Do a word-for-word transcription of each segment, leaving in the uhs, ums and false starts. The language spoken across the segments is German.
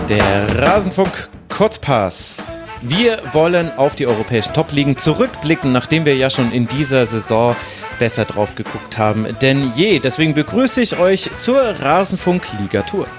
Der Rasenfunk Kurzpass. Wir wollen auf die europäischen Top-Ligen zurückblicken, nachdem wir ja schon in dieser Saison besser drauf geguckt haben denn je. Deswegen begrüße ich euch zur Rasenfunk-Liga-Tour.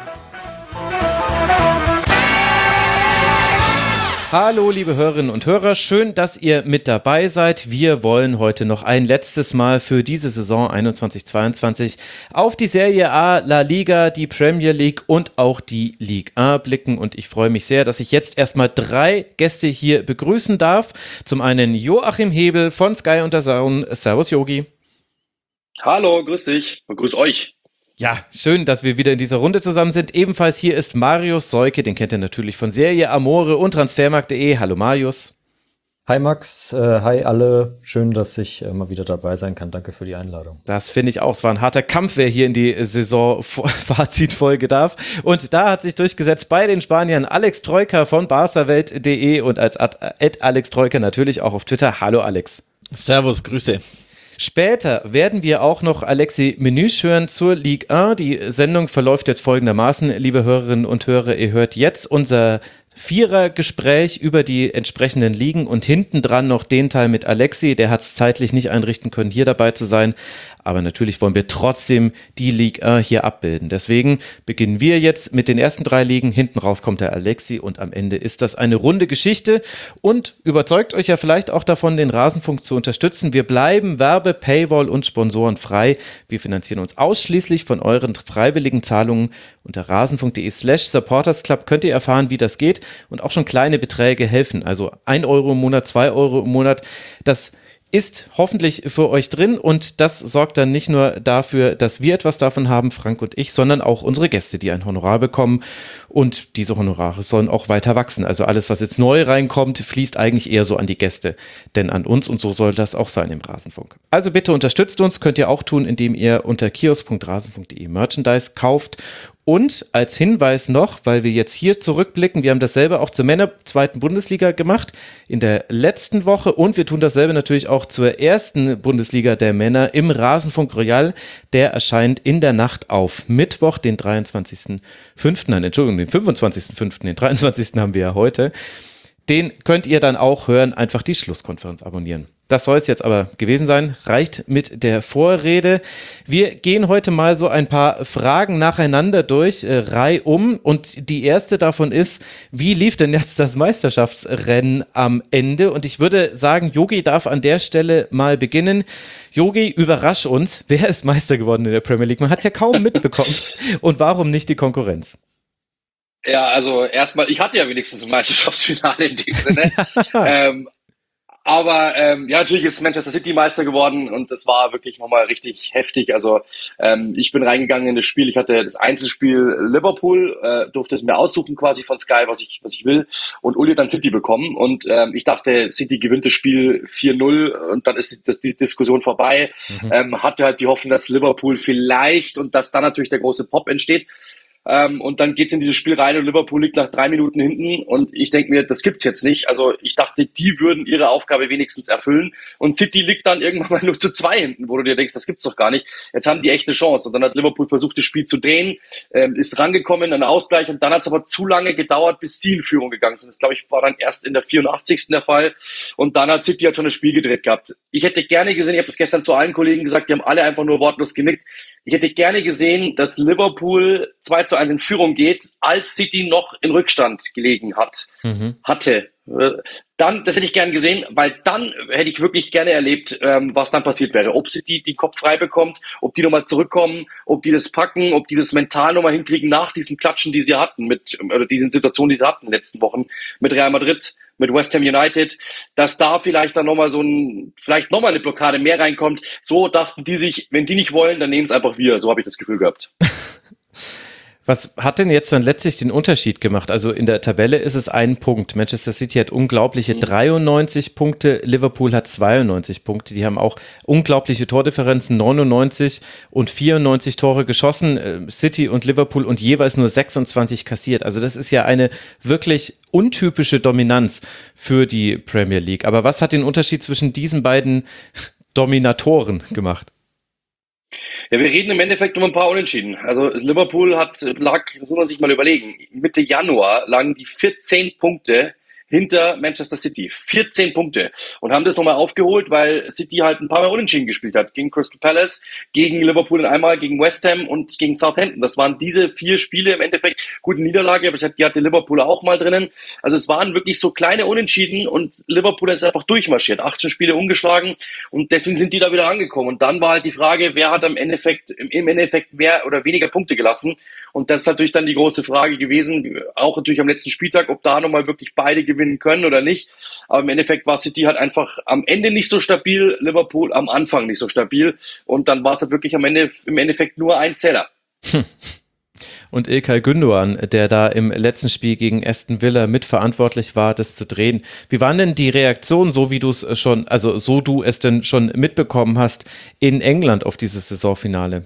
Hallo liebe Hörerinnen und Hörer, schön, dass ihr mit dabei seid. Wir wollen heute noch ein letztes Mal für diese Saison einundzwanzig zweiundzwanzig auf die Serie A, La Liga, die Premier League und auch die Ligue eins blicken. Und ich freue mich sehr, dass ich jetzt erstmal drei Gäste hier begrüßen darf. Zum einen Joachim Hebel von Sky und DAZN. Servus Yogi. Hallo, grüß dich und grüß euch. Ja, schön, dass wir wieder in dieser Runde zusammen sind. Ebenfalls hier ist Marius Seuke, den kennt ihr natürlich von Serie Amore und Transfermarkt punkt de. Hallo Marius. Hi Max, äh, hi alle. Schön, dass ich äh, mal wieder dabei sein kann. Danke für die Einladung. Das finde ich auch. Es war ein harter Kampf, wer hier in die Saison-Fazitfolge darf. Und da hat sich durchgesetzt bei den Spaniern Alex Troika von barcawelt punkt de und als Ad Alex Troika natürlich auch auf Twitter. Hallo Alex. Servus, Grüße. Später werden wir auch noch Alexi Menüsch hören zur Ligue eins. Die Sendung verläuft jetzt folgendermaßen, liebe Hörerinnen und Hörer, ihr hört jetzt unser Vierer-Gespräch über die entsprechenden Ligen und hinten dran noch den Teil mit Alexi, der hat es zeitlich nicht einrichten können, hier dabei zu sein, aber natürlich wollen wir trotzdem die Ligue eins hier abbilden. Deswegen beginnen wir jetzt mit den ersten drei Ligen, hinten raus kommt der Alexi und am Ende ist das eine runde Geschichte und überzeugt euch ja vielleicht auch davon, den Rasenfunk zu unterstützen. Wir bleiben Werbe-, Paywall und Sponsoren frei. Wir finanzieren uns ausschließlich von euren freiwilligen Zahlungen. Unter rasenfunk punkt de slash supportersclub könnt ihr erfahren, wie das geht. Und auch schon kleine Beträge helfen, also ein Euro im Monat, zwei Euro im Monat, das ist hoffentlich für euch drin und das sorgt dann nicht nur dafür, dass wir etwas davon haben, Frank und ich, sondern auch unsere Gäste, die ein Honorar bekommen und diese Honorare sollen auch weiter wachsen. Also alles, was jetzt neu reinkommt, fließt eigentlich eher so an die Gäste, denn an uns und so soll das auch sein im Rasenfunk. Also bitte unterstützt uns, könnt ihr auch tun, indem ihr unter kiosk punkt rasenfunk punkt de Merchandise kauft. Und als Hinweis noch, weil wir jetzt hier zurückblicken, wir haben dasselbe auch zur Männer zweiten Bundesliga gemacht in der letzten Woche und wir tun dasselbe natürlich auch zur ersten Bundesliga der Männer im Rasenfunk Royal. Der erscheint in der Nacht auf Mittwoch, den dreiundzwanzigsten fünften Nein, Entschuldigung, den fünfundzwanzigsten fünften Den dreiundzwanzigsten haben wir ja heute. Den könnt ihr dann auch hören, einfach die Schlusskonferenz abonnieren. Das soll es jetzt aber gewesen sein, reicht mit der Vorrede. Wir gehen heute mal so ein paar Fragen nacheinander durch, äh, reihum und die erste davon ist, wie lief denn jetzt das Meisterschaftsrennen am Ende? Und ich würde sagen, Yogi darf an der Stelle mal beginnen. Yogi, überrasch uns, wer ist Meister geworden in der Premier League? Man hat es ja kaum mitbekommen und warum nicht die Konkurrenz? Ja, also erstmal, ich hatte ja wenigstens ein Meisterschaftsfinale in dem Sinne. ähm, aber ähm, ja, natürlich ist Manchester City Meister geworden und das war wirklich nochmal richtig heftig. Also ähm, ich bin reingegangen in das Spiel, ich hatte das Einzelspiel Liverpool, äh, durfte es mir aussuchen quasi von Sky, was ich was ich will und Uli hat dann City bekommen und ähm, ich dachte, City gewinnt das Spiel vier null und dann ist die, das, die Diskussion vorbei. Mhm. Ähm, hatte halt die Hoffnung, dass Liverpool vielleicht und dass dann natürlich der große Pop entsteht. Ähm, und dann geht's in dieses Spiel rein und Liverpool liegt nach drei Minuten hinten und ich denke mir, das gibt's jetzt nicht. Also ich dachte, die würden ihre Aufgabe wenigstens erfüllen und City liegt dann irgendwann mal nur zu zwei hinten, wo du dir denkst, das gibt's doch gar nicht. Jetzt haben die echt eine Chance und dann hat Liverpool versucht, das Spiel zu drehen, ähm, ist rangekommen, an Ausgleich und dann hat's aber zu lange gedauert, bis sie in Führung gegangen sind. Das, glaube ich, war dann erst in der vierundachtzigsten der Fall und dann hat City halt schon das Spiel gedreht gehabt. Ich hätte gerne gesehen, ich habe das gestern zu allen Kollegen gesagt, die haben alle einfach nur wortlos genickt. Ich hätte gerne gesehen, dass Liverpool zwei zu eins in Führung geht, als City noch in Rückstand gelegen hat, mhm. hatte. Dann, das hätte ich gern gesehen, weil dann hätte ich wirklich gerne erlebt, ähm, was dann passiert wäre. Ob City den Kopf frei bekommt, ob die nochmal zurückkommen, ob die das packen, ob die das mental nochmal hinkriegen nach diesen Klatschen, die sie hatten, mit, oder diesen Situationen, die sie hatten in den letzten Wochen mit Real Madrid, mit West Ham United, dass da vielleicht dann nochmal so ein, vielleicht nochmal eine Blockade mehr reinkommt. So dachten die sich, wenn die nicht wollen, dann nehmen es einfach wir. So habe ich das Gefühl gehabt. Was hat denn jetzt dann letztlich den Unterschied gemacht? Also in der Tabelle ist es ein Punkt. Manchester City hat unglaubliche mhm. dreiundneunzig Punkte, Liverpool hat zweiundneunzig Punkte. Die haben auch unglaubliche Tordifferenzen, neunundneunzig und vierundneunzig Tore geschossen, City und Liverpool und jeweils nur sechsundzwanzig kassiert. Also das ist ja eine wirklich untypische Dominanz für die Premier League. Aber was hat den Unterschied zwischen diesen beiden Dominatoren gemacht? Ja, wir reden im Endeffekt um ein paar Unentschieden. Also Liverpool hat, lag, das muss man sich mal überlegen, Mitte Januar lagen die vierzehn Punkte hinter Manchester City. vierzehn Punkte. Und haben das nochmal aufgeholt, weil City halt ein paar Mal unentschieden gespielt hat. Gegen Crystal Palace, gegen Liverpool und einmal gegen West Ham und gegen Southampton. Das waren diese vier Spiele im Endeffekt. Gute Niederlage, aber die hatte Liverpool auch mal drinnen. Also es waren wirklich so kleine Unentschieden und Liverpool ist einfach durchmarschiert. achtzehn Spiele ungeschlagen und deswegen sind die da wieder angekommen. Und dann war halt die Frage, wer hat am Endeffekt, im Endeffekt mehr oder weniger Punkte gelassen. Und das ist natürlich dann die große Frage gewesen, auch natürlich am letzten Spieltag, ob da nochmal wirklich beide gewinnen können oder nicht. Aber im Endeffekt war City halt einfach am Ende nicht so stabil, Liverpool am Anfang nicht so stabil. Und dann war es halt wirklich am Ende im Endeffekt nur ein Zähler. Hm. Und İlkay Gündoğan, der da im letzten Spiel gegen Aston Villa mitverantwortlich war, das zu drehen. Wie waren denn die Reaktionen, so wie du es schon, also so du es denn schon mitbekommen hast, in England auf dieses Saisonfinale?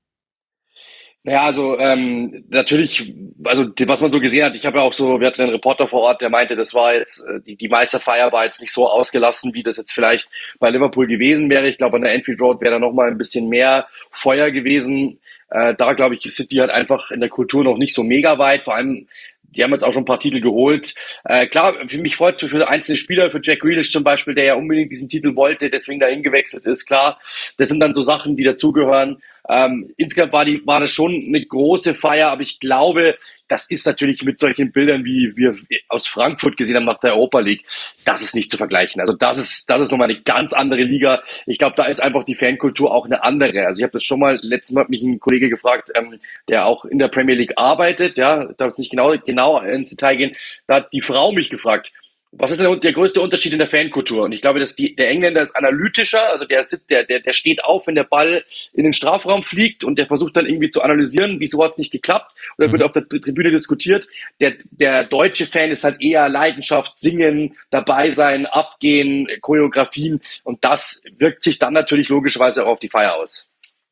Naja, also ähm, natürlich, also die, was man so gesehen hat, ich habe ja auch so, wir hatten einen Reporter vor Ort, der meinte, das war jetzt, die, die Meisterfeier war jetzt nicht so ausgelassen, wie das jetzt vielleicht bei Liverpool gewesen wäre. Ich glaube, an der Anfield Road wäre da nochmal ein bisschen mehr Feuer gewesen. Äh, da glaube ich, ist City halt einfach in der Kultur noch nicht so mega weit, vor allem die haben jetzt auch schon ein paar Titel geholt. Äh, klar, für mich freut es für einzelne Spieler, für Jack Grealish zum Beispiel, der ja unbedingt diesen Titel wollte, deswegen dahin gewechselt ist. Klar, das sind dann so Sachen, die dazugehören. Ähm, insgesamt war die war das schon eine große Feier, aber ich glaube, das ist natürlich mit solchen Bildern, wie wir aus Frankfurt gesehen haben nach der Europa League, das ist nicht zu vergleichen. Also das ist das ist nochmal eine ganz andere Liga. Ich glaube, da ist einfach die Fankultur auch eine andere. Also ich habe das schon mal, letztes Mal hat mich ein Kollege gefragt, ähm, der auch in der Premier League arbeitet, ja, darf jetzt nicht genau genau ins Detail gehen, da hat die Frau mich gefragt, was ist denn der größte Unterschied in der Fankultur? Und ich glaube, dass die, der Engländer ist analytischer, also der, der, der, der steht auf, wenn der Ball in den Strafraum fliegt und der versucht dann irgendwie zu analysieren, wieso hat es nicht geklappt? Oder mhm. wird auf der Tribüne diskutiert. Der, der deutsche Fan ist halt eher Leidenschaft, singen, dabei sein, abgehen, Choreografien. Und das wirkt sich dann natürlich logischerweise auch auf die Feier aus.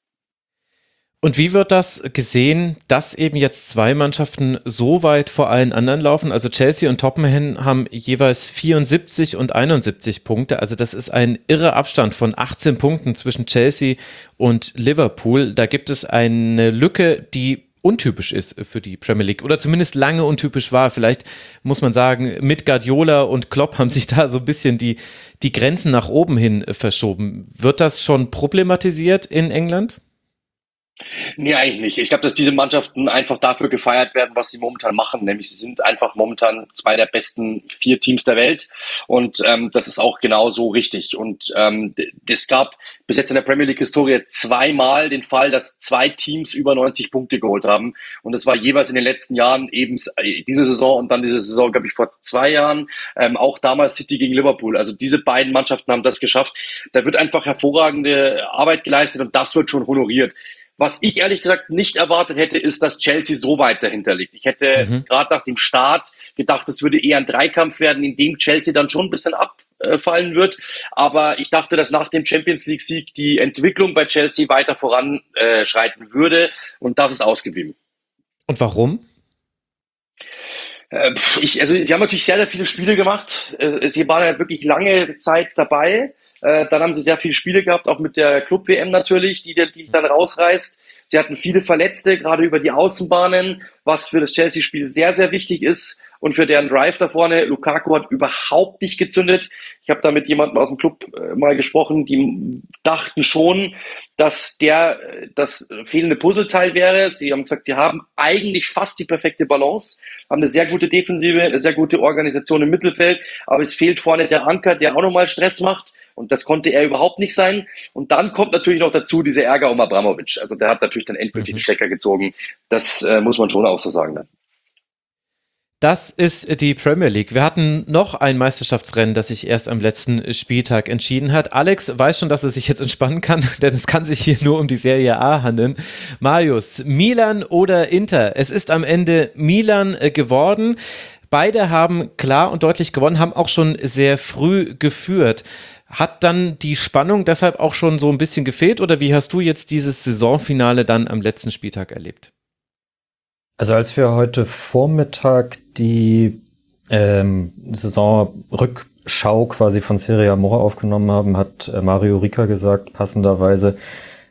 Und wie wird das gesehen, dass eben jetzt zwei Mannschaften so weit vor allen anderen laufen? Also Chelsea und Tottenham haben jeweils vierundsiebzig und einundsiebzig Punkte. Also das ist ein irrer Abstand von achtzehn Punkten zwischen Chelsea und Liverpool. Da gibt es eine Lücke, die untypisch ist für die Premier League oder zumindest lange untypisch war. Vielleicht muss man sagen, mit Guardiola und Klopp haben sich da so ein bisschen die, die Grenzen nach oben hin verschoben. Wird das schon problematisiert in England? Nee, eigentlich nicht. Ich glaube, dass diese Mannschaften einfach dafür gefeiert werden, was sie momentan machen. Nämlich sie sind einfach momentan zwei der besten vier Teams der Welt. Und ähm, das ist auch genau so richtig. Und ähm, es gab bis jetzt in der Premier League-Historie zweimal den Fall, dass zwei Teams über neunzig Punkte geholt haben. Und das war jeweils in den letzten Jahren eben diese Saison und dann diese Saison, glaube ich, vor zwei Jahren. Ähm, auch damals City gegen Liverpool. Also diese beiden Mannschaften haben das geschafft. Da wird einfach hervorragende Arbeit geleistet und das wird schon honoriert. Was ich ehrlich gesagt nicht erwartet hätte, ist, dass Chelsea so weit dahinter liegt. Ich hätte mhm. gerade nach dem Start gedacht, es würde eher ein Dreikampf werden, in dem Chelsea dann schon ein bisschen abfallen wird. Aber ich dachte, dass nach dem Champions League-Sieg die Entwicklung bei Chelsea weiter voranschreiten würde. Und das ist ausgeblieben. Und warum? Ich, also, sie haben natürlich sehr, sehr viele Spiele gemacht. Sie waren ja wirklich lange Zeit dabei. Äh, dann haben sie sehr viele Spiele gehabt, auch mit der Club-W M natürlich, die, die dann rausreißt. Sie hatten viele Verletzte, gerade über die Außenbahnen, was für das Chelsea-Spiel sehr, sehr wichtig ist. Und für deren Drive da vorne, Lukaku hat überhaupt nicht gezündet. Ich habe da mit jemandem aus dem Club äh, mal gesprochen, die dachten schon, dass der das fehlende Puzzleteil wäre. Sie haben gesagt, sie haben eigentlich fast die perfekte Balance, haben eine sehr gute Defensive, eine sehr gute Organisation im Mittelfeld, aber es fehlt vorne der Anker, der auch nochmal Stress macht. Und das konnte er überhaupt nicht sein. Und dann kommt natürlich noch dazu dieser Ärger um Abramovic. Also der hat natürlich dann endgültig den Stecker gezogen. Das äh, muss man schon auch so sagen dann. Das ist die Premier League. Wir hatten noch ein Meisterschaftsrennen, das sich erst am letzten Spieltag entschieden hat. Alex weiß schon, dass er sich jetzt entspannen kann, denn es kann sich hier nur um die Serie A handeln. Marius, Milan oder Inter? Es ist am Ende Milan geworden. Beide haben klar und deutlich gewonnen, haben auch schon sehr früh geführt. Hat dann die Spannung deshalb auch schon so ein bisschen gefehlt oder wie hast du jetzt dieses Saisonfinale dann am letzten Spieltag erlebt? Also als wir heute Vormittag die ähm, Saisonrückschau quasi von Serie A Mora aufgenommen haben, hat äh, Mario Rica gesagt, passenderweise,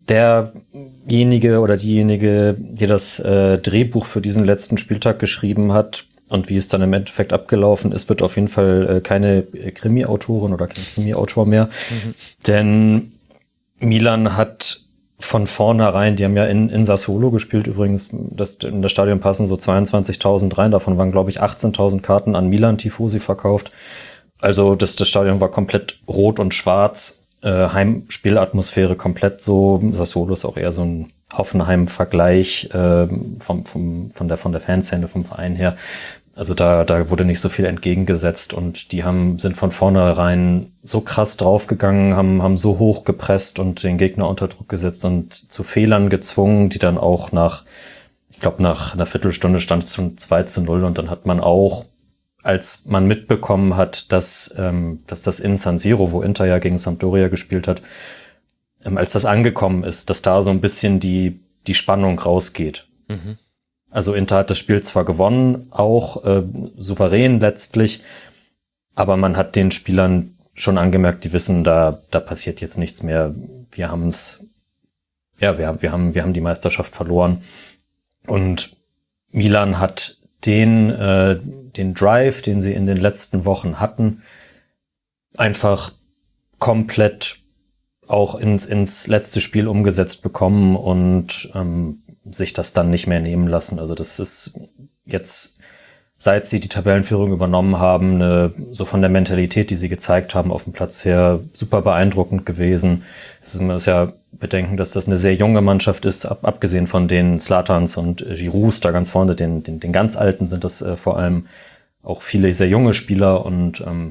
derjenige oder diejenige, die das äh, Drehbuch für diesen letzten Spieltag geschrieben hat und wie es dann im Endeffekt abgelaufen ist, wird auf jeden Fall äh, keine Krimi-Autorin oder kein Krimi-Autor mehr. Mhm. Denn Milan hat von vornherein, die haben ja in, in Sassuolo gespielt übrigens, das, in das Stadion passen so zweiundzwanzigtausend rein, davon waren glaube ich achtzehntausend Karten an Milan-Tifosi verkauft. Also das, das Stadion war komplett rot und schwarz. Äh, Heimspielatmosphäre komplett so. Sassuolo ist auch eher so ein Hoffenheim-Vergleich äh, vom, vom, von der, von der Fanszene, vom Verein her. Also da, da wurde nicht so viel entgegengesetzt und die haben, sind von vornherein so krass draufgegangen, haben, haben so hoch gepresst und den Gegner unter Druck gesetzt und zu Fehlern gezwungen, die dann auch nach, ich glaube nach einer Viertelstunde stand es schon zwei zu null und dann hat man auch, als man mitbekommen hat, dass, ähm, dass das in San Siro, wo Inter ja gegen Sampdoria gespielt hat, ähm, als das angekommen ist, dass da so ein bisschen die, die Spannung rausgeht. Mhm. Also Inter hat das Spiel zwar gewonnen, auch äh, souverän letztlich, aber man hat den Spielern schon angemerkt, die wissen, da, da passiert jetzt nichts mehr. Wir haben es, ja, wir, wir haben, wir haben die Meisterschaft verloren. Und Milan hat den, äh, den Drive, den sie in den letzten Wochen hatten, einfach komplett auch ins, ins letzte Spiel umgesetzt bekommen und ähm, sich das dann nicht mehr nehmen lassen. Also das ist jetzt, seit sie die Tabellenführung übernommen haben, eine, so von der Mentalität, die sie gezeigt haben, auf dem Platz her super beeindruckend gewesen. Es ist, man muss ja bedenken, dass das eine sehr junge Mannschaft ist, ab, abgesehen von den Zlatans und Giroux da ganz vorne, den, den, den ganz Alten sind das äh, vor allem auch viele sehr junge Spieler und ähm,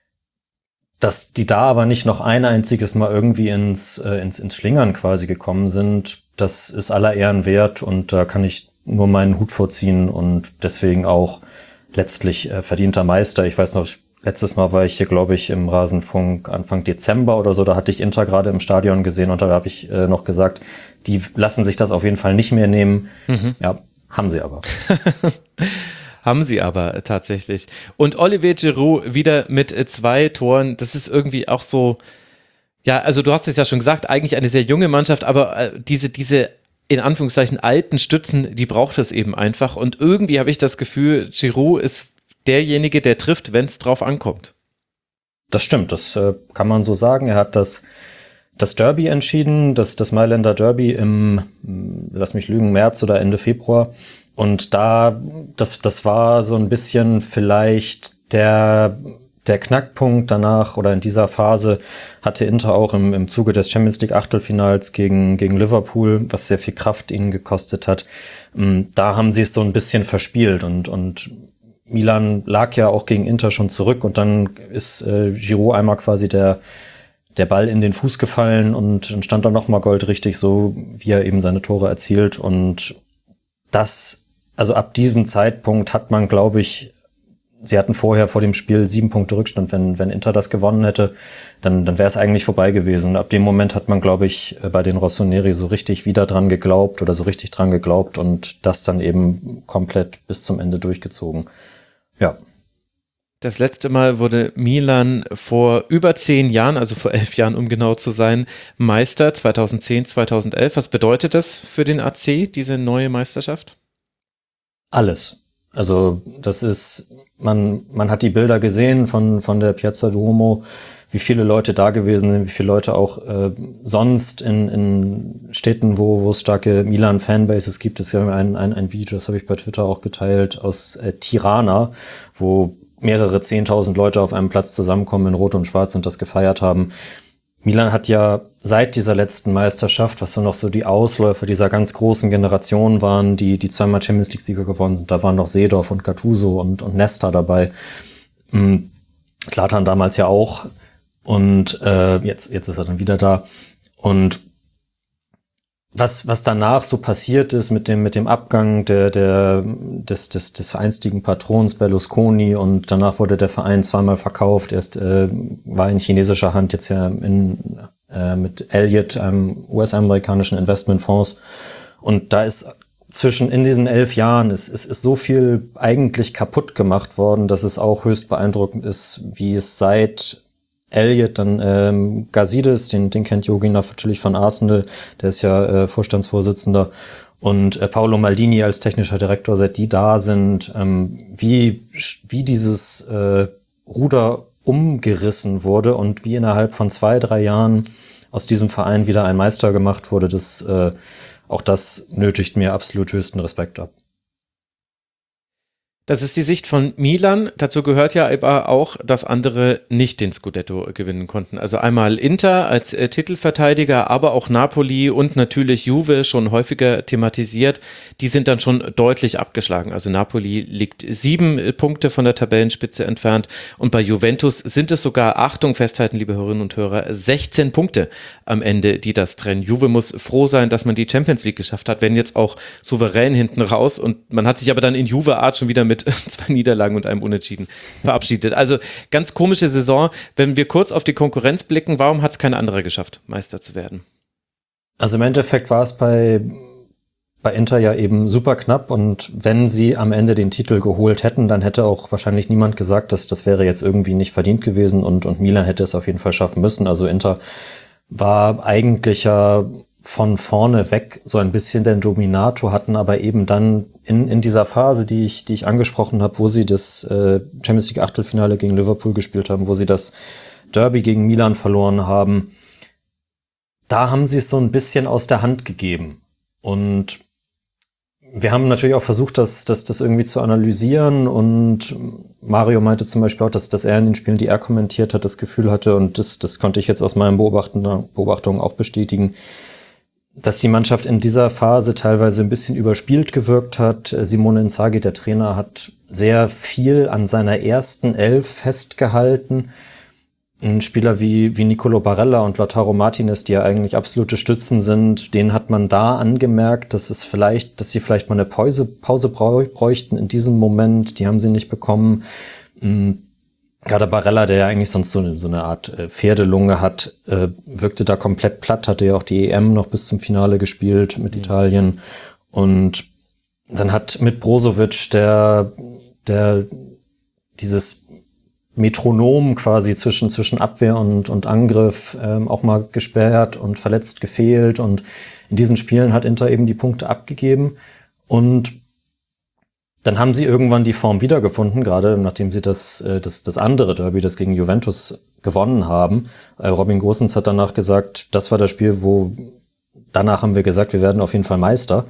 dass die da aber nicht noch ein einziges Mal irgendwie ins, äh, ins, ins Schlingern quasi gekommen sind, das ist aller Ehren wert und da kann ich nur meinen Hut vorziehen und deswegen auch letztlich äh, verdienter Meister. Ich weiß noch, letztes Mal war ich hier, glaube ich, im Rasenfunk Anfang Dezember oder so, da hatte ich Inter gerade im Stadion gesehen und da habe ich äh, noch gesagt, die lassen sich das auf jeden Fall nicht mehr nehmen. Mhm. Ja, haben sie aber. Haben sie aber tatsächlich. Und Olivier Giroud wieder mit zwei Toren. Das ist irgendwie auch so, ja, also du hast es ja schon gesagt, eigentlich eine sehr junge Mannschaft, aber äh, diese, diese in Anführungszeichen alten Stützen, die braucht es eben einfach. Und irgendwie habe ich das Gefühl, Giroud ist derjenige, der trifft, wenn es drauf ankommt. Das stimmt, das äh, kann man so sagen. Er hat das, das Derby entschieden, das, das Mailänder Derby im, lass mich lügen, März oder Ende Februar. Und da, das, das war so ein bisschen vielleicht der, der Knackpunkt danach oder in dieser Phase hatte Inter auch im, im Zuge des Champions League Achtelfinals gegen, gegen Liverpool, was sehr viel Kraft ihnen gekostet hat. Da haben sie es so ein bisschen verspielt und, und Milan lag ja auch gegen Inter schon zurück und dann ist äh, Giroud einmal quasi der, der Ball in den Fuß gefallen und dann stand da nochmal goldrichtig, so wie er eben seine Tore erzielt und das, also ab diesem Zeitpunkt hat man, glaube ich, sie hatten vorher vor dem Spiel sieben Punkte Rückstand. Wenn, wenn Inter das gewonnen hätte, dann, dann wäre es eigentlich vorbei gewesen. Und ab dem Moment hat man, glaube ich, bei den Rossoneri so richtig wieder dran geglaubt oder so richtig dran geglaubt und das dann eben komplett bis zum Ende durchgezogen. Ja. Das letzte Mal wurde Milan vor über zehn Jahren, also vor elf Jahren, um genau zu sein, Meister zweitausendzehn, zweitausendelf. Was bedeutet das für den A C, diese neue Meisterschaft? Alles. Also das ist, man, man hat die Bilder gesehen von, von der Piazza Duomo, wie viele Leute da gewesen sind, wie viele Leute auch äh, sonst in, in Städten, wo, wo es starke Milan-Fanbases gibt. Es ist ja ein, ein, ein Video, das habe ich bei Twitter auch geteilt, aus äh, Tirana, wo mehrere zehntausend Leute auf einem Platz zusammenkommen in Rot und Schwarz und das gefeiert haben. Milan hat ja seit dieser letzten Meisterschaft, was so noch so die Ausläufer dieser ganz großen Generation waren, die die zweimal Champions League-Sieger geworden sind, da waren noch Seedorf und Gattuso und, und Nesta dabei. Zlatan damals ja auch. Und äh, jetzt, jetzt ist er dann wieder da. Und was, was danach so passiert ist mit dem, mit dem Abgang der, der, des, des, des einstigen Patrons Berlusconi und danach wurde der Verein zweimal verkauft. Erst äh, war in chinesischer Hand, jetzt ja in, äh, mit Elliott, einem U S-amerikanischen Investmentfonds. Und da ist zwischen, in diesen elf Jahren ist, ist, ist so viel eigentlich kaputt gemacht worden, dass es auch höchst beeindruckend ist, wie es seit Elliott, dann ähm, Gazidis, den, den kennt Jogi natürlich von Arsenal, der ist ja äh, Vorstandsvorsitzender, und äh, Paolo Maldini als technischer Direktor, seit die da sind, ähm, wie, wie dieses äh, Ruder umgerissen wurde und wie innerhalb von zwei, drei Jahren aus diesem Verein wieder ein Meister gemacht wurde, das äh, auch das nötigt mir absolut höchsten Respekt ab. Das ist die Sicht von Milan. Dazu gehört ja aber auch, dass andere nicht den Scudetto gewinnen konnten. Also einmal Inter als äh, Titelverteidiger, aber auch Napoli und natürlich Juve, schon häufiger thematisiert. Die sind dann schon deutlich abgeschlagen. Also Napoli liegt sieben Punkte von der Tabellenspitze entfernt und bei Juventus sind es sogar, Achtung, festhalten, liebe Hörerinnen und Hörer, sechzehn Punkte am Ende, die das trennen. Juve muss froh sein, dass man die Champions League geschafft hat, wenn jetzt auch souverän hinten raus, und man hat sich aber dann in Juve-Art schon wieder mit zwei Niederlagen und einem Unentschieden verabschiedet. Also ganz komische Saison. Wenn wir kurz auf die Konkurrenz blicken, warum hat es kein anderer geschafft, Meister zu werden? Also im Endeffekt war es bei, bei Inter ja eben super knapp, und wenn sie am Ende den Titel geholt hätten, dann hätte auch wahrscheinlich niemand gesagt, dass das wäre jetzt irgendwie nicht verdient gewesen, und, und Milan hätte es auf jeden Fall schaffen müssen. Also Inter war eigentlich ja von vorne weg so ein bisschen den Dominator, hatten aber eben dann in, in dieser Phase, die ich, die ich angesprochen habe, wo sie das äh, Champions League Achtelfinale gegen Liverpool gespielt haben, wo sie das Derby gegen Milan verloren haben, da haben sie es so ein bisschen aus der Hand gegeben. Und wir haben natürlich auch versucht, das, das, das irgendwie zu analysieren, und Mario meinte zum Beispiel auch, dass, dass er in den Spielen, die er kommentiert hat, das Gefühl hatte, und das, das konnte ich jetzt aus meinen Beobachtungen auch bestätigen, dass die Mannschaft in dieser Phase teilweise ein bisschen überspielt gewirkt hat. Simone Inzaghi, der Trainer, hat sehr viel an seiner ersten Elf festgehalten. Ein Spieler wie, wie Nicolo Barella und Lautaro Martinez, die ja eigentlich absolute Stützen sind, denen hat man da angemerkt, dass es vielleicht, dass sie vielleicht mal eine Pause, Pause bräuchten in diesem Moment. Die haben sie nicht bekommen. Gerade Barella, der ja eigentlich sonst so eine, so eine Art äh, Pferdelunge hat, äh, wirkte da komplett platt, hatte ja auch die E M noch bis zum Finale gespielt mit mhm. Italien. Und dann hat mit Brozovic, der, der dieses Metronom quasi zwischen, zwischen Abwehr und, und Angriff ähm, auch mal gesperrt und verletzt gefehlt. Und in diesen Spielen hat Inter eben die Punkte abgegeben. Und dann haben sie irgendwann die Form wiedergefunden, gerade nachdem sie das, das, das andere Derby, das gegen Juventus, gewonnen haben. Robin Gosens hat danach gesagt, das war das Spiel, wo danach haben wir gesagt, wir werden auf jeden Fall Meister.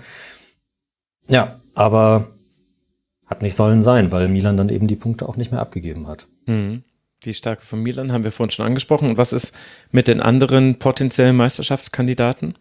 Ja, aber hat nicht sollen sein, weil Milan dann eben die Punkte auch nicht mehr abgegeben hat. Mhm. Die Stärke von Milan haben wir vorhin schon angesprochen. Und was ist mit den anderen potenziellen Meisterschaftskandidaten?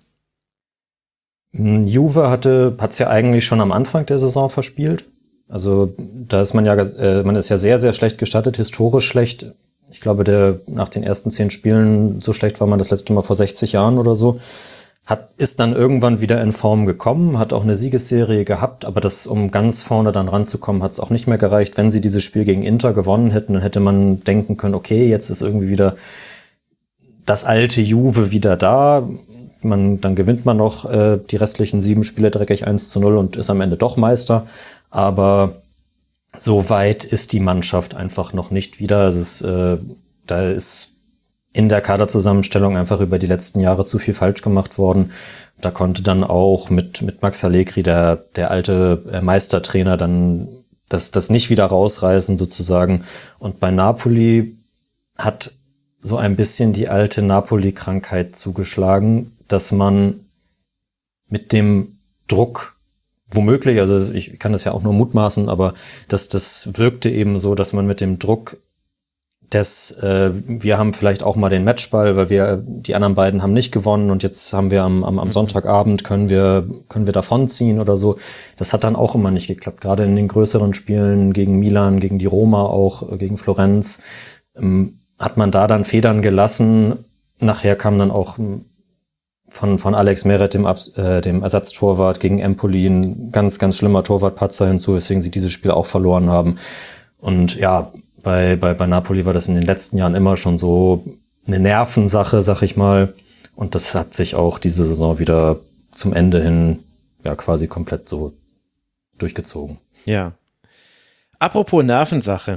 Juve hatte, hat's ja eigentlich schon am Anfang der Saison verspielt. Also da ist man ja, äh, man ist ja sehr, sehr schlecht gestartet, historisch schlecht. Ich glaube, der nach den ersten zehn Spielen, so schlecht war man das letzte Mal vor sechzig Jahren oder so, hat, ist dann irgendwann wieder in Form gekommen, hat auch eine Siegesserie gehabt, aber das, um ganz vorne dann ranzukommen, hat es auch nicht mehr gereicht. Wenn sie dieses Spiel gegen Inter gewonnen hätten, dann hätte man denken können, okay, jetzt ist irgendwie wieder das alte Juve wieder da. Man, dann gewinnt man noch äh, die restlichen sieben Spiele dreckig eins zu null und ist am Ende doch Meister. Aber so weit ist die Mannschaft einfach noch nicht wieder. Es ist, äh, da ist in der Kaderzusammenstellung einfach über die letzten Jahre zu viel falsch gemacht worden. Da konnte dann auch mit, mit Max Allegri, der, der alte Meistertrainer, dann das, das nicht wieder rausreißen sozusagen. Und bei Napoli hat so ein bisschen die alte Napoli-Krankheit zugeschlagen, dass man mit dem Druck womöglich, also ich kann das ja auch nur mutmaßen, aber das, das wirkte eben so, dass man mit dem Druck des, äh, wir haben vielleicht auch mal den Matchball, weil wir, die anderen beiden haben nicht gewonnen und jetzt haben wir am, am, am Sonntagabend können wir, können wir davonziehen oder so. Das hat dann auch immer nicht geklappt. Gerade in den größeren Spielen gegen Milan, gegen die Roma auch, gegen Florenz, ähm, hat man da dann Federn gelassen. Nachher kam dann auch von, von Alex Meret, dem, äh, dem Ersatztorwart gegen Empoli, ein ganz, ganz schlimmer Torwartpatzer hinzu, weswegen sie dieses Spiel auch verloren haben. Und ja, bei, bei, bei Napoli war das in den letzten Jahren immer schon so eine Nervensache, sag ich mal. Und das hat sich auch diese Saison wieder zum Ende hin ja quasi komplett so durchgezogen. Ja. Apropos Nervensache.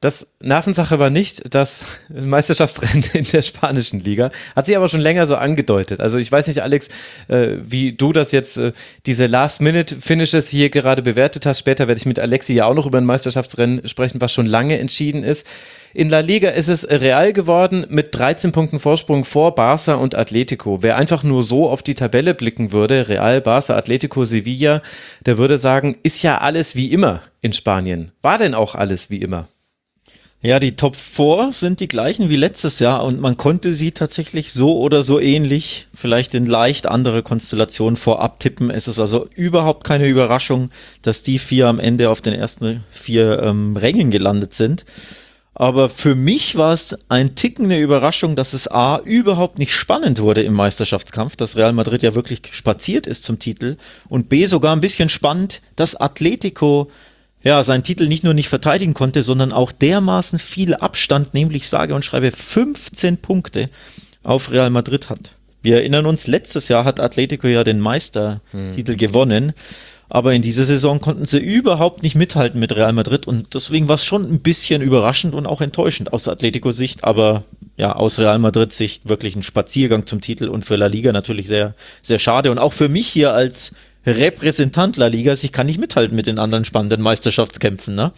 Das Nervensache war nicht das Meisterschaftsrennen in der spanischen Liga. Hat sich aber schon länger so angedeutet. Also ich weiß nicht, Alex, äh, wie du das jetzt, äh, diese Last-Minute-Finishes hier gerade bewertet hast. Später werde ich mit Alexi ja auch noch über ein Meisterschaftsrennen sprechen, was schon lange entschieden ist. In La Liga ist es Real geworden mit dreizehn Punkten Vorsprung vor Barça und Atletico. Wer einfach nur so auf die Tabelle blicken würde, Real, Barça, Atletico, Sevilla, der würde sagen, ist ja alles wie immer in Spanien. War denn auch alles wie immer? Ja, die Top vier sind die gleichen wie letztes Jahr und man konnte sie tatsächlich so oder so ähnlich, vielleicht in leicht andere Konstellationen vorab tippen. Es ist also überhaupt keine Überraschung, dass die vier am Ende auf den ersten vier ähm, Rängen gelandet sind. Aber für mich war es ein Ticken eine Überraschung, dass es A, überhaupt nicht spannend wurde im Meisterschaftskampf, dass Real Madrid ja wirklich spaziert ist zum Titel und B, sogar ein bisschen spannend, dass Atletico ja, seinen Titel nicht nur nicht verteidigen konnte, sondern auch dermaßen viel Abstand, nämlich sage und schreibe fünfzehn Punkte auf Real Madrid hat. Wir erinnern uns, letztes Jahr hat Atletico ja den Meistertitel hm. gewonnen, aber in dieser Saison konnten sie überhaupt nicht mithalten mit Real Madrid und deswegen war es schon ein bisschen überraschend und auch enttäuschend aus Atletico-Sicht, aber ja, aus Real Madrid-Sicht wirklich ein Spaziergang zum Titel und für La Liga natürlich sehr, sehr schade und auch für mich hier als Repräsentant La Liga, ich kann nicht mithalten mit den anderen spannenden Meisterschaftskämpfen, ne?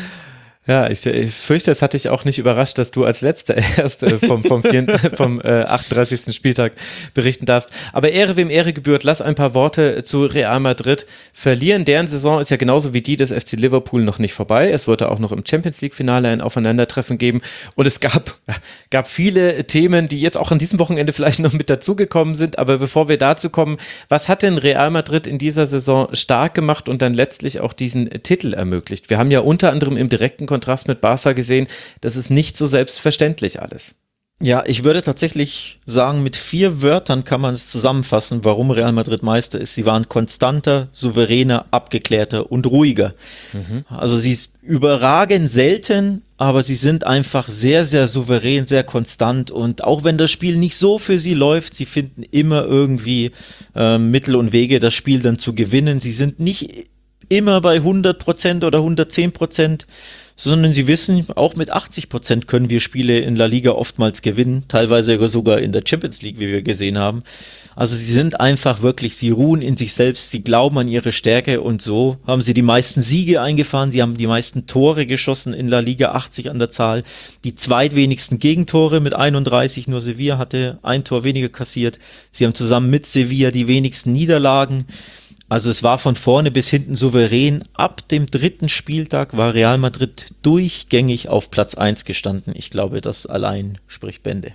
Ja, ich, ich fürchte, es hat dich auch nicht überrascht, dass du als Letzter erst äh, vom, vom, vom äh, achtunddreißigsten Spieltag berichten darfst. Aber Ehre wem Ehre gebührt, lass ein paar Worte zu Real Madrid verlieren. Deren Saison ist ja genauso wie die des F C Liverpool noch nicht vorbei. Es wird auch noch im Champions-League-Finale ein Aufeinandertreffen geben. Und es gab, gab viele Themen, die jetzt auch an diesem Wochenende vielleicht noch mit dazugekommen sind. Aber bevor wir dazu kommen, was hat denn Real Madrid in dieser Saison stark gemacht und dann letztlich auch diesen Titel ermöglicht? Wir haben ja unter anderem im direkten Kontrast mit Barca gesehen, das ist nicht so selbstverständlich alles. Ja, ich würde tatsächlich sagen, mit vier Wörtern kann man es zusammenfassen, warum Real Madrid Meister ist. Sie waren konstanter, souveräner, abgeklärter und ruhiger. Mhm. Also sie überragen selten, aber sie sind einfach sehr, sehr souverän, sehr konstant und auch wenn das Spiel nicht so für sie läuft, sie finden immer irgendwie äh, Mittel und Wege, das Spiel dann zu gewinnen. Sie sind nicht immer bei hundert Prozent oder hundertzehn Prozent, sondern sie wissen, auch mit achtzig Prozent können wir Spiele in La Liga oftmals gewinnen, teilweise sogar in der Champions League, wie wir gesehen haben. Also sie sind einfach wirklich, sie ruhen in sich selbst, sie glauben an ihre Stärke und so haben sie die meisten Siege eingefahren, sie haben die meisten Tore geschossen in La Liga, achtzig an der Zahl, die zweitwenigsten Gegentore mit einunddreißig, nur Sevilla hatte ein Tor weniger kassiert, sie haben zusammen mit Sevilla die wenigsten Niederlagen. Also es war von vorne bis hinten souverän. Ab dem dritten Spieltag war Real Madrid durchgängig auf Platz eins gestanden. Ich glaube, das allein spricht Bände.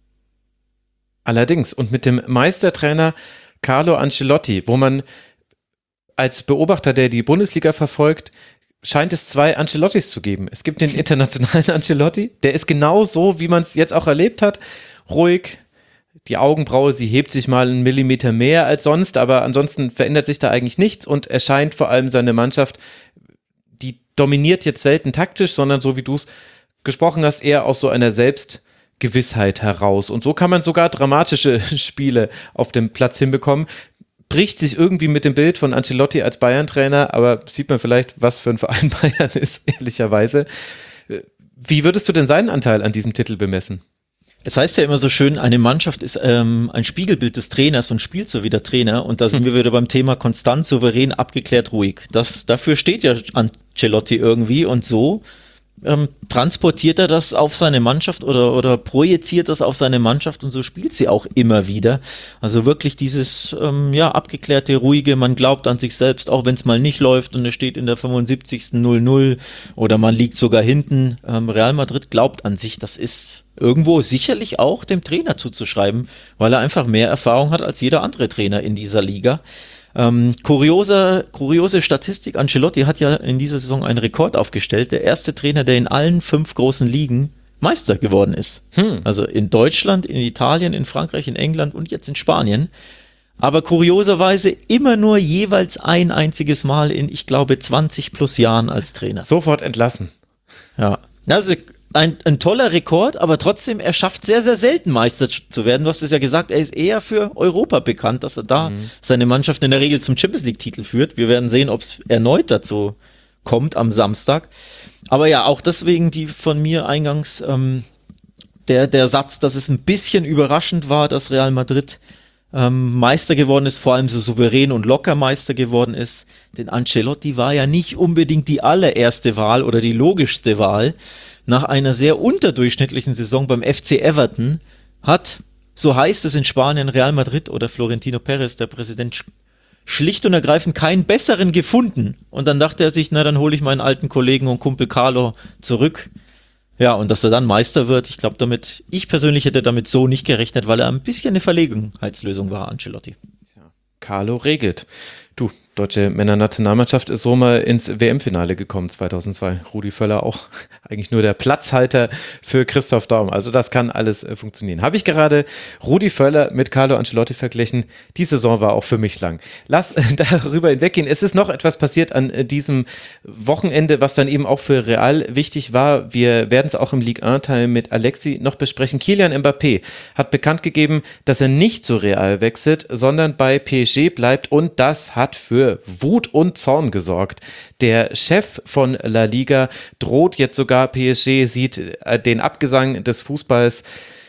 Allerdings, und mit dem Meistertrainer Carlo Ancelotti, wo man als Beobachter, der die Bundesliga verfolgt, scheint es zwei Ancelottis zu geben. Es gibt den internationalen Ancelotti, der ist genau so, wie man es jetzt auch erlebt hat, ruhig. Die Augenbraue, sie hebt sich mal einen Millimeter mehr als sonst, aber ansonsten verändert sich da eigentlich nichts und er scheint vor allem seine Mannschaft, die dominiert jetzt selten taktisch, sondern so wie du es gesprochen hast, eher aus so einer Selbstgewissheit heraus. Und so kann man sogar dramatische Spiele auf dem Platz hinbekommen. Bricht sich irgendwie mit dem Bild von Ancelotti als Bayern-Trainer, aber sieht man vielleicht, was für ein Verein Bayern ist, ehrlicherweise. Wie würdest du denn seinen Anteil an diesem Titel bemessen? Es heißt ja immer so schön, eine Mannschaft ist ähm, ein Spiegelbild des Trainers und spielt so wie der Trainer. Und da sind wir wieder beim Thema konstant, souverän, abgeklärt, ruhig. Das, dafür steht ja Ancelotti irgendwie und so ähm, transportiert er das auf seine Mannschaft oder, oder projiziert das auf seine Mannschaft und so spielt sie auch immer wieder. Also wirklich dieses ähm, ja abgeklärte, ruhige, man glaubt an sich selbst, auch wenn es mal nicht läuft und es steht in der fünfundsiebzigsten null null oder man liegt sogar hinten. Ähm, Real Madrid glaubt an sich, das ist irgendwo sicherlich auch dem Trainer zuzuschreiben, weil er einfach mehr Erfahrung hat als jeder andere Trainer in dieser Liga. Ähm, kuriose, kuriose Statistik, Ancelotti hat ja in dieser Saison einen Rekord aufgestellt, der erste Trainer, der in allen fünf großen Ligen Meister geworden ist. Hm. Also in Deutschland, in Italien, in Frankreich, in England und jetzt in Spanien. Aber kurioserweise immer nur jeweils ein einziges Mal in, ich glaube, zwanzig plus Jahren als Trainer. Sofort entlassen. Ja, also Ein, ein toller Rekord, aber trotzdem, er schafft sehr, sehr selten Meister zu werden. Du hast es ja gesagt, er ist eher für Europa bekannt, dass er da mhm. seine Mannschaft in der Regel zum Champions-League-Titel führt. Wir werden sehen, ob es erneut dazu kommt am Samstag. Aber ja, auch deswegen die von mir eingangs ähm, der, der Satz, dass es ein bisschen überraschend war, dass Real Madrid ähm, Meister geworden ist, vor allem so souverän und locker Meister geworden ist. Denn Ancelotti war ja nicht unbedingt die allererste Wahl oder die logischste Wahl. Nach einer sehr unterdurchschnittlichen Saison beim F C Everton hat, so heißt es in Spanien, Real Madrid oder Florentino Perez, der Präsident, schlicht und ergreifend keinen besseren gefunden. Und dann dachte er sich, na dann hole ich meinen alten Kollegen und Kumpel Carlo zurück. Ja, und dass er dann Meister wird, ich glaube damit, ich persönlich hätte damit so nicht gerechnet, weil er ein bisschen eine Verlegenheitslösung war, Ancelotti. Ja, Carlo regelt. Du, deutsche Männernationalmannschaft ist so mal ins W M-Finale gekommen zweitausendzwei. Rudi Völler auch eigentlich nur der Platzhalter für Christoph Daum. Also das kann alles äh, funktionieren. Habe ich gerade Rudi Völler mit Carlo Ancelotti verglichen. Die Saison war auch für mich lang. Lass äh, darüber hinweggehen. Es ist noch etwas passiert an äh, diesem Wochenende, was dann eben auch für Real wichtig war. Wir werden es auch im Ligue eins Teil mit Alexi noch besprechen. Kylian Mbappé hat bekannt gegeben, dass er nicht zu Real wechselt, sondern bei P S G bleibt, und das hat für Wut und Zorn gesorgt. Der Chef von La Liga droht jetzt sogar P S G, sieht den Abgesang des Fußballs.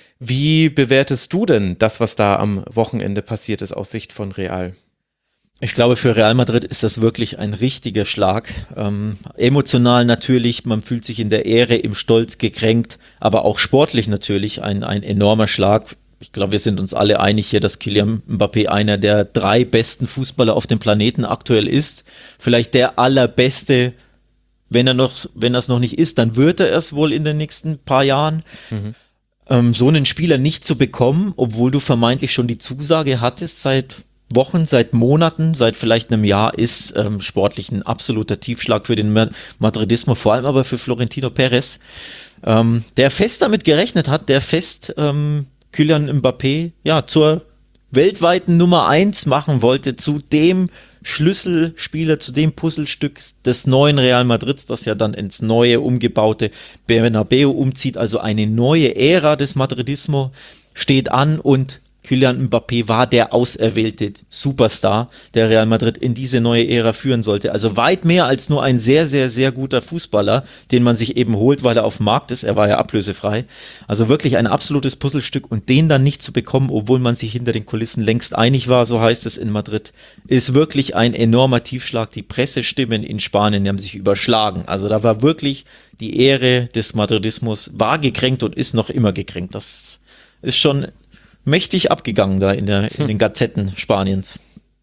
Wie bewertest du denn das, was da am Wochenende passiert ist, aus Sicht von Real? Ich glaube, für Real Madrid ist das wirklich ein richtiger Schlag. Ähm, emotional natürlich, man fühlt sich in der Ehre, im Stolz gekränkt, aber auch sportlich natürlich ein, ein enormer Schlag. Ich glaube, wir sind uns alle einig hier, dass Kylian Mbappé einer der drei besten Fußballer auf dem Planeten aktuell ist. Vielleicht der allerbeste, wenn er noch, wenn er es noch nicht ist, dann wird er es wohl in den nächsten paar Jahren. Mhm. Ähm, so einen Spieler nicht zu bekommen, obwohl du vermeintlich schon die Zusage hattest seit Wochen, seit Monaten, seit vielleicht einem Jahr, ist ähm, sportlich ein absoluter Tiefschlag für den Madridismo, vor allem aber für Florentino Perez, ähm, der fest damit gerechnet hat, der fest ähm, Kylian Mbappé ja zur weltweiten Nummer eins machen wollte, zu dem Schlüsselspieler, zu dem Puzzlestück des neuen Real Madrids, das ja dann ins neue, umgebaute Bernabeu umzieht. Also eine neue Ära des Madridismo steht an, und Kylian Mbappé war der auserwählte Superstar, der Real Madrid in diese neue Ära führen sollte. Also weit mehr als nur ein sehr, sehr, sehr guter Fußballer, den man sich eben holt, weil er auf dem Markt ist. Er war ja ablösefrei. Also wirklich ein absolutes Puzzlestück, und den dann nicht zu bekommen, obwohl man sich hinter den Kulissen längst einig war, so heißt es in Madrid, ist wirklich ein enormer Tiefschlag. Die Pressestimmen in Spanien, die haben sich überschlagen. Also da war wirklich die Ehre des Madridismus, war gekränkt und ist noch immer gekränkt. Das ist schon mächtig abgegangen da in, der, in den Gazetten Spaniens.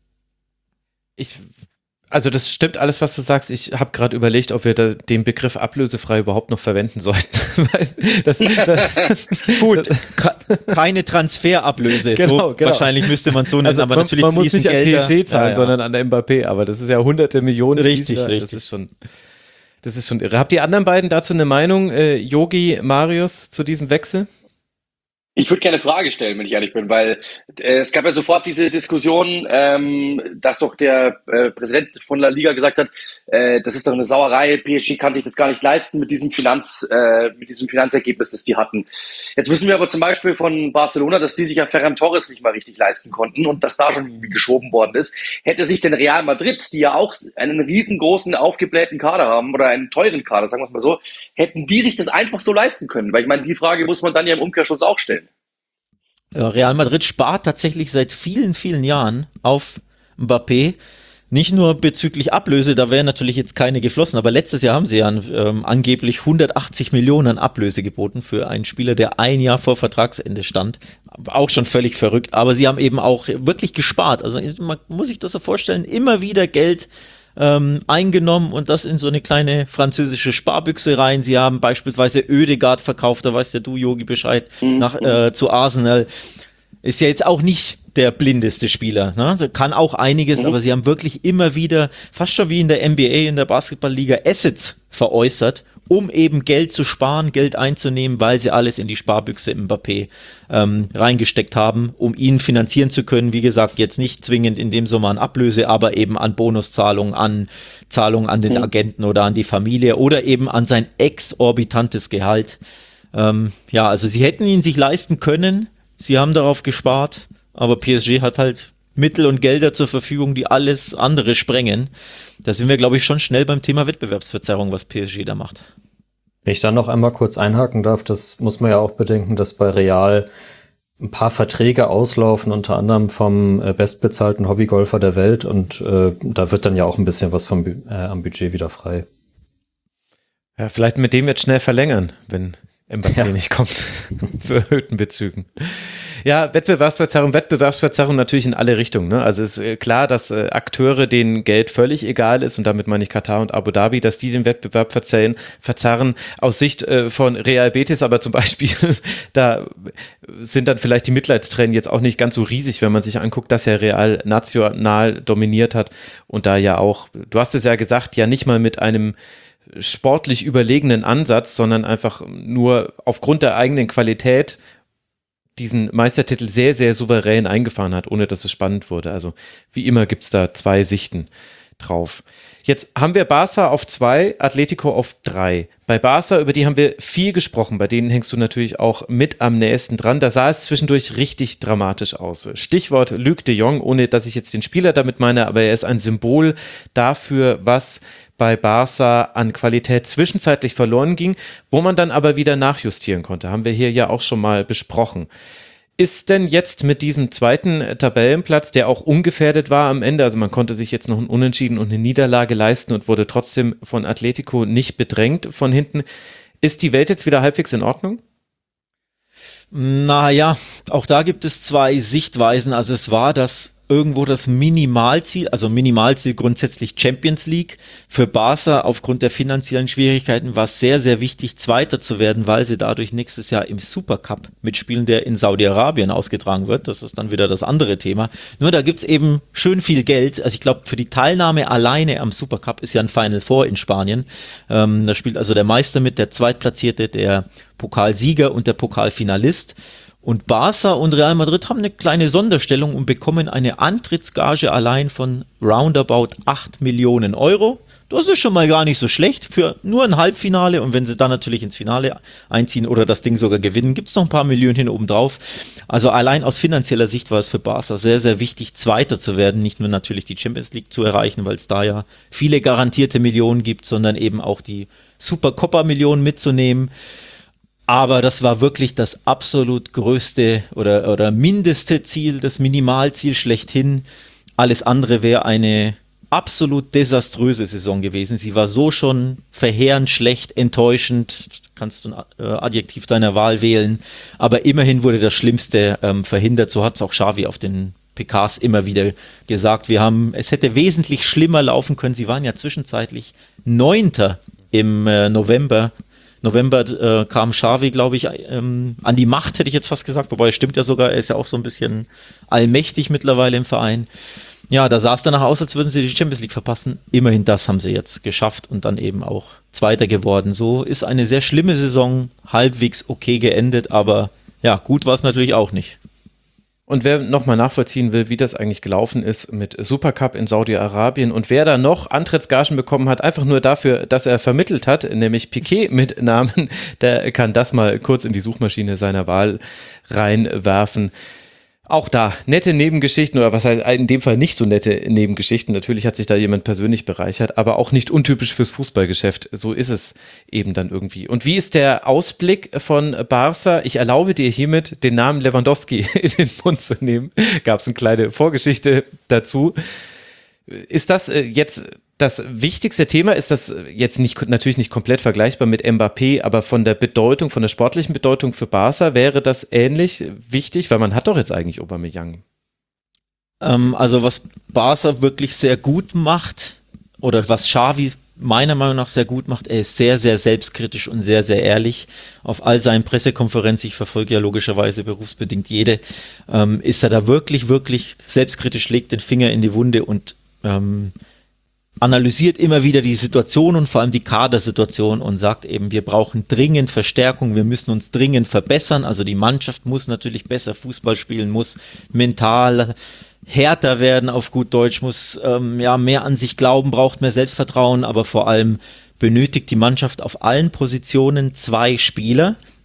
Ich, also das stimmt alles, was du sagst. Ich habe gerade überlegt, ob wir da den Begriff ablösefrei überhaupt noch verwenden sollten. Weil das, das, Gut, keine Transferablöse. Genau, so, genau. Wahrscheinlich müsste man so nennen, also aber man, natürlich man muss nicht an P S G zahlen, ja, ja. sondern an der Mbappé. Aber das ist ja hunderte Millionen. Richtig, Dieser, richtig. Das ist schon, das ist schon irre. Habt die anderen beiden dazu eine Meinung, äh, Yogi, Marius, zu diesem Wechsel? Ich würde gerne eine Frage stellen, wenn ich ehrlich bin, weil äh, es gab ja sofort diese Diskussion, ähm, dass doch der äh, Präsident von La Liga gesagt hat, äh, das ist doch eine Sauerei, P S G kann sich das gar nicht leisten mit diesem Finanz, äh, mit diesem Finanzergebnis, das die hatten. Jetzt wissen wir aber zum Beispiel von Barcelona, dass die sich ja Ferran Torres nicht mal richtig leisten konnten und dass da schon irgendwie geschoben worden ist. Hätte sich denn Real Madrid, die ja auch einen riesengroßen, aufgeblähten Kader haben oder einen teuren Kader, sagen wir es mal so, hätten die sich das einfach so leisten können? Weil ich meine, die Frage muss man dann ja im Umkehrschluss auch stellen. Real Madrid spart tatsächlich seit vielen, vielen Jahren auf Mbappé. Nicht nur bezüglich Ablöse, da wären natürlich jetzt keine geflossen, aber letztes Jahr haben sie ja ähm, angeblich hundertachtzig Millionen an Ablöse geboten für einen Spieler, der ein Jahr vor Vertragsende stand. Auch schon völlig verrückt, aber sie haben eben auch wirklich gespart. Also man muss sich das so vorstellen, immer wieder Geld ähm, eingenommen und das in so eine kleine französische Sparbüchse rein. Sie haben beispielsweise Ødegaard verkauft, da weißt ja du, Yogi, Bescheid, mhm. nach, äh, zu Arsenal. Ist ja jetzt auch nicht der blindeste Spieler, ne? Kann auch einiges, mhm. aber sie haben wirklich immer wieder, fast schon wie in der N B A, in der Basketballliga, Assets veräußert, um eben Geld zu sparen, Geld einzunehmen, weil sie alles in die Sparbüchse Mbappé ähm, reingesteckt haben, um ihn finanzieren zu können. Wie gesagt, jetzt nicht zwingend in dem Sommer an Ablöse, aber eben an Bonuszahlungen, an Zahlungen an den mhm. Agenten oder an die Familie oder eben an sein exorbitantes Gehalt. Ähm, ja, also sie hätten ihn sich leisten können, sie haben darauf gespart, aber P S G hat halt Mittel und Gelder zur Verfügung, die alles andere sprengen. Da sind wir, glaube ich, schon schnell beim Thema Wettbewerbsverzerrung, was P S G da macht. Wenn ich dann noch einmal kurz einhaken darf, das muss man ja auch bedenken, dass bei Real ein paar Verträge auslaufen, unter anderem vom äh, bestbezahlten Hobbygolfer der Welt und äh, da wird dann ja auch ein bisschen was vom, äh, am Budget wieder frei. Ja, vielleicht mit dem jetzt schnell verlängern, wenn Mbappé ja. nicht kommt zu erhöhten Bezügen. Ja, Wettbewerbsverzerrung, Wettbewerbsverzerrung natürlich in alle Richtungen. Ne? Also es ist klar, dass äh, Akteure, denen Geld völlig egal ist, und damit meine ich Katar und Abu Dhabi, dass die den Wettbewerb verzerren. verzerren. Aus Sicht äh, von Real Betis aber zum Beispiel, da sind dann vielleicht die Mitleidstränen jetzt auch nicht ganz so riesig, wenn man sich anguckt, dass ja Real national dominiert hat und da ja auch, du hast es ja gesagt, ja nicht mal mit einem sportlich überlegenen Ansatz, sondern einfach nur aufgrund der eigenen Qualität diesen Meistertitel sehr, sehr souverän eingefahren hat, ohne dass es spannend wurde. Also wie immer gibt es da zwei Sichten drauf. Jetzt haben wir Barca auf zwei, Atletico auf drei. Bei Barca, über die haben wir viel gesprochen, bei denen hängst du natürlich auch mit am nächsten dran. Da sah es zwischendurch richtig dramatisch aus. Stichwort Luc de Jong, ohne dass ich jetzt den Spieler damit meine, aber er ist ein Symbol dafür, was bei Barca an Qualität zwischenzeitlich verloren ging, wo man dann aber wieder nachjustieren konnte. Haben wir hier ja auch schon mal besprochen. Ist denn jetzt mit diesem zweiten Tabellenplatz, der auch ungefährdet war am Ende, also man konnte sich jetzt noch ein Unentschieden und eine Niederlage leisten und wurde trotzdem von Atletico nicht bedrängt von hinten, ist die Welt jetzt wieder halbwegs in Ordnung? Naja, auch da gibt es zwei Sichtweisen. Also es war das irgendwo das Minimalziel, also Minimalziel grundsätzlich Champions League. Für Barca aufgrund der finanziellen Schwierigkeiten war es sehr, sehr wichtig, Zweiter zu werden, weil sie dadurch nächstes Jahr im Supercup mitspielen, der in Saudi-Arabien ausgetragen wird. Das ist dann wieder das andere Thema. Nur da gibt's eben schön viel Geld. Also ich glaube, für die Teilnahme alleine am Supercup ist ja ein Final Four in Spanien. Ähm, da spielt also der Meister mit, der Zweitplatzierte, der Pokalsieger und der Pokalfinalist. Und Barca und Real Madrid haben eine kleine Sonderstellung und bekommen eine Antrittsgage allein von roundabout acht Millionen Euro. Das ist schon mal gar nicht so schlecht für nur ein Halbfinale. Und wenn sie dann natürlich ins Finale einziehen oder das Ding sogar gewinnen, gibt es noch ein paar Millionen oben drauf. Also allein aus finanzieller Sicht war es für Barca sehr, sehr wichtig, Zweiter zu werden. Nicht nur natürlich die Champions League zu erreichen, weil es da ja viele garantierte Millionen gibt, sondern eben auch die Supercopa-Millionen mitzunehmen. Aber das war wirklich das absolut größte oder, oder mindeste Ziel, das Minimalziel schlechthin. Alles andere wäre eine absolut desaströse Saison gewesen. Sie war so schon verheerend schlecht, enttäuschend. Kannst du ein äh, Adjektiv deiner Wahl wählen. Aber immerhin wurde das Schlimmste ähm, verhindert. So hat es auch Xavi auf den P Ks immer wieder gesagt. Wir haben, es hätte wesentlich schlimmer laufen können. Sie waren ja zwischenzeitlich Neunter im äh, November. November äh, kam Xavi, glaube ich, ähm, an die Macht, hätte ich jetzt fast gesagt, wobei es stimmt ja sogar, er ist ja auch so ein bisschen allmächtig mittlerweile im Verein. Ja, da sah es danach aus, als würden sie die Champions League verpassen. Immerhin das haben sie jetzt geschafft und dann eben auch Zweiter geworden. So ist eine sehr schlimme Saison halbwegs okay geendet, aber ja, gut war es natürlich auch nicht. Und wer nochmal nachvollziehen will, wie das eigentlich gelaufen ist mit Supercup in Saudi-Arabien und wer da noch Antrittsgagen bekommen hat, einfach nur dafür, dass er vermittelt hat, nämlich Piqué mit Namen, der kann das mal kurz in die Suchmaschine seiner Wahl reinwerfen. Auch da nette Nebengeschichten oder was heißt in dem Fall nicht so nette Nebengeschichten. Natürlich hat sich da jemand persönlich bereichert, aber auch nicht untypisch fürs Fußballgeschäft. So ist es eben dann irgendwie. Und wie ist der Ausblick von Barca? Ich erlaube dir hiermit, den Namen Lewandowski in den Mund zu nehmen. Gab es eine kleine Vorgeschichte dazu. Ist das jetzt das wichtigste Thema? Ist das jetzt nicht, natürlich nicht komplett vergleichbar mit Mbappé, aber von der Bedeutung, von der sportlichen Bedeutung für Barca wäre das ähnlich wichtig, weil man hat doch jetzt eigentlich Aubameyang. Ähm, also was Barca wirklich sehr gut macht oder was Xavi meiner Meinung nach sehr gut macht, er ist sehr, sehr selbstkritisch und sehr, sehr ehrlich. Auf all seinen Pressekonferenzen, ich verfolge ja logischerweise berufsbedingt jede, ähm, ist er da wirklich, wirklich selbstkritisch, legt den Finger in die Wunde und ähm, analysiert immer wieder die Situation und vor allem die Kadersituation und sagt eben, wir brauchen dringend Verstärkung, wir müssen uns dringend verbessern, also die Mannschaft muss natürlich besser Fußball spielen, muss mental härter werden auf gut Deutsch, muss ähm, ja mehr an sich glauben, braucht mehr Selbstvertrauen, aber vor allem benötigt die Mannschaft auf allen Positionen zwei Spieler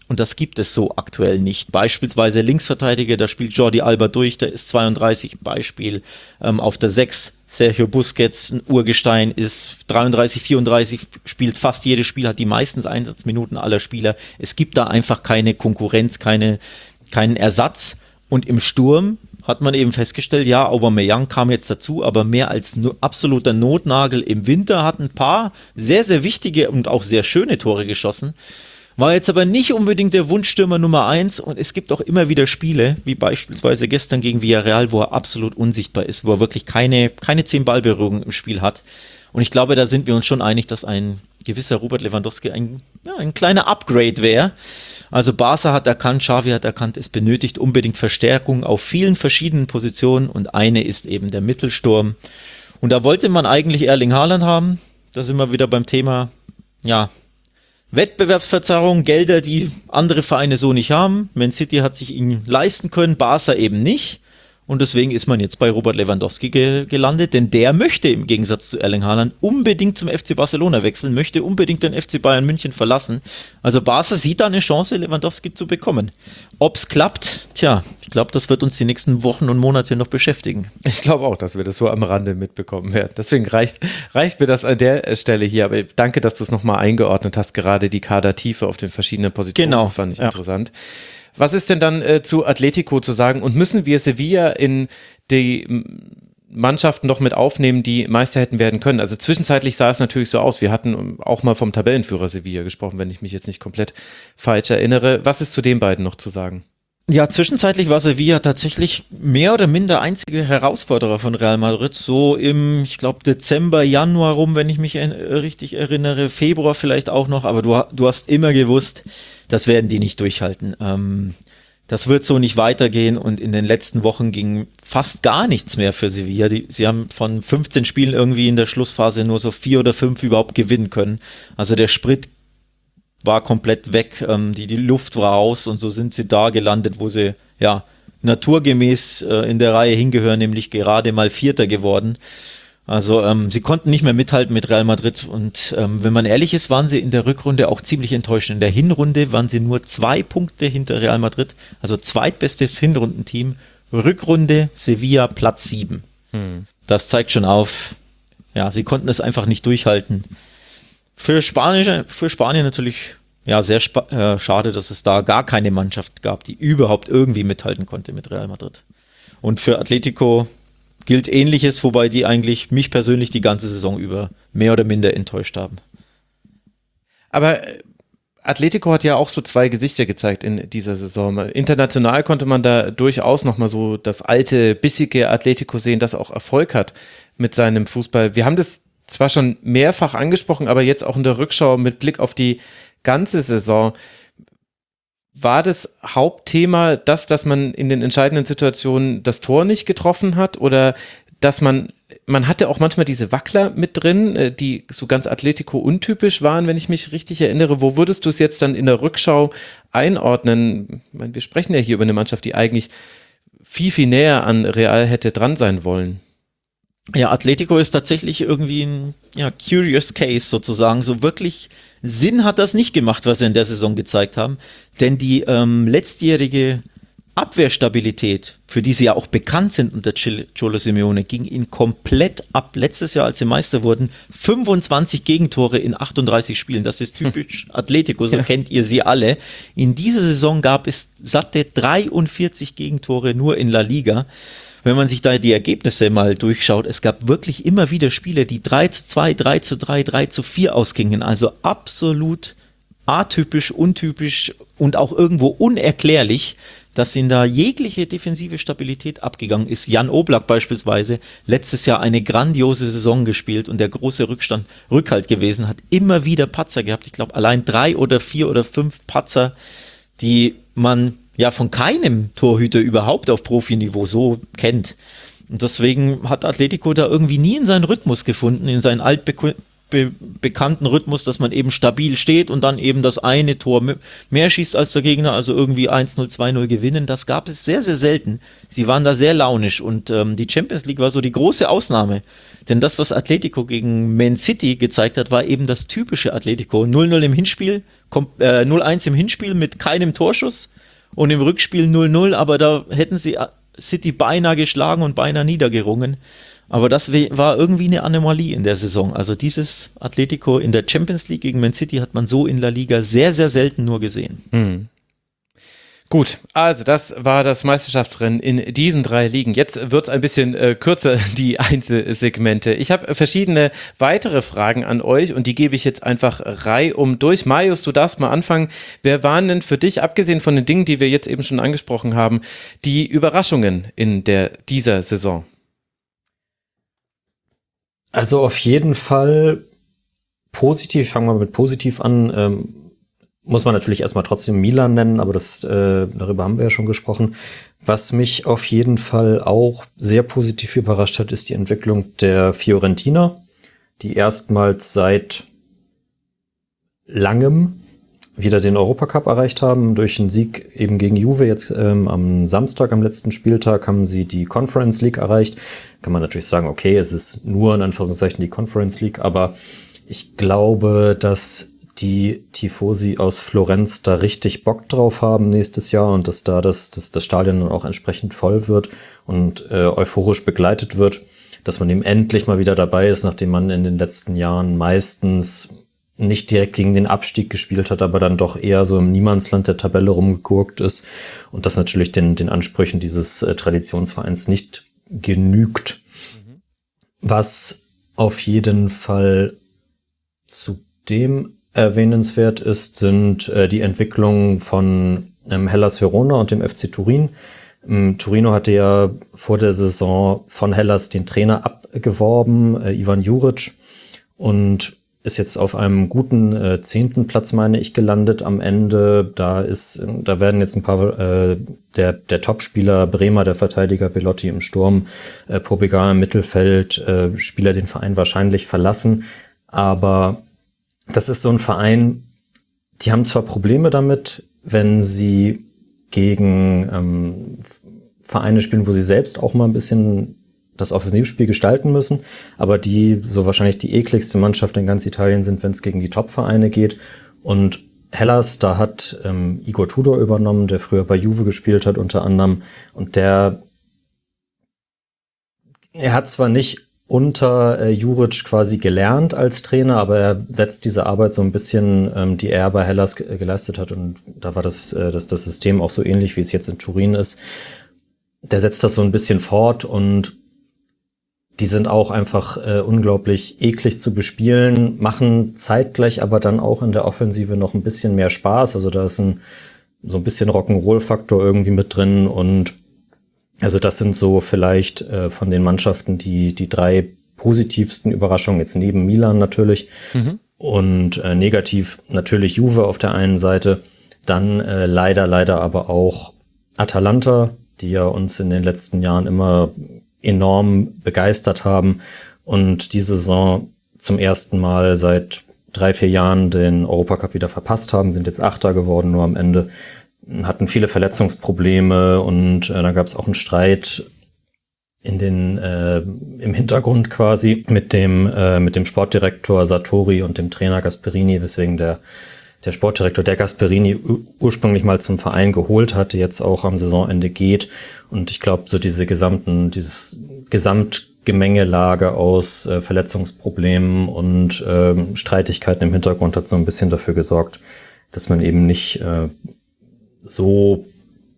Und das gibt es so aktuell nicht. Beispielsweise Linksverteidiger, da spielt Jordi Alba durch, der ist zweiunddreißig, Beispiel. Ähm, auf der sechs Sergio Busquets, ein Urgestein, ist dreiunddreißig, vierunddreißig, spielt fast jedes Spiel, hat die meisten Einsatzminuten aller Spieler. Es gibt da einfach keine Konkurrenz, keine, keinen Ersatz. Und im Sturm hat man eben festgestellt, ja, Aubameyang kam jetzt dazu, aber mehr als no- absoluter Notnagel im Winter, hat ein paar sehr, sehr wichtige und auch sehr schöne Tore geschossen. War jetzt aber nicht unbedingt der Wunschstürmer Nummer eins und es gibt auch immer wieder Spiele, wie beispielsweise gestern gegen Villarreal, wo er absolut unsichtbar ist, wo er wirklich keine, keine zehn Ballberührungen im Spiel hat. Und ich glaube, da sind wir uns schon einig, dass ein gewisser Robert Lewandowski ein, ja, ein kleiner Upgrade wäre. Also Barca hat erkannt, Xavi hat erkannt, es benötigt unbedingt Verstärkung auf vielen verschiedenen Positionen und eine ist eben der Mittelsturm. Und da wollte man eigentlich Erling Haaland haben. Da sind wir wieder beim Thema, ja, Wettbewerbsverzerrung, Gelder, die andere Vereine so nicht haben. Man City hat sich ihn leisten können, Barca eben nicht. Und deswegen ist man jetzt bei Robert Lewandowski ge- gelandet, denn der möchte im Gegensatz zu Erling Haaland unbedingt zum F C Barcelona wechseln, möchte unbedingt den F C Bayern München verlassen. Also Barca sieht da eine Chance, Lewandowski zu bekommen. Ob's klappt, tja, ich glaube, das wird uns die nächsten Wochen und Monate noch beschäftigen. Ich glaube auch, dass wir das so am Rande mitbekommen werden. Deswegen reicht, reicht mir das an der Stelle hier. Aber danke, dass du es nochmal eingeordnet hast, gerade die Kadertiefe auf den verschiedenen Positionen, Genau, fand ich ja. interessant. Was ist denn dann äh, zu Atletico zu sagen? Und müssen wir Sevilla in die m, Mannschaften noch mit aufnehmen, die Meister hätten werden können? Also zwischenzeitlich sah es natürlich so aus. Wir hatten auch mal vom Tabellenführer Sevilla gesprochen, wenn ich mich jetzt nicht komplett falsch erinnere. Was ist zu den beiden noch zu sagen? Ja, zwischenzeitlich war Sevilla tatsächlich mehr oder minder einzige Herausforderer von Real Madrid. So im, ich glaube, Dezember, Januar rum, wenn ich mich äh, richtig erinnere, Februar vielleicht auch noch, aber du, du hast immer gewusst, das werden die nicht durchhalten. Ähm, das wird so nicht weitergehen und in den letzten Wochen ging fast gar nichts mehr für Sevilla. Die, sie haben von fünfzehn Spielen irgendwie in der Schlussphase nur so vier oder fünf überhaupt gewinnen können. Also der Sprit war komplett weg, ähm, die, die Luft war aus und so sind sie da gelandet, wo sie ja naturgemäß äh, in der Reihe hingehören, nämlich gerade mal Vierter geworden. Also ähm, sie konnten nicht mehr mithalten mit Real Madrid und ähm, wenn man ehrlich ist, waren sie in der Rückrunde auch ziemlich enttäuscht. In der Hinrunde waren sie nur zwei Punkte hinter Real Madrid, also zweitbestes Hinrundenteam. Rückrunde Sevilla Platz sieben. Hm. Das zeigt schon auf, ja, sie konnten es einfach nicht durchhalten. Für Spanien, für Spanien natürlich ja sehr spa- äh, schade, dass es da gar keine Mannschaft gab, die überhaupt irgendwie mithalten konnte mit Real Madrid. Und für Atletico gilt Ähnliches, wobei die eigentlich mich persönlich die ganze Saison über mehr oder minder enttäuscht haben. Aber Atletico hat ja auch so zwei Gesichter gezeigt in dieser Saison. International konnte man da durchaus nochmal so das alte, bissige Atletico sehen, das auch Erfolg hat mit seinem Fußball. Wir haben das zwar schon mehrfach angesprochen, aber jetzt auch in der Rückschau mit Blick auf die ganze Saison. War das Hauptthema das, dass man in den entscheidenden Situationen das Tor nicht getroffen hat oder dass man, man hatte auch manchmal diese Wackler mit drin, die so ganz Atletico untypisch waren, wenn ich mich richtig erinnere. Wo würdest du es jetzt dann in der Rückschau einordnen? Ich meine, wir sprechen ja hier über eine Mannschaft, die eigentlich viel, viel näher an Real hätte dran sein wollen. Ja, Atletico ist tatsächlich irgendwie ein ja, curious case sozusagen. So wirklich Sinn hat das nicht gemacht, was sie in der Saison gezeigt haben. Denn die ähm, letztjährige Abwehrstabilität, für die sie ja auch bekannt sind unter Cholo Simeone, ging ihnen komplett ab. Letztes Jahr, als sie Meister wurden, fünfundzwanzig Gegentore in achtunddreißig Spielen. Das ist typisch Atletico, so ja. Kennt ihr sie alle. In dieser Saison gab es satte dreiundvierzig Gegentore nur in La Liga. Wenn man sich da die Ergebnisse mal durchschaut, es gab wirklich immer wieder Spiele, die drei zu zwei, drei zu drei, drei zu vier ausgingen. Also absolut atypisch, untypisch und auch irgendwo unerklärlich, dass ihnen da jegliche defensive Stabilität abgegangen ist. Jan Oblak beispielsweise, letztes Jahr eine grandiose Saison gespielt und der große Rückstand, Rückhalt gewesen, hat immer wieder Patzer gehabt. Ich glaube, allein drei oder vier oder fünf Patzer, die man ja von keinem Torhüter überhaupt auf Profiniveau so kennt. Und deswegen hat Atletico da irgendwie nie in seinen Rhythmus gefunden, in seinen altbekannten be- bekannten Rhythmus, dass man eben stabil steht und dann eben das eine Tor mehr schießt als der Gegner, also irgendwie eins null, zwei null gewinnen. Das gab es sehr, sehr selten. Sie waren da sehr launisch und ähm, die Champions League war so die große Ausnahme. Denn das, was Atletico gegen Man City gezeigt hat, war eben das typische Atletico. null null im Hinspiel äh, null eins im Hinspiel mit keinem Torschuss und im Rückspiel null null, aber da hätten sie City beinahe geschlagen und beinahe niedergerungen. Aber das war irgendwie eine Anomalie in der Saison. Also dieses Atletico in der Champions League gegen Man City hat man so in La Liga sehr, sehr selten nur gesehen. Mhm. Gut, also das war das Meisterschaftsrennen in diesen drei Ligen. Jetzt wird es ein bisschen äh, kürzer, die Einzelsegmente. Ich habe verschiedene weitere Fragen an euch und die gebe ich jetzt einfach reihum durch. Marius, du darfst mal anfangen. Wer waren denn für dich, abgesehen von den Dingen, die wir jetzt eben schon angesprochen haben, die Überraschungen in der, dieser Saison? Also auf jeden Fall positiv, fangen wir mit positiv an, ähm, muss man natürlich erstmal trotzdem Milan nennen, aber das äh, darüber haben wir ja schon gesprochen. Was mich auf jeden Fall auch sehr positiv überrascht hat, ist die Entwicklung der Fiorentina, die erstmals seit langem wieder den Europacup erreicht haben. Durch einen Sieg eben gegen Juve jetzt ähm, am Samstag, am letzten Spieltag, haben sie die Conference League erreicht. Kann man natürlich sagen, okay, es ist nur in Anführungszeichen die Conference League, aber ich glaube, dass die Tifosi aus Florenz da richtig Bock drauf haben nächstes Jahr und dass da das, dass das Stadion dann auch entsprechend voll wird und äh, euphorisch begleitet wird, dass man eben endlich mal wieder dabei ist, nachdem man in den letzten Jahren meistens nicht direkt gegen den Abstieg gespielt hat, aber dann doch eher so im Niemandsland der Tabelle rumgegurkt ist und das natürlich den, den Ansprüchen dieses äh, Traditionsvereins nicht genügt. Mhm. Was auf jeden Fall zudem erwähnenswert ist, sind äh, die Entwicklungen von ähm, Hellas Verona und dem F C Turin. Ähm, Torino hatte ja vor der Saison von Hellas den Trainer abgeworben, äh, Ivan Juric, und ist jetzt auf einem guten äh, zehnten Platz, meine ich, gelandet am Ende. Da ist, da werden jetzt ein paar äh, der der Topspieler, Bremer, der Verteidiger, Belotti im Sturm, äh, Pobega im Mittelfeld, äh, Spieler den Verein wahrscheinlich verlassen. Aber das ist so ein Verein, die haben zwar Probleme damit, wenn sie gegen ähm, Vereine spielen, wo sie selbst auch mal ein bisschen das Offensivspiel gestalten müssen, aber die so wahrscheinlich die ekligste Mannschaft in ganz Italien sind, wenn es gegen die Top-Vereine geht. Und Hellas, da hat ähm, Igor Tudor übernommen, der früher bei Juve gespielt hat unter anderem. Und der, er hat zwar nicht unter äh, Juric quasi gelernt als Trainer, aber er setzt diese Arbeit so ein bisschen, ähm, die er bei Hellas ge- geleistet hat. Und da war das, äh, das, das System auch so ähnlich, wie es jetzt in Turin ist. Der setzt das so ein bisschen fort und die sind auch einfach äh, unglaublich eklig zu bespielen, machen zeitgleich aber dann auch in der Offensive noch ein bisschen mehr Spaß. Also da ist ein so ein bisschen Rock'n'Roll-Faktor irgendwie mit drin. Und also das sind so vielleicht äh, von den Mannschaften die die drei positivsten Überraschungen, jetzt neben Milan natürlich. Mhm. Und äh, negativ natürlich Juve auf der einen Seite. Dann äh, leider, leider aber auch Atalanta, die ja uns in den letzten Jahren immer enorm begeistert haben und diese Saison zum ersten Mal seit drei, vier Jahren den Europacup wieder verpasst haben, sind jetzt Achter geworden, nur am Ende, hatten viele Verletzungsprobleme und äh, da gab es auch einen Streit in den äh, im Hintergrund quasi mit dem äh, mit dem Sportdirektor Sartori und dem Trainer Gasperini, weswegen der der Sportdirektor, der Gasperini ur- ursprünglich mal zum Verein geholt hatte, jetzt auch am Saisonende geht. Und ich glaube, so diese gesamten, dieses Gesamtgemengelage aus äh, Verletzungsproblemen und ähm, Streitigkeiten im Hintergrund hat so ein bisschen dafür gesorgt, dass man eben nicht äh, so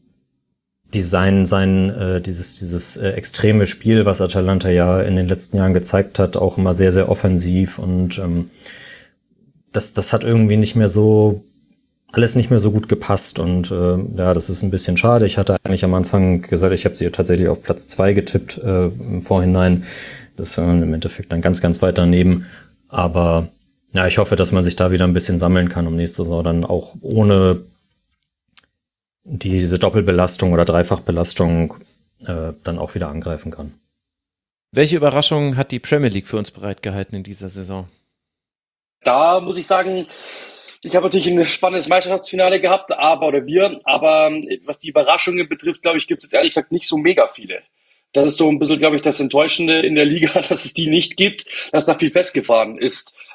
Design sein, äh, dieses dieses äh, extreme Spiel, was Atalanta ja in den letzten Jahren gezeigt hat, auch immer sehr, sehr offensiv und ähm, Das, das hat irgendwie nicht mehr so, alles nicht mehr so gut gepasst und äh, ja, das ist ein bisschen schade. Ich hatte eigentlich am Anfang gesagt, ich habe sie tatsächlich auf Platz zwei getippt äh, im Vorhinein. Das war im Endeffekt dann ganz, ganz weit daneben. Aber ja, ich hoffe, dass man sich da wieder ein bisschen sammeln kann, um nächste Saison dann auch ohne diese Doppelbelastung oder Dreifachbelastung äh, dann auch wieder angreifen kann. Welche Überraschungen hat die Premier League für uns bereitgehalten in dieser Saison? Da muss ich sagen, ich habe natürlich ein spannendes Meisterschaftsfinale gehabt, aber oder wir, aber was die Überraschungen betrifft, glaube ich, gibt es ehrlich gesagt nicht so mega viele. Das ist so ein bisschen, glaube ich, das Enttäuschende in der Liga, dass es die nicht gibt, dass da viel festgefahren ist.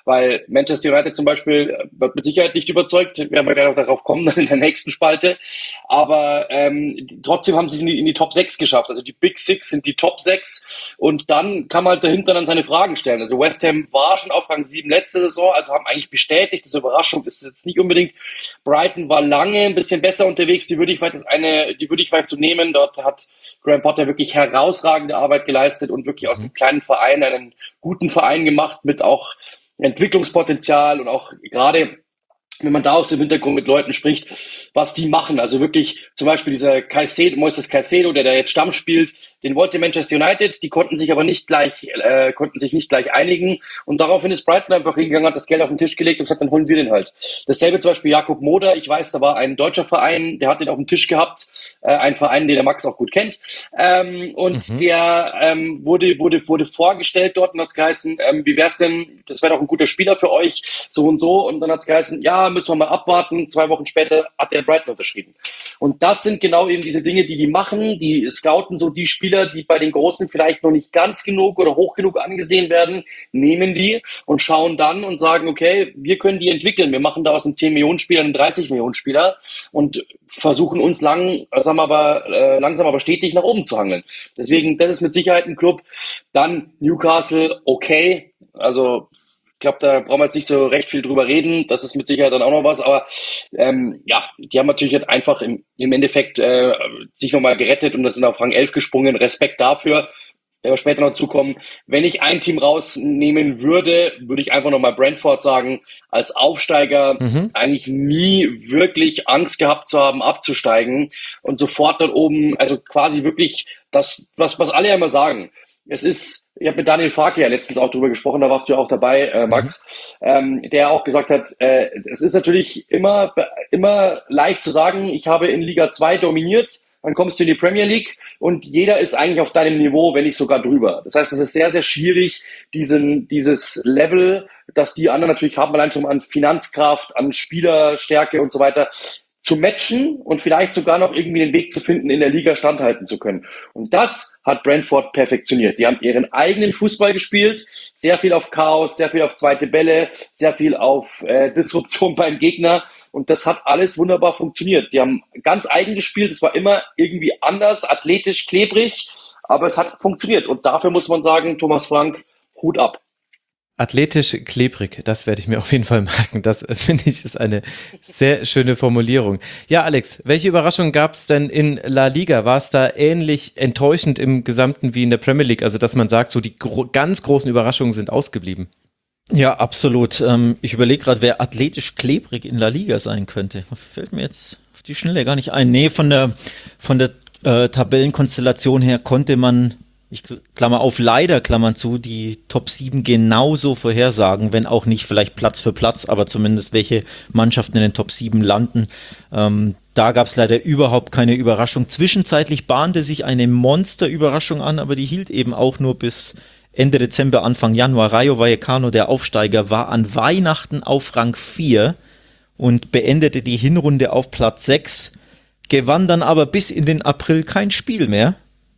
weil Manchester United zum Beispiel wird mit Sicherheit nicht überzeugt, werden wir gleich noch darauf kommen, dann in der nächsten Spalte, aber ähm, trotzdem haben sie es in die, in die Top sechs geschafft, also die Big Six sind die Top sechs und dann kann man dahinter dann seine Fragen stellen. Also West Ham war schon auf Rang sieben letzte Saison, also haben eigentlich bestätigt, diese Überraschung ist jetzt nicht unbedingt. Brighton war lange ein bisschen besser unterwegs, die würde ich vielleicht das eine, die würde ich vielleicht so nehmen. Dort hat Graham Potter wirklich herausragende Arbeit geleistet und wirklich aus einem kleinen Verein einen guten Verein gemacht mit auch Entwicklungspotenzial und auch gerade wenn man da aus dem Hintergrund mit Leuten spricht, was die machen. Also wirklich zum Beispiel dieser Caicedo, Moises Caicedo, der da jetzt Stamm spielt, den wollte Manchester United, die konnten sich aber nicht gleich, äh, konnten sich nicht gleich einigen und daraufhin ist Brighton einfach hingegangen, hat das Geld auf den Tisch gelegt und gesagt, dann holen wir den halt. Dasselbe zum Beispiel Jakub Moder, ich weiß, da war ein deutscher Verein, der hat den auf dem Tisch gehabt, äh, ein Verein, den der Max auch gut kennt, ähm, und mhm. der ähm, wurde, wurde, wurde vorgestellt dort und hat's geheißen, ähm, wie wär's denn, das wäre doch ein guter Spieler für euch, so und so, und dann hat's geheißen, ja, müssen wir mal abwarten. Zwei Wochen später hat der Brighton unterschrieben. Und das sind genau eben diese Dinge, die die machen. Die scouten so die Spieler, die bei den Großen vielleicht noch nicht ganz genug oder hoch genug angesehen werden, nehmen die und schauen dann und sagen, okay, wir können die entwickeln. Wir machen da aus einem zehn Millionen Spieler einen dreißig Millionen Spieler und versuchen uns lang, sagen wir aber, äh, langsam aber stetig nach oben zu hangeln. Deswegen, das ist mit Sicherheit ein Club. Dann Newcastle, okay. Also ich glaube, da brauchen wir jetzt nicht so recht viel drüber reden. Das ist mit Sicherheit dann auch noch was. Aber ähm, ja, die haben natürlich halt einfach im, im Endeffekt äh, sich nochmal gerettet und sind auf Rang elf gesprungen. Respekt dafür. Wenn wir später noch zukommen. Wenn ich ein Team rausnehmen würde, würde ich einfach nochmal Brentford sagen. Als Aufsteiger mhm. eigentlich nie wirklich Angst gehabt zu haben, abzusteigen. Und sofort dort oben, also quasi wirklich das, was, was alle ja immer sagen. Es ist, ich habe mit Daniel Farke ja letztens auch drüber gesprochen, da warst du ja auch dabei, äh, Max, mhm. ähm, der auch gesagt hat, äh, es ist natürlich immer, immer leicht zu sagen, ich habe in Liga zwei dominiert, dann kommst du in die Premier League und jeder ist eigentlich auf deinem Niveau, wenn nicht sogar drüber. Das heißt, es ist sehr, sehr schwierig, diesen, dieses Level, das die anderen natürlich haben, allein schon an Finanzkraft, an Spielerstärke und so weiter, zu matchen und vielleicht sogar noch irgendwie den Weg zu finden, in der Liga standhalten zu können. Und das hat Brentford perfektioniert. Die haben ihren eigenen Fußball gespielt, sehr viel auf Chaos, sehr viel auf zweite Bälle, sehr viel auf äh, Disruption beim Gegner und das hat alles wunderbar funktioniert. Die haben ganz eigen gespielt, es war immer irgendwie anders, athletisch, klebrig, aber es hat funktioniert und dafür muss man sagen, Thomas Frank, Hut ab. Athletisch klebrig, das werde ich mir auf jeden Fall merken. Das äh, finde ich ist eine sehr schöne Formulierung. Ja, Alex, welche Überraschungen gab es denn in La Liga? War es da ähnlich enttäuschend im Gesamten wie in der Premier League? Also, dass man sagt, so die gro- ganz großen Überraschungen sind ausgeblieben. Ja, absolut. Ähm, ich überlege gerade, wer athletisch klebrig in La Liga sein könnte. Fällt mir jetzt auf die Schnelle gar nicht ein. Nee, von der, von der äh, Tabellenkonstellation her konnte man, ich klammer auf, leider Klammern zu, die Top sieben genauso vorhersagen, wenn auch nicht vielleicht Platz für Platz, aber zumindest welche Mannschaften in den Top sieben landen. Ähm, da gab es leider überhaupt keine Überraschung. Zwischenzeitlich bahnte sich eine Monsterüberraschung an, aber die hielt eben auch nur bis Ende Dezember, Anfang Januar. Rayo Vallecano, der Aufsteiger, war an Weihnachten auf Rang vier und beendete die Hinrunde auf Platz sechs, gewann dann aber bis in den April kein Spiel mehr.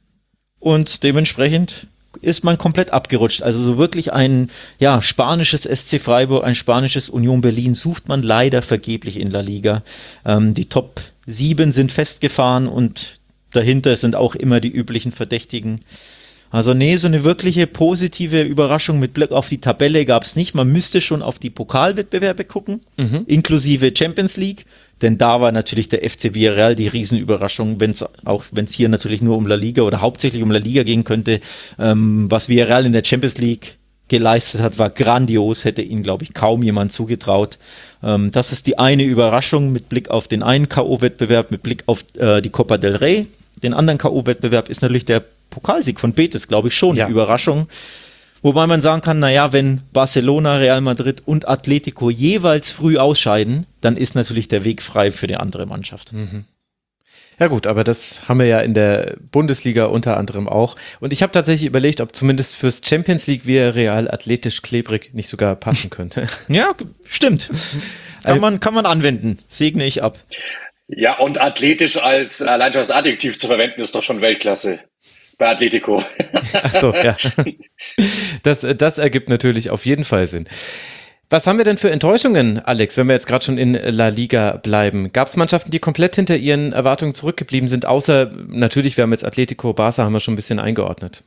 Und dementsprechend ist man komplett abgerutscht. Also so wirklich ein ja, spanisches S C Freiburg, ein spanisches Union Berlin sucht man leider vergeblich in La Liga. Ähm, die Top sieben sind festgefahren und dahinter sind auch immer die üblichen Verdächtigen. Also nee, so eine wirkliche positive Überraschung mit Blick auf die Tabelle gab es nicht. Man müsste schon auf die Pokalwettbewerbe gucken, mhm. inklusive Champions League. Denn da war natürlich der F C Villarreal die Riesenüberraschung, wenn's, auch wenn es hier natürlich nur um La Liga oder hauptsächlich um La Liga gehen könnte. Ähm, was Villarreal in der Champions League geleistet hat, war grandios, hätte ihnen, glaube ich, kaum jemand zugetraut. Ähm, das ist die eine Überraschung mit Blick auf den einen K O-Wettbewerb, mit Blick auf äh, die Copa del Rey. Den anderen K O-Wettbewerb ist natürlich der Pokalsieg von Betis, glaube ich, schon ja. eine Überraschung. Wobei man sagen kann, naja, wenn Barcelona, Real Madrid und Atletico jeweils früh ausscheiden, dann ist natürlich der Weg frei für die andere Mannschaft. Mhm. Ja gut, aber das haben wir ja in der Bundesliga unter anderem auch. Und ich habe tatsächlich überlegt, ob zumindest fürs Champions League Villarreal athletisch klebrig nicht sogar passen könnte. Ja, stimmt. Kann man, kann man anwenden. Segne ich ab. Ja, und athletisch als allein schon als Adjektiv zu verwenden, ist doch schon Weltklasse. Bei Atletico. Ach so, ja. Das, das ergibt natürlich auf jeden Fall Sinn. Was haben wir denn für Enttäuschungen, Alex, wenn wir jetzt gerade schon in La Liga bleiben? Gab es Mannschaften, die komplett hinter ihren Erwartungen zurückgeblieben sind, außer natürlich, wir haben jetzt Atletico, Barca haben wir schon ein bisschen eingeordnet.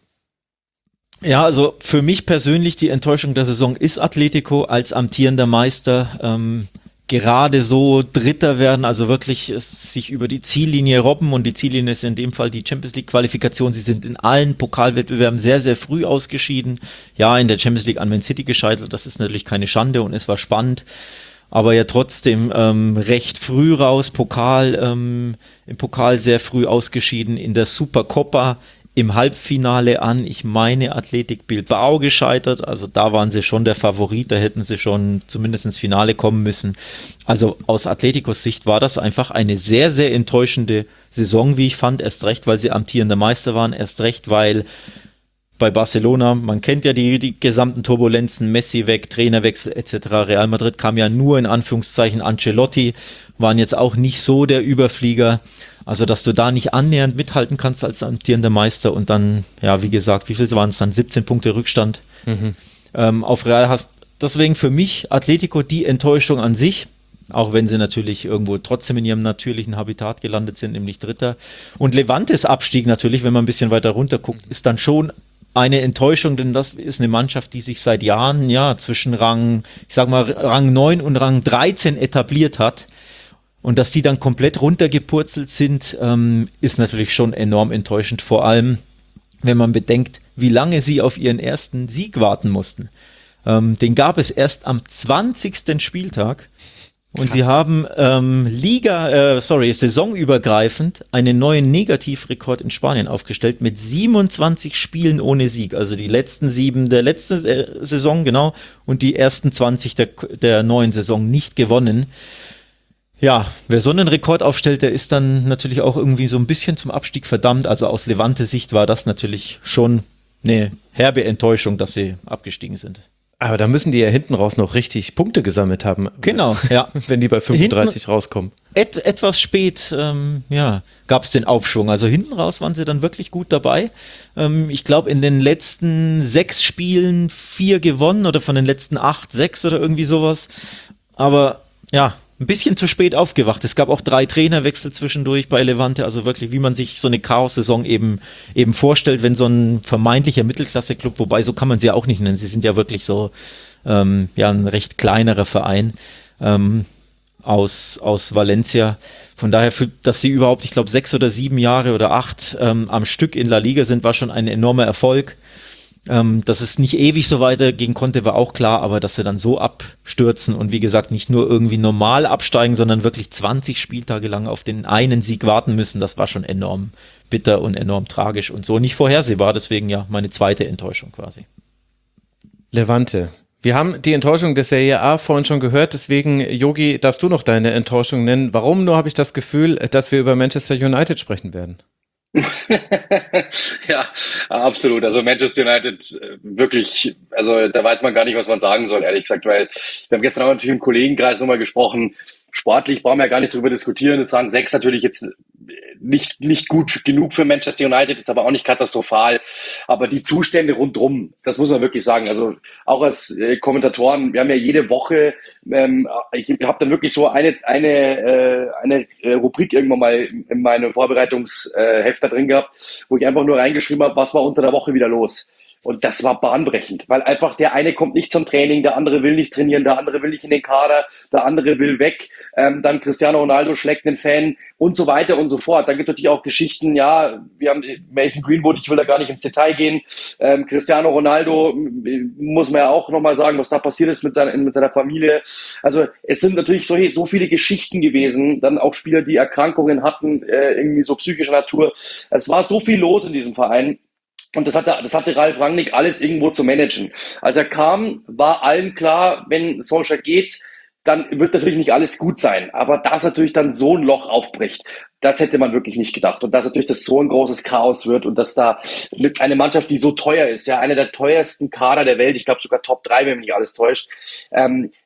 Ja, also für mich persönlich die Enttäuschung der Saison ist Atletico als amtierender Meister. Ähm, gerade so Dritter werden, also wirklich es, sich über die Ziellinie robben, und die Ziellinie ist in dem Fall die Champions League Qualifikation. Sie sind in allen Pokalwettbewerben sehr, sehr früh ausgeschieden. Ja, in der Champions League an Man City gescheitert, das ist natürlich keine Schande und es war spannend. Aber ja trotzdem ähm, recht früh raus, Pokal, ähm, im Pokal sehr früh ausgeschieden, in der Supercopa im Halbfinale an, ich meine, Athletic Bilbao gescheitert, also da waren sie schon der Favorit, da hätten sie schon zumindest ins Finale kommen müssen. Also aus Atleticos Sicht war das einfach eine sehr, sehr enttäuschende Saison, wie ich fand, erst recht, weil sie amtierender Meister waren, erst recht, weil bei Barcelona, man kennt ja die, die gesamten Turbulenzen, Messi weg, Trainerwechsel et cetera. Real Madrid kam ja nur in Anführungszeichen Ancelotti, waren jetzt auch nicht so der Überflieger. Also, dass du da nicht annähernd mithalten kannst als amtierender Meister und dann, ja, wie gesagt, wie viel waren es dann? siebzehn Punkte Rückstand mhm. ähm, auf Real hast. Deswegen für mich Atletico die Enttäuschung an sich, auch wenn sie natürlich irgendwo trotzdem in ihrem natürlichen Habitat gelandet sind, nämlich Dritter. Und Levantes Abstieg natürlich, wenn man ein bisschen weiter runter guckt, ist dann schon eine Enttäuschung, denn das ist eine Mannschaft, die sich seit Jahren, ja, zwischen Rang, ich sag mal, Rang neun und Rang dreizehn etabliert hat. Und dass die dann komplett runtergepurzelt sind, ähm, ist natürlich schon enorm enttäuschend. Vor allem, wenn man bedenkt, wie lange sie auf ihren ersten Sieg warten mussten. Ähm, den gab es erst am zwanzigsten Spieltag. Und Krass. Sie haben ähm, Liga, äh, sorry, saisonübergreifend einen neuen Negativrekord in Spanien aufgestellt mit siebenundzwanzig Spielen ohne Sieg. Also die letzten sieben der letzten äh, Saison, genau, und die ersten zwanzig der, der neuen Saison nicht gewonnen. Ja, wer so einen Rekord aufstellt, der ist dann natürlich auch irgendwie so ein bisschen zum Abstieg verdammt. Also aus Levante Sicht war das natürlich schon eine herbe Enttäuschung, dass sie abgestiegen sind. Aber da müssen die ja hinten raus noch richtig Punkte gesammelt haben. Genau, ja. Wenn die bei fünfunddreißig hinten rauskommen. Et, etwas spät, ähm, ja, gab es den Aufschwung. Also hinten raus waren sie dann wirklich gut dabei. Ähm, ich glaube, in den letzten sechs Spielen vier gewonnen oder von den letzten acht, sechs oder irgendwie sowas. Aber ja, ein bisschen zu spät aufgewacht. Es gab auch drei Trainerwechsel zwischendurch bei Levante, also wirklich, wie man sich so eine Chaos-Saison eben, eben vorstellt, wenn so ein vermeintlicher Mittelklasse-Club, wobei so kann man sie ja auch nicht nennen, sie sind ja wirklich so ähm, ja, ein recht kleinerer Verein ähm, aus, aus Valencia. Von daher, für, dass sie überhaupt, ich glaube, sechs oder sieben Jahre oder acht ähm, am Stück in La Liga sind, war schon ein enormer Erfolg. Ähm, dass es nicht ewig so weitergehen konnte, war auch klar, aber dass sie dann so abstürzen und wie gesagt nicht nur irgendwie normal absteigen, sondern wirklich zwanzig Spieltage lang auf den einen Sieg warten müssen, das war schon enorm bitter und enorm tragisch und so nicht vorhersehbar, deswegen ja meine zweite Enttäuschung quasi. Levante. Wir haben die Enttäuschung der Serie A vorhin schon gehört, deswegen, Yogi, darfst du noch deine Enttäuschung nennen. Warum nur habe ich das Gefühl, dass wir über Manchester United sprechen werden? Ja, absolut. Also Manchester United wirklich, also da weiß man gar nicht, was man sagen soll, ehrlich gesagt, weil wir haben gestern auch natürlich im Kollegenkreis nochmal gesprochen. Sportlich brauchen wir ja gar nicht drüber diskutieren. Es waren sechs natürlich jetzt nicht, nicht gut genug für Manchester United, jetzt aber auch nicht katastrophal. Aber die Zustände rundherum, das muss man wirklich sagen. Also auch als äh, Kommentatoren, wir haben ja jede Woche, ähm, ich habe dann wirklich so eine, eine, äh, eine Rubrik irgendwann mal in meinem Vorbereitungsheft da drin gehabt, wo ich einfach nur reingeschrieben habe, was war unter der Woche wieder los. Und das war bahnbrechend, weil einfach der eine kommt nicht zum Training, der andere will nicht trainieren, der andere will nicht in den Kader, der andere will weg, ähm, dann Cristiano Ronaldo schlägt einen Fan und so weiter und so fort. Da gibt es natürlich auch Geschichten, ja, wir haben Mason Greenwood, ich will da gar nicht ins Detail gehen, ähm, Cristiano Ronaldo, muss man ja auch nochmal sagen, was da passiert ist mit seiner, mit seiner Familie. Also es sind natürlich so, so viele Geschichten gewesen, dann auch Spieler, die Erkrankungen hatten, äh, irgendwie so psychischer Natur. Es war so viel los in diesem Verein. Und das hatte, das hatte Ralf Rangnick alles irgendwo zu managen. Als er kam, war allen klar, wenn Solskjaer geht, dann wird natürlich nicht alles gut sein. Aber dass natürlich dann so ein Loch aufbricht, das hätte man wirklich nicht gedacht. Und dass natürlich das so ein großes Chaos wird und dass da eine Mannschaft, die so teuer ist, ja, eine der teuersten Kader der Welt, ich glaube sogar Top drei, wenn mich nicht alles täuscht, ähm,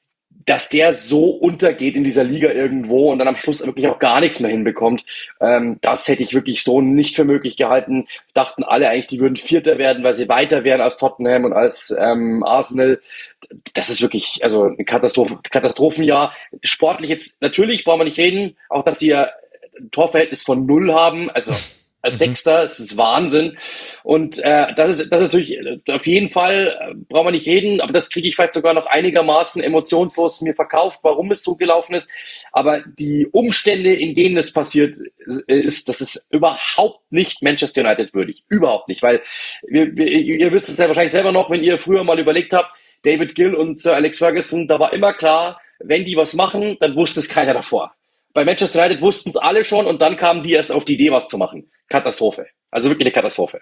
dass der so untergeht in dieser Liga irgendwo und dann am Schluss wirklich auch gar nichts mehr hinbekommt. Ähm, das hätte ich wirklich so nicht für möglich gehalten. Dachten alle eigentlich, die würden Vierter werden, weil sie weiter wären als Tottenham und als ähm, Arsenal. Das ist wirklich also ein Katastrophen, Katastrophenjahr. Sportlich jetzt, natürlich brauchen wir nicht reden, auch dass sie ja ein Torverhältnis von null haben, also als Sechster, es ist Wahnsinn. Und äh, das ist das ist natürlich auf jeden Fall, äh, brauchen wir nicht reden, aber das kriege ich vielleicht sogar noch einigermaßen emotionslos mir verkauft, warum es so gelaufen ist. Aber die Umstände, in denen es passiert ist, das ist überhaupt nicht Manchester United würdig. Überhaupt nicht, weil wir, wir, ihr wisst es ja wahrscheinlich selber noch, wenn ihr früher mal überlegt habt, David Gill und Sir Alex Ferguson, da war immer klar, wenn die was machen, dann wusste es keiner davor. Bei Manchester United wussten es alle schon und dann kamen die erst auf die Idee, was zu machen. Katastrophe. Also wirklich eine Katastrophe.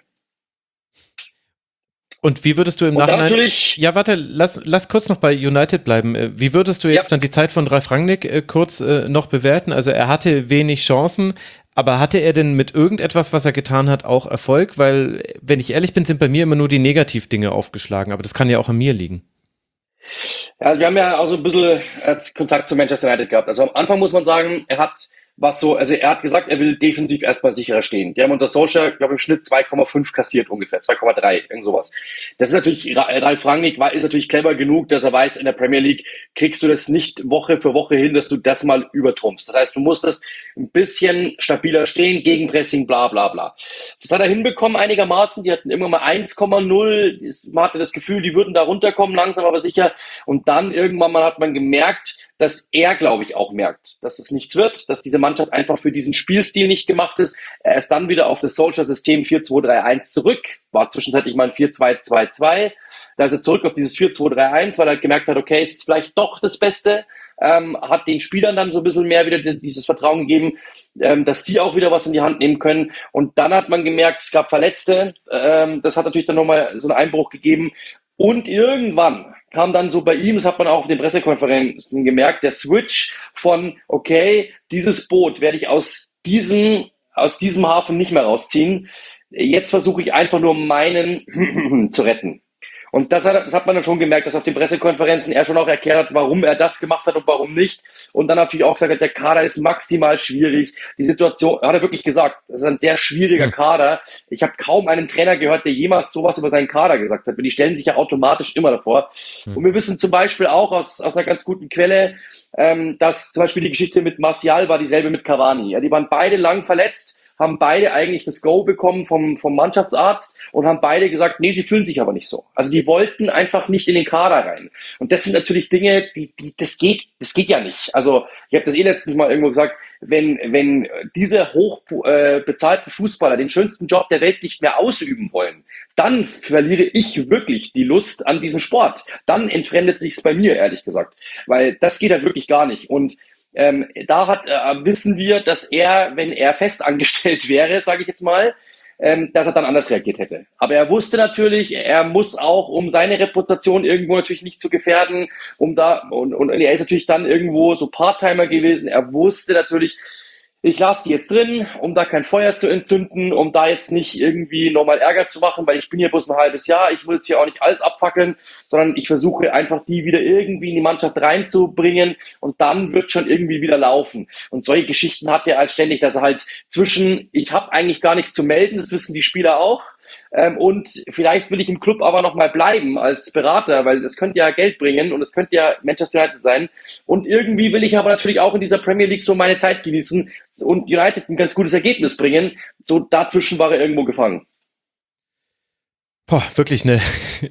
Und wie würdest du im und Nachhinein... Natürlich, ja, warte, lass, lass kurz noch bei United bleiben. Wie würdest du jetzt ja. dann die Zeit von Ralf Rangnick äh, kurz äh, noch bewerten? Also er hatte wenig Chancen, aber hatte er denn mit irgendetwas, was er getan hat, auch Erfolg? Weil, wenn ich ehrlich bin, sind bei mir immer nur die Negativdinge aufgeschlagen, aber das kann ja auch an mir liegen. Ja, also wir haben ja auch so ein bisschen äh, Kontakt zu Manchester United gehabt. Also am Anfang muss man sagen, er hat was so, also er hat gesagt, er will defensiv erstmal sicherer stehen. Die haben unter Solskjaer, glaube ich, im Schnitt zwei Komma fünf kassiert ungefähr, zwei Komma drei, irgend sowas. Das ist natürlich, Ralf Rangnick war, ist natürlich clever genug, dass er weiß, in der Premier League kriegst du das nicht Woche für Woche hin, dass du das mal übertrumpfst. Das heißt, du musst das ein bisschen stabiler stehen, Gegenpressing, bla bla bla. Das hat er hinbekommen einigermaßen, die hatten immer mal eins Komma null, man hatte das Gefühl, die würden da runterkommen, langsam aber sicher. Und dann irgendwann mal hat man gemerkt, dass er, glaube ich, auch merkt, dass es nichts wird, dass diese Mannschaft einfach für diesen Spielstil nicht gemacht ist. Er ist dann wieder auf das Solskjaer-System vier zwei drei eins zurück, war zwischenzeitlich mal ein vier zwei zwei zwei. Da ist er zurück auf dieses vier zwei drei eins, weil er gemerkt hat, okay, es ist vielleicht doch das Beste, ähm, hat den Spielern dann so ein bisschen mehr wieder dieses Vertrauen gegeben, ähm, dass sie auch wieder was in die Hand nehmen können. Und dann hat man gemerkt, es gab Verletzte, ähm, das hat natürlich dann nochmal so einen Einbruch gegeben. Und irgendwann kam dann so bei ihm, das hat man auch auf den Pressekonferenzen gemerkt, der Switch von, okay, dieses Boot werde ich aus diesem, aus diesem Hafen nicht mehr rausziehen. Jetzt versuche ich einfach nur meinen zu retten. Und das hat, das hat man dann schon gemerkt, dass auf den Pressekonferenzen er schon auch erklärt hat, warum er das gemacht hat und warum nicht. Und dann natürlich auch gesagt hat, der Kader ist maximal schwierig. Die Situation, hat er wirklich gesagt, das ist ein sehr schwieriger Kader. Ich habe kaum einen Trainer gehört, der jemals sowas über seinen Kader gesagt hat. Die stellen sich ja automatisch immer davor. Und wir wissen zum Beispiel auch aus, aus einer ganz guten Quelle, ähm, dass zum Beispiel die Geschichte mit Martial war dieselbe mit Cavani. Ja, die waren beide lang verletzt, haben beide eigentlich das Go bekommen vom, vom Mannschaftsarzt und haben beide gesagt, nee, sie fühlen sich aber nicht so. Also die wollten einfach nicht in den Kader rein. Und das sind natürlich Dinge, die, die das geht, das geht ja nicht. Also ich habe das eh letztens mal irgendwo gesagt, wenn, wenn diese hoch äh, bezahlten Fußballer den schönsten Job der Welt nicht mehr ausüben wollen, dann verliere ich wirklich die Lust an diesem Sport. Dann entfremdet sich's bei mir, ehrlich gesagt. Weil das geht halt wirklich gar nicht. Und Ähm, da hat, äh, wissen wir, dass er, wenn er fest angestellt wäre, sage ich jetzt mal, ähm, dass er dann anders reagiert hätte. Aber er wusste natürlich, er muss auch, um seine Reputation irgendwo natürlich nicht zu gefährden, um da, und, und er ist natürlich dann irgendwo so Part-Timer gewesen, er wusste natürlich, ich lasse die jetzt drin, um da kein Feuer zu entzünden, um da jetzt nicht irgendwie nochmal Ärger zu machen, weil ich bin hier bloß ein halbes Jahr, ich will jetzt hier auch nicht alles abfackeln, sondern ich versuche einfach die wieder irgendwie in die Mannschaft reinzubringen und dann wird schon irgendwie wieder laufen. Und solche Geschichten hat er halt ständig, dass er halt zwischen, ich habe eigentlich gar nichts zu melden, das wissen die Spieler auch, ähm, und vielleicht will ich im Club aber nochmal bleiben als Berater, weil das könnte ja Geld bringen und es könnte ja Manchester United sein. Und irgendwie will ich aber natürlich auch in dieser Premier League so meine Zeit genießen und United ein ganz gutes Ergebnis bringen. So dazwischen war er irgendwo gefangen. Boah, wirklich eine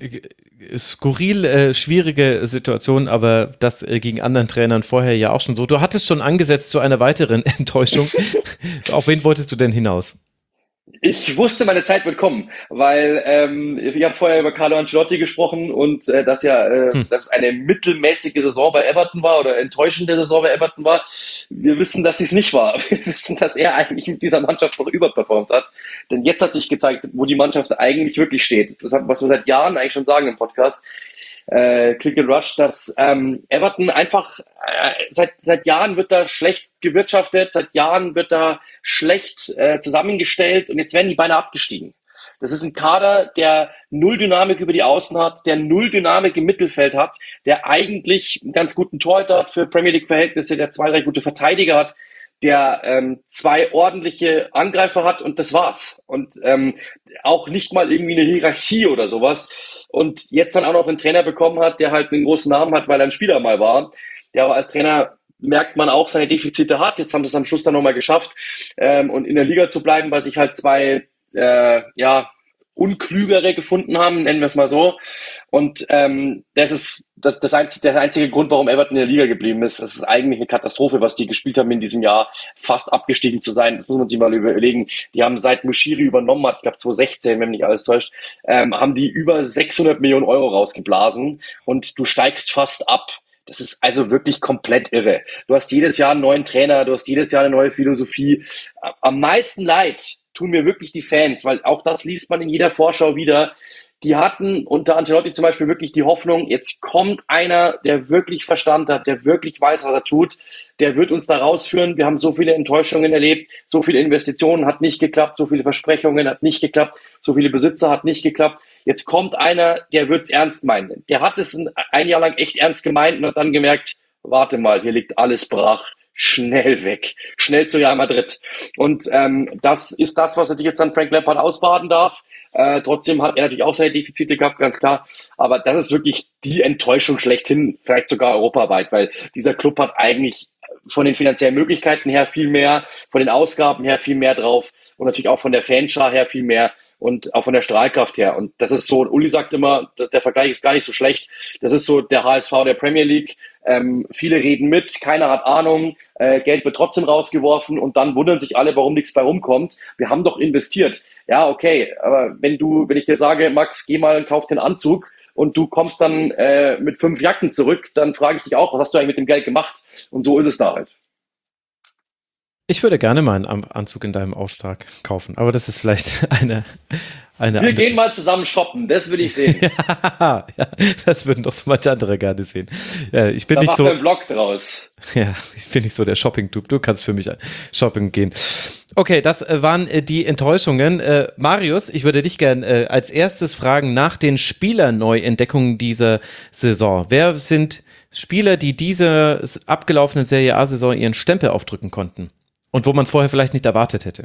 skurril äh, schwierige Situation, aber das äh, gegen anderen Trainern vorher ja auch schon so. Du hattest schon angesetzt zu einer weiteren Enttäuschung. Auf wen wolltest du denn hinaus? Ich wusste, meine Zeit wird kommen, weil ähm, ich habe vorher über Carlo Ancelotti gesprochen und äh, dass ja äh, hm. dass eine mittelmäßige Saison bei Everton war oder enttäuschende Saison bei Everton war. Wir wissen, dass dies nicht war. Wir wissen, dass er eigentlich mit dieser Mannschaft noch überperformt hat. Denn jetzt hat sich gezeigt, wo die Mannschaft eigentlich wirklich steht. Das hat, was wir seit Jahren eigentlich schon sagen im Podcast. Äh, Click and Rush, dass ähm, Everton einfach äh, seit seit Jahren wird da schlecht gewirtschaftet, seit Jahren wird da schlecht äh, zusammengestellt und jetzt werden die beinahe abgestiegen. Das ist ein Kader, der null Dynamik über die Außen hat, der null Dynamik im Mittelfeld hat, der eigentlich einen ganz guten Torhüter hat für Premier League-Verhältnisse, der zwei, drei gute Verteidiger hat, der ähm, zwei ordentliche Angreifer hat und das war's. Und ähm, auch nicht mal irgendwie eine Hierarchie oder sowas. Und jetzt dann auch noch einen Trainer bekommen hat, der halt einen großen Namen hat, weil er ein Spieler mal war, der aber als Trainer merkt man auch seine Defizite hat. Jetzt haben sie es am Schluss dann nochmal geschafft ähm, und in der Liga zu bleiben, weil sich halt zwei äh, ja unklügere gefunden haben, nennen wir es mal so. Und ähm, das ist das, das einzige, der einzige Grund, warum Everton in der Liga geblieben ist. Das ist eigentlich eine Katastrophe, was die gespielt haben in diesem Jahr, fast abgestiegen zu sein. Das muss man sich mal überlegen. Die haben seit Moshiri übernommen hat, ich glaube zwanzig sechzehn, wenn mich nicht alles täuscht, ähm, haben die über sechshundert Millionen Euro rausgeblasen und du steigst fast ab. Das ist also wirklich komplett irre. Du hast jedes Jahr einen neuen Trainer, du hast jedes Jahr eine neue Philosophie. Am meisten leid tun mir wirklich die Fans, weil auch das liest man in jeder Vorschau wieder. Die hatten unter Ancelotti zum Beispiel wirklich die Hoffnung, jetzt kommt einer, der wirklich Verstand hat, der wirklich weiß, was er tut, der wird uns da rausführen. Wir haben so viele Enttäuschungen erlebt, so viele Investitionen hat nicht geklappt, so viele Versprechungen hat nicht geklappt, so viele Besitzer hat nicht geklappt. Jetzt kommt einer, der wird's ernst meinen. Der hat es ein Jahr lang echt ernst gemeint und hat dann gemerkt, warte mal, hier liegt alles brach. Schnell weg, schnell zu Real Madrid. Und ähm, das ist das, was natürlich jetzt dann Frank Lampard ausbaden darf. Äh, trotzdem hat er natürlich auch seine Defizite gehabt, ganz klar. Aber das ist wirklich die Enttäuschung schlechthin, vielleicht sogar europaweit, weil dieser Club hat eigentlich von den finanziellen Möglichkeiten her viel mehr, von den Ausgaben her viel mehr drauf und natürlich auch von der Fanschar her viel mehr und auch von der Strahlkraft her. Und das ist so, Uli sagt immer, der Vergleich ist gar nicht so schlecht. Das ist so der H S V der Premier League. Ähm, viele reden mit, keiner hat Ahnung, äh, Geld wird trotzdem rausgeworfen und dann wundern sich alle, warum nichts bei rumkommt. Wir haben doch investiert. Ja, okay, aber wenn du, wenn ich dir sage, Max, geh mal und kauf den Anzug und du kommst dann äh, mit fünf Jacken zurück, dann frage ich dich auch, was hast du eigentlich mit dem Geld gemacht? Und so ist es da halt. Ich würde gerne mal einen Anzug in deinem Auftrag kaufen, aber das ist vielleicht eine, eine Wir andere. Gehen mal zusammen shoppen, das will ich sehen. ja, ja, das würden doch so manche andere gerne sehen. Ja, ich bin da nicht so. einen Vlog draus. Ja, ich bin nicht so der Shopping-Typ. Du kannst für mich shopping gehen. Okay, das äh, waren äh, die Enttäuschungen. Äh, Marius, ich würde dich gerne äh, als erstes fragen nach den Spielerneuentdeckungen dieser Saison. Wer sind Spieler, die diese abgelaufene Serie A-Saison ihren Stempel aufdrücken konnten? Und wo man es vorher vielleicht nicht erwartet hätte.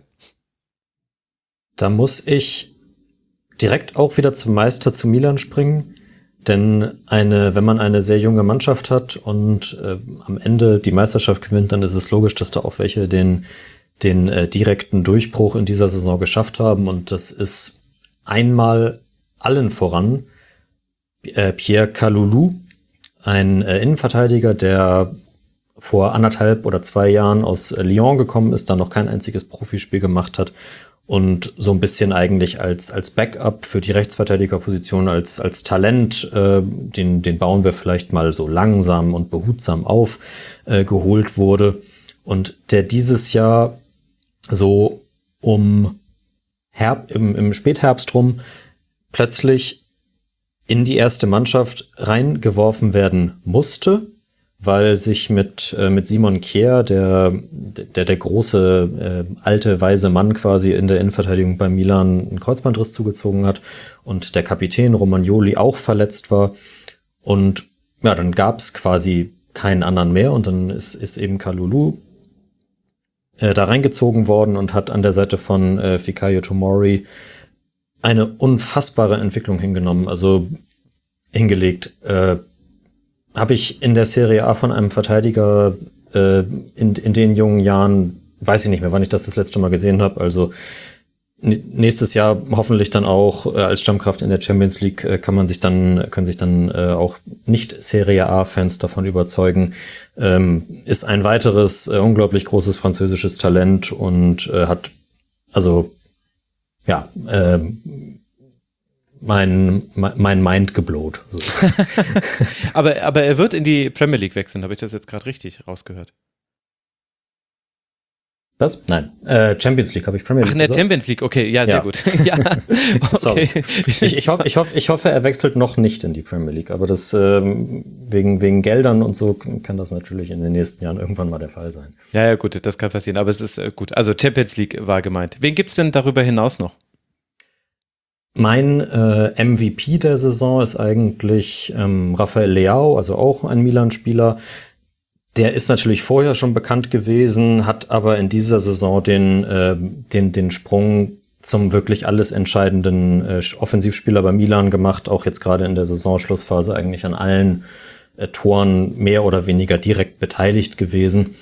Da muss ich direkt auch wieder zum Meister, zu Milan springen. Denn eine, wenn man eine sehr junge Mannschaft hat und äh, am Ende die Meisterschaft gewinnt, dann ist es logisch, dass da auch welche den, den äh, direkten Durchbruch in dieser Saison geschafft haben. Und das ist einmal allen voran äh, Pierre Kalulu, ein äh, Innenverteidiger, der vor anderthalb oder zwei Jahren aus Lyon gekommen ist, da noch kein einziges Profispiel gemacht hat und so ein bisschen eigentlich als als Backup für die Rechtsverteidigerposition, als als Talent, äh, den den bauen wir vielleicht mal so langsam und behutsam auf, äh, geholt wurde und der dieses Jahr so um Herb, im, im Spätherbst rum plötzlich in die erste Mannschaft reingeworfen werden musste, weil sich mit, äh, mit Simon Kjær, der, der, der große, äh, alte, weise Mann quasi in der Innenverteidigung bei Milan, einen Kreuzbandriss zugezogen hat und der Kapitän Romagnoli auch verletzt war. Und ja, dann gab es quasi keinen anderen mehr und dann ist, ist eben Kalulu äh, da reingezogen worden und hat an der Seite von äh, Fikayo Tomori eine unfassbare Entwicklung hingenommen, also hingelegt. Äh, habe ich in der Serie A von einem Verteidiger äh, in, in den jungen Jahren, weiß ich nicht mehr, wann ich das das letzte Mal gesehen habe, also n- nächstes Jahr hoffentlich dann auch äh, als Stammkraft in der Champions League äh, kann man sich dann, können sich dann äh, auch Nicht-Serie A-Fans davon überzeugen, ähm, ist ein weiteres äh, unglaublich großes französisches Talent und äh, hat, also ja, äh, mein, mein Mind geblowt. So. aber, aber er wird in die Premier League wechseln, habe ich das jetzt gerade richtig rausgehört? Was? Nein. Äh, Champions League habe ich Premier League Ach, in der gesagt. Champions League, okay, ja, sehr ja. gut. ja. Sorry. Okay. Ich, ich, hoffe, ich, hoffe, ich hoffe, er wechselt noch nicht in die Premier League, aber das ähm, wegen, wegen Geldern und so kann das natürlich in den nächsten Jahren irgendwann mal der Fall sein. Ja, ja, gut, das kann passieren, aber es ist äh, gut. Also Champions League war gemeint. Wen gibt's denn darüber hinaus noch? Mein äh, M V P der Saison ist eigentlich ähm, Rafael Leao, also auch ein Milan-Spieler. Der ist natürlich vorher schon bekannt gewesen, hat aber in dieser Saison den, äh, den, den Sprung zum wirklich alles entscheidenden äh, Offensivspieler bei Milan gemacht, auch jetzt gerade in der Saisonschlussphase eigentlich an allen äh, Toren mehr oder weniger direkt beteiligt gewesen.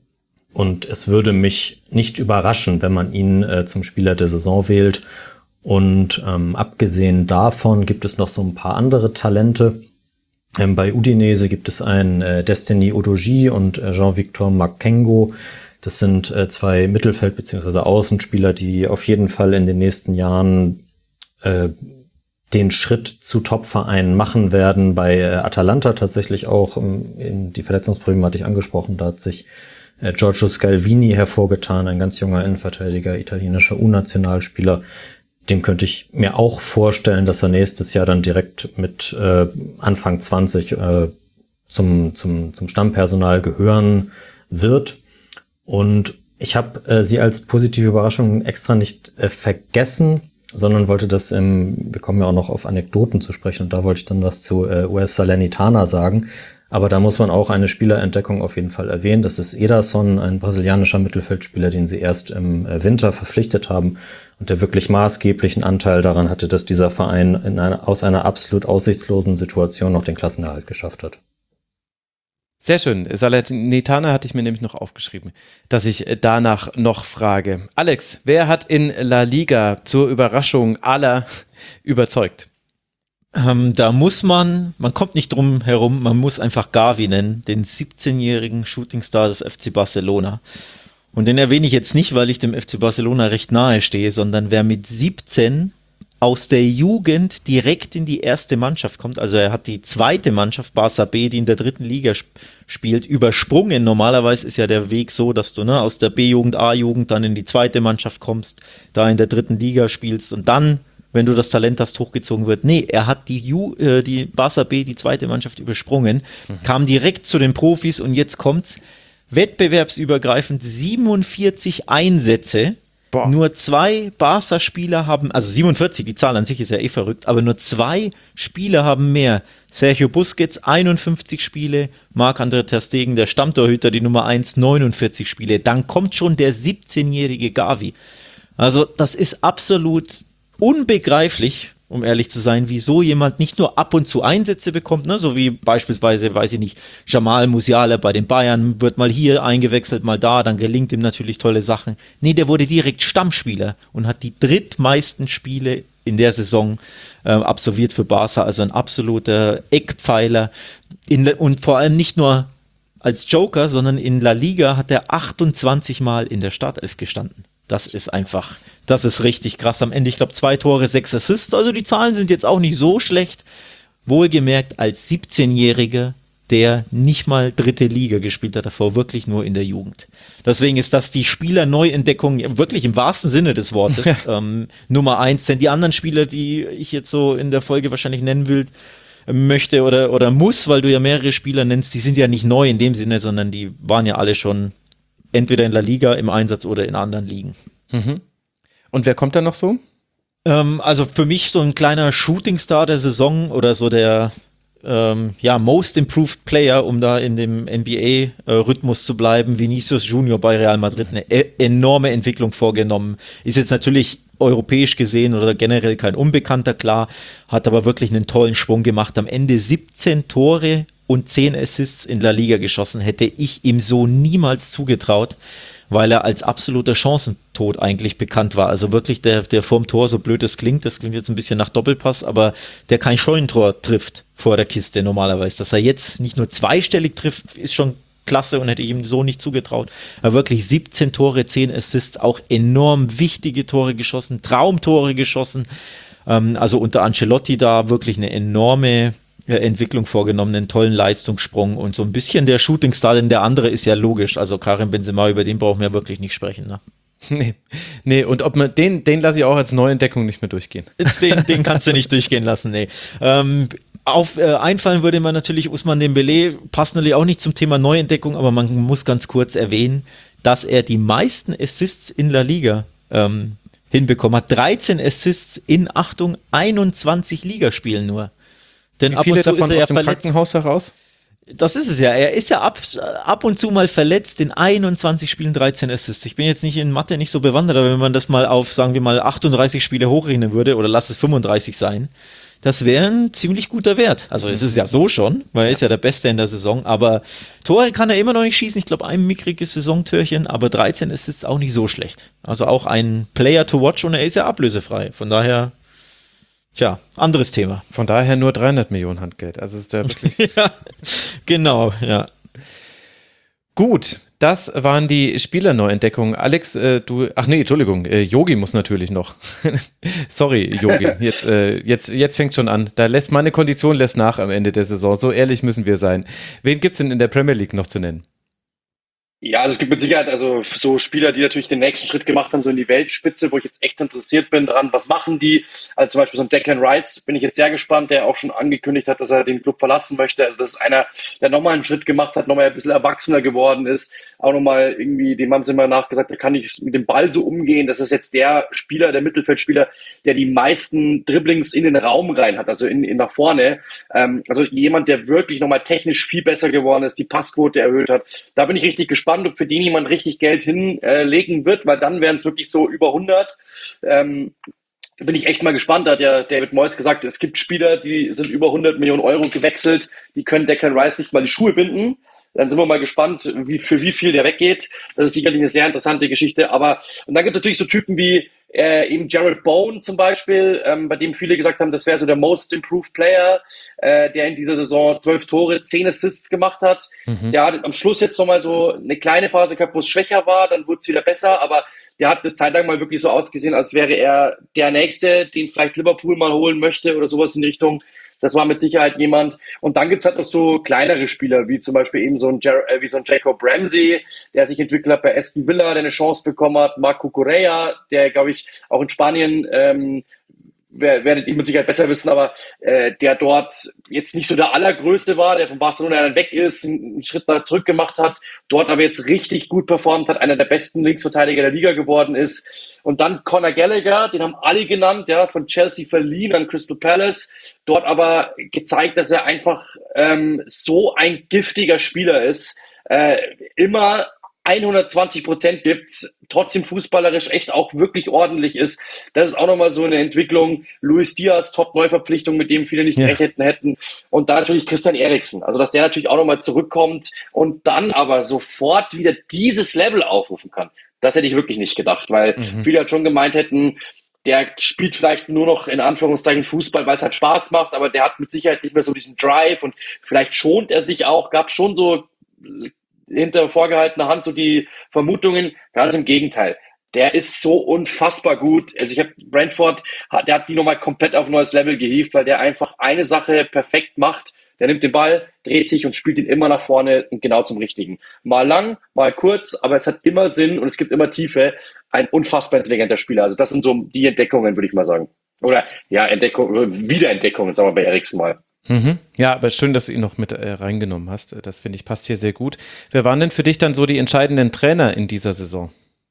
Und es würde mich nicht überraschen, wenn man ihn äh, zum Spieler der Saison wählt. Und ähm, abgesehen davon gibt es noch so ein paar andere Talente. Ähm, bei Udinese gibt es einen äh, Destiny Udogie und äh, Jean-Victor Makengo. Das sind äh, zwei Mittelfeld- bzw. Außenspieler, die auf jeden Fall in den nächsten Jahren äh, den Schritt zu Top-Vereinen machen werden. Bei äh, Atalanta tatsächlich auch, ähm, in die Verletzungsprobleme hatte ich angesprochen, da hat sich äh, Giorgio Scalvini hervorgetan, ein ganz junger Innenverteidiger, italienischer U-Nationalspieler. Dem könnte ich mir auch vorstellen, dass er nächstes Jahr dann direkt mit äh, Anfang zwanzig äh, zum, zum, zum Stammpersonal gehören wird. Und ich habe äh, sie als positive Überraschung extra nicht äh, vergessen, sondern wollte das, ähm, wir kommen ja auch noch auf Anekdoten zu sprechen, und da wollte ich dann was zu äh, U S Salernitana sagen. Aber da muss man auch eine Spielerentdeckung auf jeden Fall erwähnen. Das ist Ederson, ein brasilianischer Mittelfeldspieler, den sie erst im Winter verpflichtet haben und der wirklich maßgeblichen Anteil daran hatte, dass dieser Verein in einer, aus einer absolut aussichtslosen Situation noch den Klassenerhalt geschafft hat. Sehr schön. Salernitana hatte ich mir nämlich noch aufgeschrieben, dass ich danach noch frage. Alex, wer hat in La Liga zur Überraschung aller überzeugt? Ähm, da muss man, man kommt nicht drum herum, man muss einfach Gavi nennen, den siebzehnjährigen Shootingstar des F C Barcelona. Und den erwähne ich jetzt nicht, weil ich dem F C Barcelona recht nahe stehe, sondern wer mit siebzehn aus der Jugend direkt in die erste Mannschaft kommt, also er hat die zweite Mannschaft, Barça B, die in der dritten Liga sp- spielt, übersprungen. Normalerweise ist ja der Weg so, dass du ne, aus der B-Jugend, A-Jugend dann in die zweite Mannschaft kommst, da in der dritten Liga spielst und dann, wenn du das Talent hast, hochgezogen wird. Nee, er hat die, Ju, äh, die Barça B, die zweite Mannschaft, übersprungen, mhm. kam direkt zu den Profis und jetzt kommt's, wettbewerbsübergreifend siebenundvierzig Einsätze. Boah. Nur zwei Barca-Spieler haben, also siebenundvierzig, die Zahl an sich ist ja eh verrückt, aber nur zwei Spieler haben mehr. Sergio Busquets, einundfünfzig Spiele, Marc-André ter Stegen, der Stammtorhüter, die Nummer eins, neunundvierzig Spiele. Dann kommt schon der siebzehnjährige Gavi. Also das ist absolut unbegreiflich, um ehrlich zu sein, wieso jemand nicht nur ab und zu Einsätze bekommt, ne, so wie beispielsweise, weiß ich nicht, Jamal Musiala bei den Bayern, wird mal hier eingewechselt, mal da, dann gelingt ihm natürlich tolle Sachen. Nee, der wurde direkt Stammspieler und hat die drittmeisten Spiele in der Saison äh, absolviert für Barca, also ein absoluter Eckpfeiler. In, und vor allem nicht nur als Joker, sondern in La Liga hat er achtundzwanzig Mal in der Startelf gestanden. Das ist einfach, das ist richtig krass. Am Ende, ich glaube, zwei Tore, sechs Assists. Also die Zahlen sind jetzt auch nicht so schlecht. Wohlgemerkt als siebzehnjähriger, der nicht mal dritte Liga gespielt hat, davor wirklich nur in der Jugend. Deswegen ist das die Spielerneuentdeckung, wirklich im wahrsten Sinne des Wortes, ähm, Nummer eins. Denn die anderen Spieler, die ich jetzt so in der Folge wahrscheinlich nennen will, möchte oder, oder muss, weil du ja mehrere Spieler nennst, die sind ja nicht neu in dem Sinne, sondern die waren ja alle schon entweder in La Liga im Einsatz oder in anderen Ligen. Mhm. Und wer kommt da noch so? Ähm, also für mich so ein kleiner Shootingstar der Saison oder so der ähm, ja, Most Improved Player, um da in dem N B A-Rhythmus zu bleiben, Vinicius Junior bei Real Madrid, eine e- enorme Entwicklung vorgenommen. Ist jetzt natürlich europäisch gesehen oder generell kein Unbekannter, klar, hat aber wirklich einen tollen Schwung gemacht. Am Ende siebzehn Tore und zehn Assists in La Liga geschossen, hätte ich ihm so niemals zugetraut, weil er als absoluter Chancentod eigentlich bekannt war. Also wirklich der, der vorm Tor, so blöd es klingt, das klingt jetzt ein bisschen nach Doppelpass, aber der kein Scheunentor trifft vor der Kiste normalerweise. Dass er jetzt nicht nur zweistellig trifft, ist schon klasse und hätte ich ihm so nicht zugetraut. Aber wirklich siebzehn Tore, zehn Assists, auch enorm wichtige Tore geschossen, Traumtore geschossen. Ähm, also unter Ancelotti da wirklich eine enorme Entwicklung vorgenommen, einen tollen Leistungssprung und so ein bisschen der Shootingstar, denn der andere ist ja logisch, also Karim Benzema, über den brauchen wir wirklich nicht sprechen, ne? Nee, nee, und ob man den, den lasse ich auch als Neuentdeckung nicht mehr durchgehen. Den, den kannst du nicht durchgehen lassen, nee. Ähm, auf äh, einfallen würde man natürlich Ousmane Dembélé, passt natürlich auch nicht zum Thema Neuentdeckung, aber man muss ganz kurz erwähnen, dass er die meisten Assists in La Liga ähm, hinbekommen hat. dreizehn Assists in, Achtung, einundzwanzig Ligaspielen nur. Denn Wie ab viele und zu davon ist er ja aus dem verletzt. Krankenhaus heraus? Das ist es ja. Er ist ja ab, ab und zu mal verletzt, in einundzwanzig Spielen dreizehn Assists. Ich bin jetzt nicht in Mathe nicht so bewandert, aber wenn man das mal auf, sagen wir mal, achtunddreißig Spiele hochrechnen würde, oder lass es fünfunddreißig sein, das wäre ein ziemlich guter Wert. Also es ist ja so schon, weil er ist ja der Beste in der Saison, aber Tore kann er immer noch nicht schießen. Ich glaube, ein mickriges Saisontörchen, aber dreizehn Assists auch nicht so schlecht. Also auch ein Player to watch und er ist ja ablösefrei. Von daher, tja, anderes Thema. Von daher nur dreihundert Millionen Handgeld. Also ist der wirklich... Ja, genau, ja. Gut, das waren die Spielerneuentdeckungen. Alex, äh, du, ach nee, Entschuldigung, äh, Yogi muss natürlich noch. Sorry, Yogi, jetzt, äh, jetzt, jetzt fängt schon an. Da lässt meine Kondition lässt nach am Ende der Saison. So ehrlich müssen wir sein. Wen gibt's denn in der Premier League noch zu nennen? Ja, also es gibt mit Sicherheit also so Spieler, die natürlich den nächsten Schritt gemacht haben, so in die Weltspitze, wo ich jetzt echt interessiert bin dran, was machen die? Also zum Beispiel so ein Declan Rice bin ich jetzt sehr gespannt, der auch schon angekündigt hat, dass er den Club verlassen möchte. Also das ist einer, der nochmal einen Schritt gemacht hat, nochmal ein bisschen erwachsener geworden ist, auch nochmal irgendwie, dem haben sie immer nachgesagt, der kann nicht mit dem Ball so umgehen. Das ist jetzt der Spieler, der Mittelfeldspieler, der die meisten Dribblings in den Raum rein hat, also in, in nach vorne. Ähm, also jemand, der wirklich nochmal technisch viel besser geworden ist, die Passquote erhöht hat. Da bin ich richtig gespannt, ob für den jemand richtig Geld hinlegen wird, weil dann wären es wirklich so über hundert. Ähm, da bin ich echt mal gespannt. Da hat ja David Moyes gesagt, es gibt Spieler, die sind über hundert Millionen Euro gewechselt, die können Declan Rice nicht mal die Schuhe binden. Dann sind wir mal gespannt, wie, für wie viel der weggeht. Das ist sicherlich eine sehr interessante Geschichte. Aber und dann gibt es natürlich so Typen wie äh, eben Jared Bowen zum Beispiel, ähm, bei dem viele gesagt haben, das wäre so der Most Improved Player, äh, der in dieser Saison zwölf Tore, zehn Assists gemacht hat. Mhm. Der hat am Schluss jetzt nochmal so eine kleine Phase gehabt, wo es schwächer war, dann wurde es wieder besser, aber der hat eine Zeit lang mal wirklich so ausgesehen, als wäre er der Nächste, den vielleicht Liverpool mal holen möchte oder sowas in die Richtung. Das war mit Sicherheit jemand. Und dann gibt's halt noch so kleinere Spieler, wie zum Beispiel eben so ein, Jer- äh, wie so ein Jacob Ramsey, der sich entwickelt hat bei Aston Villa, der eine Chance bekommen hat. Marco Correa, der, glaube ich, auch in Spanien, ähm, wer- werdet ihr mit Sicherheit besser wissen, aber äh, der dort jetzt nicht so der Allergrößte war, der von Barcelona dann weg ist, einen Schritt nach zurück gemacht hat, dort aber jetzt richtig gut performt hat, einer der besten Linksverteidiger der Liga geworden ist. Und dann Conor Gallagher, den haben alle genannt, ja, von Chelsea verliehen an Crystal Palace, dort aber gezeigt, dass er einfach ähm, so ein giftiger Spieler ist, äh, immer hundertzwanzig Prozent gibt, trotzdem fußballerisch echt auch wirklich ordentlich ist. Das ist auch nochmal so eine Entwicklung. Luis Diaz, Top-Neuverpflichtung, mit dem viele nicht Ja. gerechnet hätten. Und dann natürlich Christian Eriksen. Also, dass der natürlich auch nochmal zurückkommt und dann aber sofort wieder dieses Level aufrufen kann. Das hätte ich wirklich nicht gedacht, weil Mhm. viele halt schon gemeint hätten, der spielt vielleicht nur noch in Anführungszeichen Fußball, weil es halt Spaß macht, aber der hat mit Sicherheit nicht mehr so diesen Drive und vielleicht schont er sich auch, gab schon so hinter vorgehaltener Hand so die Vermutungen, ganz im Gegenteil. Der ist so unfassbar gut. Also ich habe Brentford, hat, der hat die nochmal komplett auf ein neues Level gehievt, weil der einfach eine Sache perfekt macht. Der nimmt den Ball, dreht sich und spielt ihn immer nach vorne und genau zum Richtigen. Mal lang, mal kurz, aber es hat immer Sinn und es gibt immer Tiefe. Ein unfassbar intelligenter Spieler. Also das sind so die Entdeckungen, würde ich mal sagen. Oder ja, Entdeckungen, Wiederentdeckungen, sagen wir bei Eriksen mal. Mhm. Ja, aber schön, dass du ihn noch mit äh, reingenommen hast. Das finde ich passt hier sehr gut. Wer waren denn für dich dann so die entscheidenden Trainer in dieser Saison?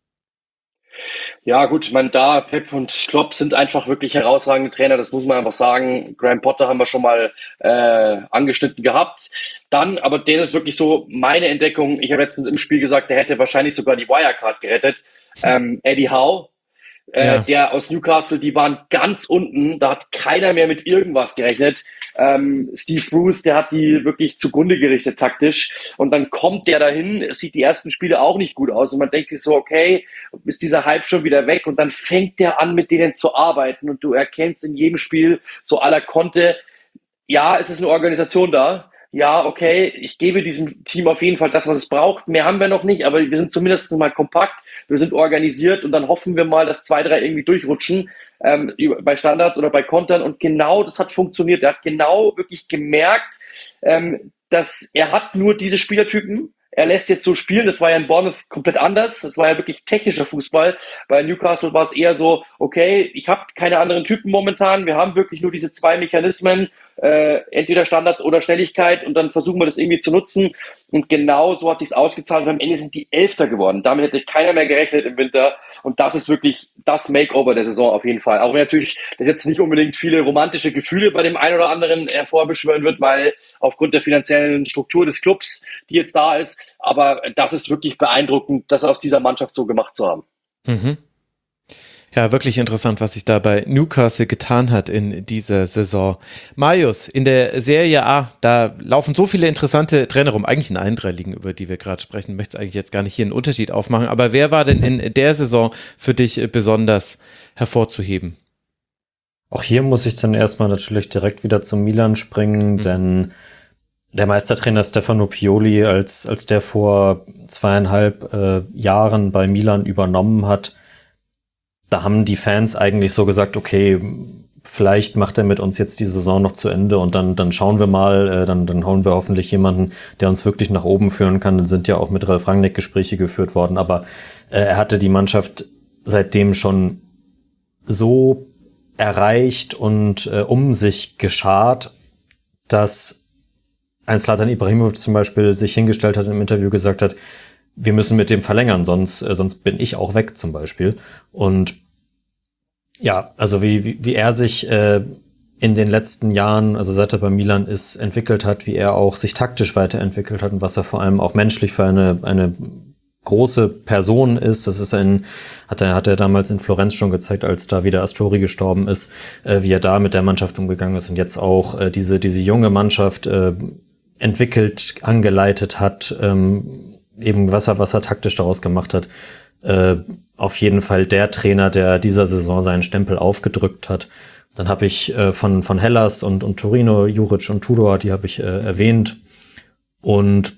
Ja, gut, ich meine, da Pep und Klopp sind einfach wirklich herausragende Trainer, das muss man einfach sagen. Graham Potter haben wir schon mal äh, angeschnitten gehabt. Dann, aber der ist wirklich so meine Entdeckung. Ich habe letztens im Spiel gesagt, der hätte wahrscheinlich sogar die Wirecard gerettet. Ähm, Eddie Howe, äh, Ja. der aus Newcastle, die waren ganz unten, da hat keiner mehr mit irgendwas gerechnet. Ähm, Steve Bruce, der hat die wirklich zugrunde gerichtet taktisch und dann kommt der dahin, es sieht die ersten Spiele auch nicht gut aus und man denkt sich so, okay, ist dieser Hype schon wieder weg und dann fängt der an, mit denen zu arbeiten und du erkennst in jedem Spiel so aller Konte, ja, es ist eine Organisation da. Ja, okay, ich gebe diesem Team auf jeden Fall das, was es braucht. Mehr haben wir noch nicht, aber wir sind zumindest mal kompakt, wir sind organisiert und dann hoffen wir mal, dass zwei, drei irgendwie durchrutschen ähm, bei Standards oder bei Kontern und genau das hat funktioniert. Er hat genau wirklich gemerkt, ähm, dass er hat nur diese Spielertypen. Er lässt jetzt so spielen, das war ja in Bournemouth komplett anders, das war ja wirklich technischer Fußball. Bei Newcastle war es eher so, okay, ich habe keine anderen Typen momentan, wir haben wirklich nur diese zwei Mechanismen, äh, entweder Standards oder Schnelligkeit und dann versuchen wir das irgendwie zu nutzen. Und genau so hat sich's ausgezahlt und am Ende sind die Elfter geworden. Damit hätte keiner mehr gerechnet im Winter und das ist wirklich das Makeover der Saison auf jeden Fall. Auch wenn natürlich das jetzt nicht unbedingt viele romantische Gefühle bei dem einen oder anderen hervorbeschwören wird, weil aufgrund der finanziellen Struktur des Clubs, die jetzt da ist, aber das ist wirklich beeindruckend, das aus dieser Mannschaft so gemacht zu haben. Mhm. Ja, wirklich interessant, was sich da bei Newcastle getan hat in dieser Saison. Marius, in der Serie A, da laufen so viele interessante Trainer rum, eigentlich in allen drei Ligen, über die wir gerade sprechen, möchte eigentlich jetzt gar nicht hier einen Unterschied aufmachen, aber wer war denn in der Saison für dich besonders hervorzuheben? Auch hier muss ich dann erstmal natürlich direkt wieder zum Milan springen, mhm. denn der Meistertrainer Stefano Pioli, als, als der vor zweieinhalb äh, Jahren bei Milan übernommen hat, da haben die Fans eigentlich so gesagt, okay, vielleicht macht er mit uns jetzt die Saison noch zu Ende und dann, dann schauen wir mal, äh, dann, dann hauen wir hoffentlich jemanden, der uns wirklich nach oben führen kann. Dann sind ja auch mit Ralf Rangnick Gespräche geführt worden, aber äh, er hatte die Mannschaft seitdem schon so erreicht und äh, um sich geschart, dass ein Zlatan Ibrahimovic zum Beispiel sich hingestellt hat und im Interview gesagt hat, wir müssen mit dem verlängern, sonst, äh, sonst bin ich auch weg zum Beispiel. Und ja, also wie, wie, wie er sich äh, in den letzten Jahren, also seit er bei Milan ist, entwickelt hat, wie er auch sich taktisch weiterentwickelt hat und was er vor allem auch menschlich für eine, eine große Person ist. Das ist ein, hat er, hat er damals in Florenz schon gezeigt, als da wieder Astori gestorben ist, äh, wie er da mit der Mannschaft umgegangen ist und jetzt auch äh, diese, diese junge Mannschaft äh, entwickelt, angeleitet hat, ähm, eben was er, was er taktisch daraus gemacht hat. Äh, auf jeden Fall der Trainer, der dieser Saison seinen Stempel aufgedrückt hat. Dann habe ich äh, von, von Hellas und, und Torino, Juric und Tudor, die habe ich äh, erwähnt. Und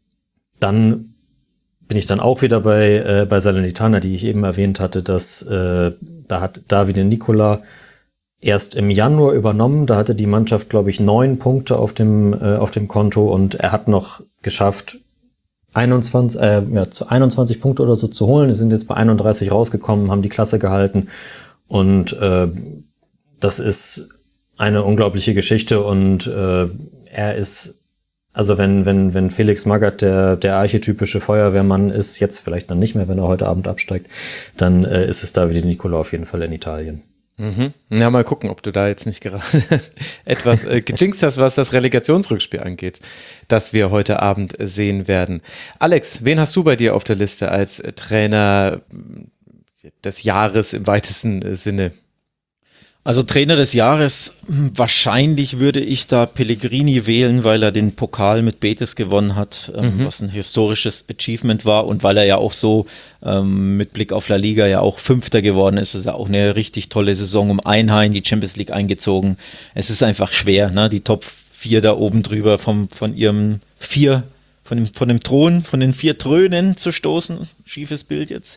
dann bin ich dann auch wieder bei, äh, bei Salernitana, die ich eben erwähnt hatte, dass äh, da hat Davide Nicola erst im Januar übernommen. Da hatte die Mannschaft, glaube ich, neun Punkte auf dem, äh, auf dem Konto und er hat noch geschafft, einundzwanzig, äh, ja, zu einundzwanzig Punkte oder so zu holen. Die sind jetzt bei einunddreißig rausgekommen, haben die Klasse gehalten und äh, das ist eine unglaubliche Geschichte und äh, er ist, also wenn wenn wenn Felix Magath der der archetypische Feuerwehrmann ist, jetzt vielleicht dann nicht mehr, wenn er heute Abend absteigt, dann äh, ist es Davide Nicola auf jeden Fall in Italien. Mhm. Ja, mal gucken, ob du da jetzt nicht gerade etwas äh, gejinxt hast, was das Relegationsrückspiel angeht, das wir heute Abend sehen werden. Alex, wen hast du bei dir auf der Liste als Trainer des Jahres im weitesten Sinne? Also Trainer des Jahres, wahrscheinlich würde ich da Pellegrini wählen, weil er den Pokal mit Betis gewonnen hat, ähm, mhm. was ein historisches Achievement war und weil er ja auch so ähm, mit Blick auf La Liga ja auch Fünfter geworden ist. Das ist ja auch eine richtig tolle Saison, um Einheim die Champions League eingezogen. Es ist einfach schwer, ne? Die Top vier da oben drüber vom, von ihrem vier, von dem, von dem Thron, von den vier Thrönen zu stoßen. Schiefes Bild jetzt.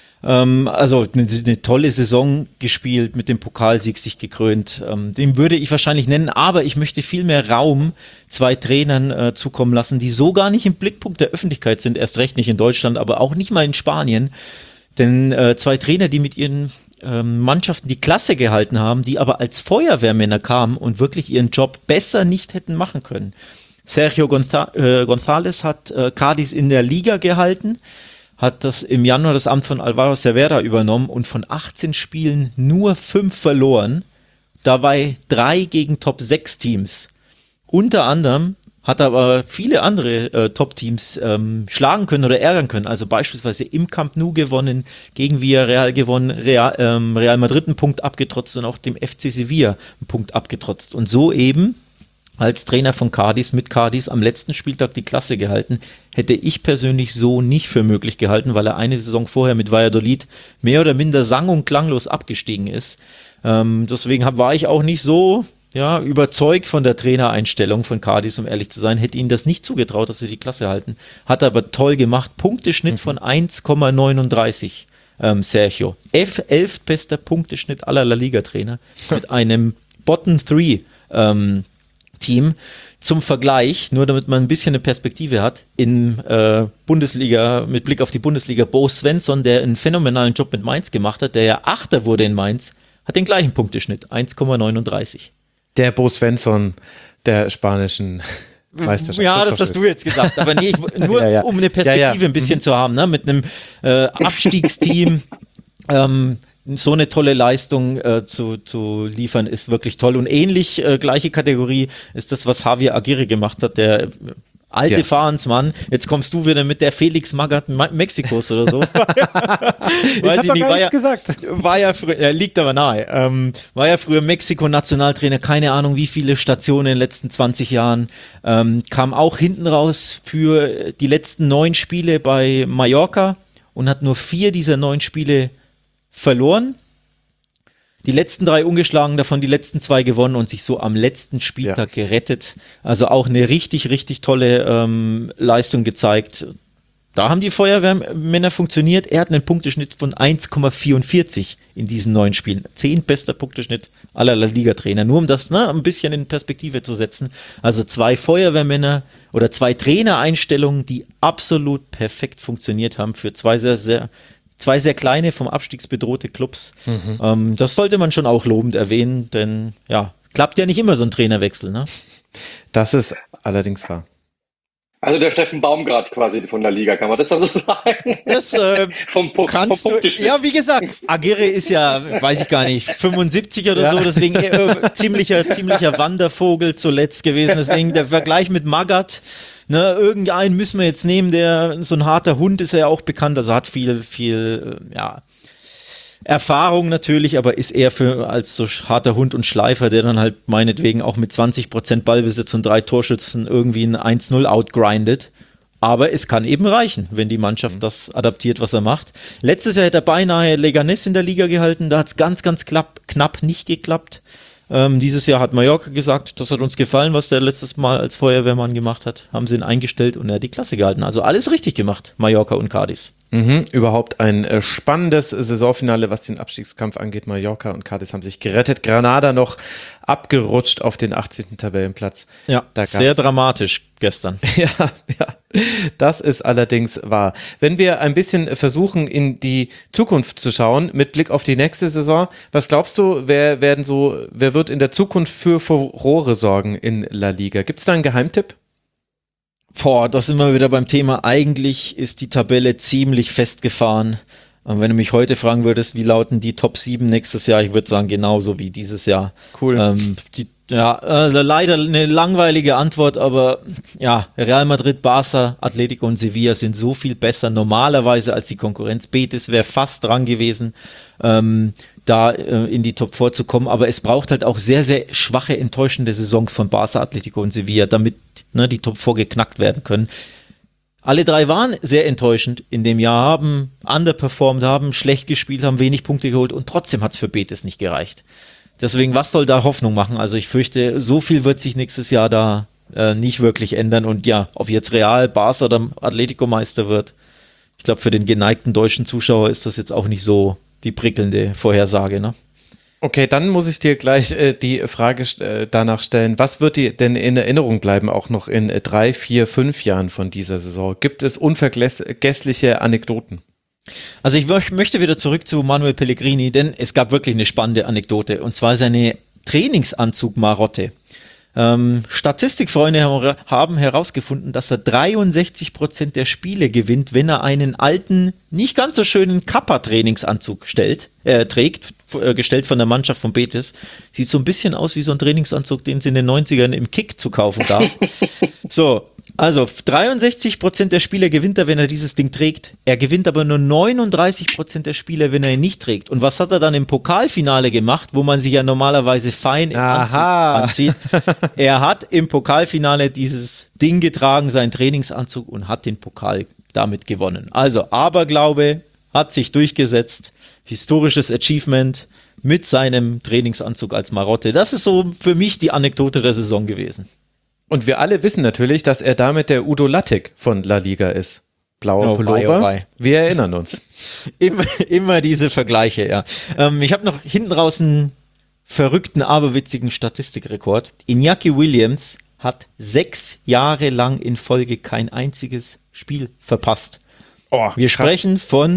Also eine, eine tolle Saison gespielt, mit dem Pokalsieg sich gekrönt. Ähm, den würde ich wahrscheinlich nennen, aber ich möchte viel mehr Raum zwei Trainern äh, zukommen lassen, die so gar nicht im Blickpunkt der Öffentlichkeit sind, erst recht nicht in Deutschland, aber auch nicht mal in Spanien. Denn äh, zwei Trainer, die mit ihren ähm, Mannschaften die Klasse gehalten haben, die aber als Feuerwehrmänner kamen und wirklich ihren Job besser nicht hätten machen können. Sergio Gonza- äh, González hat äh, Cádiz in der Liga gehalten, hat das im Januar das Amt von Alvaro Cervera übernommen und von achtzehn Spielen nur fünf verloren, dabei drei gegen Top sechs Teams. Unter anderem hat er aber viele andere äh, Top-Teams ähm, schlagen können oder ärgern können, also beispielsweise im Camp Nou gewonnen, gegen Villarreal gewonnen, Real, ähm, Real Madrid einen Punkt abgetrotzt und auch dem F C Sevilla einen Punkt abgetrotzt und so eben als Trainer von Cádiz, mit Cádiz am letzten Spieltag die Klasse gehalten, hätte ich persönlich so nicht für möglich gehalten, weil er eine Saison vorher mit Valladolid mehr oder minder sang- und klanglos abgestiegen ist. Ähm, deswegen hab, war ich auch nicht so ja, überzeugt von der Trainereinstellung von Cádiz, um ehrlich zu sein, hätte ihnen das nicht zugetraut, dass sie die Klasse halten. Hat aber toll gemacht, Punkteschnitt mhm. von eins Komma neununddreißig, ähm, Sergio. F elf bester Punkteschnitt aller La Liga-Trainer mit einem Bottom drei ähm, Team. Zum Vergleich, nur damit man ein bisschen eine Perspektive hat, in äh, Bundesliga, mit Blick auf die Bundesliga, Bo Svensson, der einen phänomenalen Job mit Mainz gemacht hat, der ja Achter wurde in Mainz, hat den gleichen Punkteschnitt, eins Komma neununddreißig. Der Bo Svensson der spanischen Meisterschaft. Ja, das, das hast du jetzt gesagt, aber nee, ich, nur ja, ja. um eine Perspektive ja, ja. ein bisschen mhm. zu haben, ne? Mit einem äh, Abstiegsteam ähm, so eine tolle Leistung äh, zu, zu liefern, ist wirklich toll. Und ähnlich, äh, gleiche Kategorie, ist das, was Javier Aguirre gemacht hat, der äh, alte ja. Fahrensmann. Jetzt kommst du wieder mit der Felix Magath Mexikos oder so. ich hab doch gar nichts gesagt. War ja früher, ja, liegt aber nahe, ähm, war ja früher Mexiko-Nationaltrainer, keine Ahnung wie viele Stationen in den letzten zwanzig Jahren, ähm, kam auch hinten raus für die letzten neun Spiele bei Mallorca und hat nur vier dieser neun Spiele verloren. Die letzten drei ungeschlagen, davon die letzten zwei gewonnen und sich so am letzten Spieltag ja. gerettet. Also auch eine richtig, richtig tolle ähm, Leistung gezeigt. Da haben die Feuerwehrmänner funktioniert. Er hat einen Punkteschnitt von eins Komma vierundvierzig in diesen neun Spielen. Zehn bester Punkteschnitt aller La Liga-Trainer. Nur um das ne, ein bisschen in Perspektive zu setzen. Also zwei Feuerwehrmänner oder zwei Trainereinstellungen, die absolut perfekt funktioniert haben für zwei sehr, sehr Zwei sehr kleine, vom Abstiegs bedrohte Clubs. Mhm. Ähm, das sollte man schon auch lobend erwähnen, denn ja, klappt ja nicht immer so ein Trainerwechsel, ne? Das ist allerdings wahr. Also der Steffen Baumgart quasi von der Liga, kann man das dann so sagen? Das äh, vom, vom kannst du, ja, wie gesagt, Aguirre ist ja, weiß ich gar nicht, fünfundsiebzig oder ja. so, deswegen äh, ziemlicher, ziemlicher Wandervogel zuletzt gewesen, deswegen der Vergleich mit Magath. Ne, irgendeinen müssen wir jetzt nehmen, der so ein harter Hund ist er ja auch bekannt, also hat viel, viel, ja, Erfahrung natürlich, aber ist eher für als so harter Hund und Schleifer, der dann halt meinetwegen auch mit zwanzig Prozent Ballbesitz und drei Torschützen irgendwie ein eins null outgrindet. Aber es kann eben reichen, wenn die Mannschaft das adaptiert, was er macht. Letztes Jahr hätte er beinahe Leganés in der Liga gehalten, da hat es ganz, ganz klapp, knapp nicht geklappt. Ähm, dieses Jahr hat Mallorca gesagt, das hat uns gefallen, was der letztes Mal als Feuerwehrmann gemacht hat. Haben sie ihn eingestellt und er hat die Klasse gehalten. Also alles richtig gemacht, Mallorca und Cádiz. Mhm, überhaupt ein äh, spannendes Saisonfinale, was den Abstiegskampf angeht. Mallorca und Cádiz haben sich gerettet. Granada noch abgerutscht auf den achtzehnten Tabellenplatz. Ja, da sehr dramatisch gestern. Ja, ja, das ist allerdings wahr. Wenn wir ein bisschen versuchen, in die Zukunft zu schauen, mit Blick auf die nächste Saison, was glaubst du, wer werden so, wer wird in der Zukunft für Furore sorgen in La Liga? Gibt es da einen Geheimtipp? Boah, da sind wir wieder beim Thema. Eigentlich ist die Tabelle ziemlich festgefahren. Und wenn du mich heute fragen würdest, wie lauten die Top sieben nächstes Jahr, ich würde sagen, genauso wie dieses Jahr. Cool. Ähm, die, ja, also leider eine langweilige Antwort, aber ja, Real Madrid, Barca, Atletico und Sevilla sind so viel besser normalerweise als die Konkurrenz. Betis wäre fast dran gewesen, ähm, da äh, in die Top vier zu kommen, aber es braucht halt auch sehr, sehr schwache, enttäuschende Saisons von Barca, Atletico und Sevilla, damit ne, die Top vier geknackt werden können. Alle drei waren sehr enttäuschend in dem Jahr, haben underperformed, haben schlecht gespielt, haben wenig Punkte geholt und trotzdem hat es für Betis nicht gereicht. Deswegen, was soll da Hoffnung machen? Also ich fürchte, so viel wird sich nächstes Jahr da äh, nicht wirklich ändern und ja, ob jetzt Real, Barca oder Atletico Meister wird, ich glaube für den geneigten deutschen Zuschauer ist das jetzt auch nicht so die prickelnde Vorhersage, ne? Okay, dann muss ich dir gleich äh, die Frage äh, danach stellen, was wird dir denn in Erinnerung bleiben, auch noch in äh, drei, vier, fünf Jahren von dieser Saison? Gibt es unvergessliche Anekdoten? Also ich möchte wieder zurück zu Manuel Pellegrini, denn es gab wirklich eine spannende Anekdote, und zwar seine Trainingsanzug-Marotte. Ähm, Statistikfreunde haben herausgefunden, dass er dreiundsechzig Prozent der Spiele gewinnt, wenn er einen alten, nicht ganz so schönen Kappa-Trainingsanzug stellt, äh, trägt, äh, gestellt von der Mannschaft von Betis. Sieht so ein bisschen aus wie so ein Trainingsanzug, den es in den neunzigern im Kick zu kaufen gab. So, also dreiundsechzig Prozent der Spiele gewinnt er, wenn er dieses Ding trägt. Er gewinnt aber nur neununddreißig Prozent der Spiele, wenn er ihn nicht trägt. Und was hat er dann im Pokalfinale gemacht, wo man sich ja normalerweise fein im Anzug anzieht? Er hat im Pokalfinale dieses Ding getragen, seinen Trainingsanzug, und hat den Pokal damit gewonnen. Also Aberglaube hat sich durchgesetzt. Historisches Achievement mit seinem Trainingsanzug als Marotte. Das ist so für mich die Anekdote der Saison gewesen. Und wir alle wissen natürlich, dass er damit der Udo Lattek von La Liga ist. Blauer oh, Pullover. Bye, oh, bye. Wir erinnern uns. immer, immer diese Vergleiche, ja. Ähm, ich habe noch hinten raus einen verrückten, aberwitzigen Statistikrekord. Iñaki Williams hat sechs Jahre lang in Folge kein einziges Spiel verpasst. Oh, wir krass. sprechen von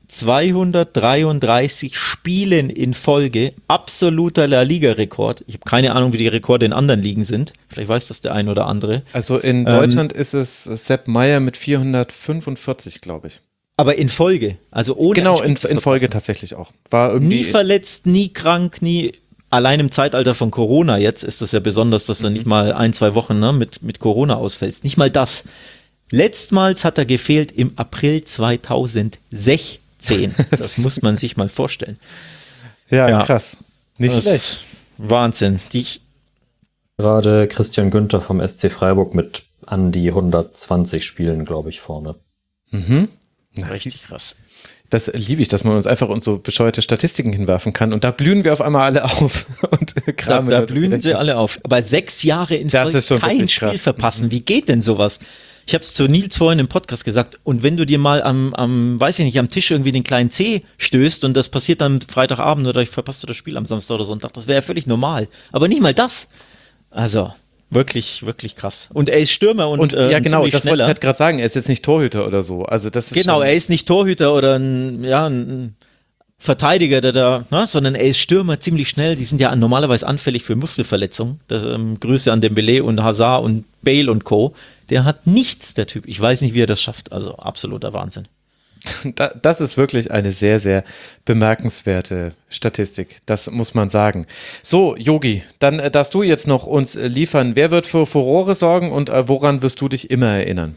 zweihundertdreiunddreißig Spielen in Folge, absoluter La Liga-Rekord. Ich habe keine Ahnung, wie die Rekorde in anderen Ligen sind. Vielleicht weiß das der ein oder andere. Also in Deutschland ähm, ist es Sepp Maier mit vierhundertfünfundvierzig, glaube ich. Aber in Folge, also ohne Genau, in, in Folge tatsächlich auch. War irgendwie nie verletzt, nie krank, nie. Allein im Zeitalter von Corona jetzt ist das ja besonders, dass du nicht mal ein, zwei Wochen ne, mit, mit Corona ausfällst. Nicht mal das. Letztmals hat er gefehlt im April zweitausendsechzehn. Das muss man sich mal vorstellen. Ja, ja. Krass. Nicht das schlecht. Wahnsinn. Die Gerade Christian Günther vom S C Freiburg mit an die hundertzwanzig Spielen, glaube ich, vorne. Mhm. Richtig krass. Das liebe ich, dass man uns einfach uns so bescheuerte Statistiken hinwerfen kann. Und da blühen wir auf einmal alle auf. Und kramen da da blühen sie alle auf. Aber sechs Jahre in Folge kein Spiel krass. verpassen. Wie geht denn sowas? Ich habe es zu Nils vorhin im Podcast gesagt. Und wenn du dir mal am, am, weiß ich nicht, am Tisch irgendwie den kleinen C stößt und das passiert dann Freitagabend oder ich verpasst du das Spiel am Samstag oder Sonntag, das wäre ja völlig normal. Aber nicht mal das. Also wirklich, wirklich krass. Und er ist Stürmer und, und äh, ja genau, das wollte ich halt gerade sagen. Er ist jetzt nicht Torhüter oder so. Also das ist genau, schon er ist nicht Torhüter oder ein, ja, ein Verteidiger, der da, ne, sondern er ist Stürmer, ziemlich schnell. Die sind ja normalerweise anfällig für Muskelverletzungen. Das, ähm, Grüße an Dembélé und Hazard und Bale und Co. Der hat nichts, der Typ. Ich weiß nicht, wie er das schafft. Also absoluter Wahnsinn. Das ist wirklich eine sehr, sehr bemerkenswerte Statistik. Das muss man sagen. So, Yogi, dann äh, darfst du jetzt noch uns äh, liefern. Wer wird für Furore sorgen und äh, woran wirst du dich immer erinnern?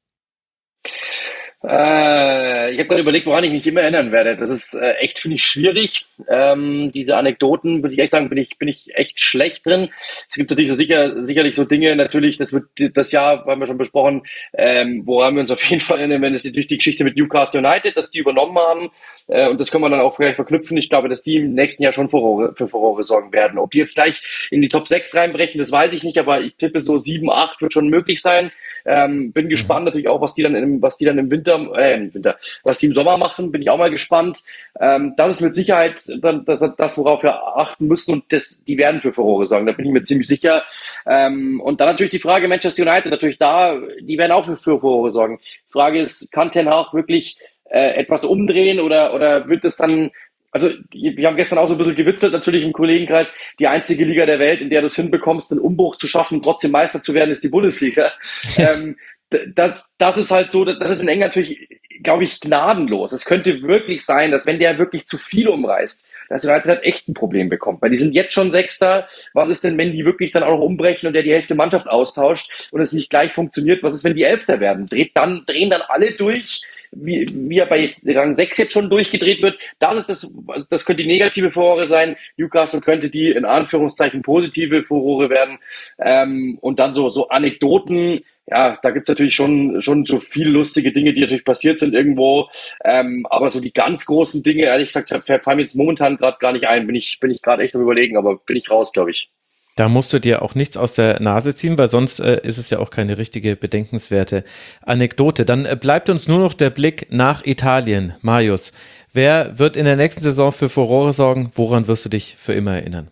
Äh, ich habe gerade überlegt, woran ich mich immer erinnern werde. Das ist äh, echt, finde ich, schwierig. Ähm, diese Anekdoten, würde ich echt sagen, bin ich, bin ich echt schlecht drin. Es gibt natürlich so sicher, sicherlich so Dinge, natürlich, das wird das Jahr, haben wir schon besprochen, ähm, woran wir uns auf jeden Fall erinnern, wenn es natürlich die Geschichte mit Newcastle United, dass die übernommen haben. Äh, und das können wir dann auch vielleicht verknüpfen. Ich glaube, dass die im nächsten Jahr schon für, für Furore sorgen werden. Ob die jetzt gleich in die Top sechs reinbrechen, das weiß ich nicht, aber ich tippe so sieben, acht wird schon möglich sein. Ähm, bin gespannt natürlich auch, was die dann im, was die dann im Winter, äh, im Winter, was die im Sommer machen, bin ich auch mal gespannt. Ähm, das ist mit Sicherheit dann das, das, worauf wir achten müssen und das, die werden für Furore sorgen, da bin ich mir ziemlich sicher. Ähm, und dann natürlich die Frage Manchester United, natürlich da, die werden auch für, für Furore sorgen. Die Frage ist, kann Ten Hag wirklich äh, etwas umdrehen oder, oder wird es dann, also wir haben gestern auch so ein bisschen gewitzelt, natürlich im Kollegenkreis, die einzige Liga der Welt, in der du es hinbekommst, einen Umbruch zu schaffen und trotzdem Meister zu werden, ist die Bundesliga. ähm, das, das ist halt so, das ist in England natürlich, glaube ich, gnadenlos. Es könnte wirklich sein, dass wenn der wirklich zu viel umreißt, dass United halt echt ein Problem bekommt. Weil die sind jetzt schon Sechster. Was ist denn, wenn die wirklich dann auch noch umbrechen und der die Hälfte Mannschaft austauscht und es nicht gleich funktioniert? Was ist, wenn die Elfter werden? Dreht dann, drehen dann alle durch, wie, wie er bei jetzt, Rang sechs jetzt schon durchgedreht wird? Das ist das, das könnte die negative Furore sein. Newcastle könnte die in Anführungszeichen positive Furore werden. Ähm, und dann so, so Anekdoten. Ja, da gibt's natürlich schon schon so viele lustige Dinge, die natürlich passiert sind irgendwo. Ähm, aber so die ganz großen Dinge, ehrlich gesagt, fallen mir jetzt momentan gerade gar nicht ein. Bin ich bin ich gerade echt am Überlegen, aber bin ich raus, glaube ich. Da musst du dir auch nichts aus der Nase ziehen, weil sonst äh, ist es ja auch keine richtige, bedenkenswerte Anekdote. Dann äh, bleibt uns nur noch der Blick nach Italien. Marius, wer wird in der nächsten Saison für Furore sorgen? Woran wirst du dich für immer erinnern?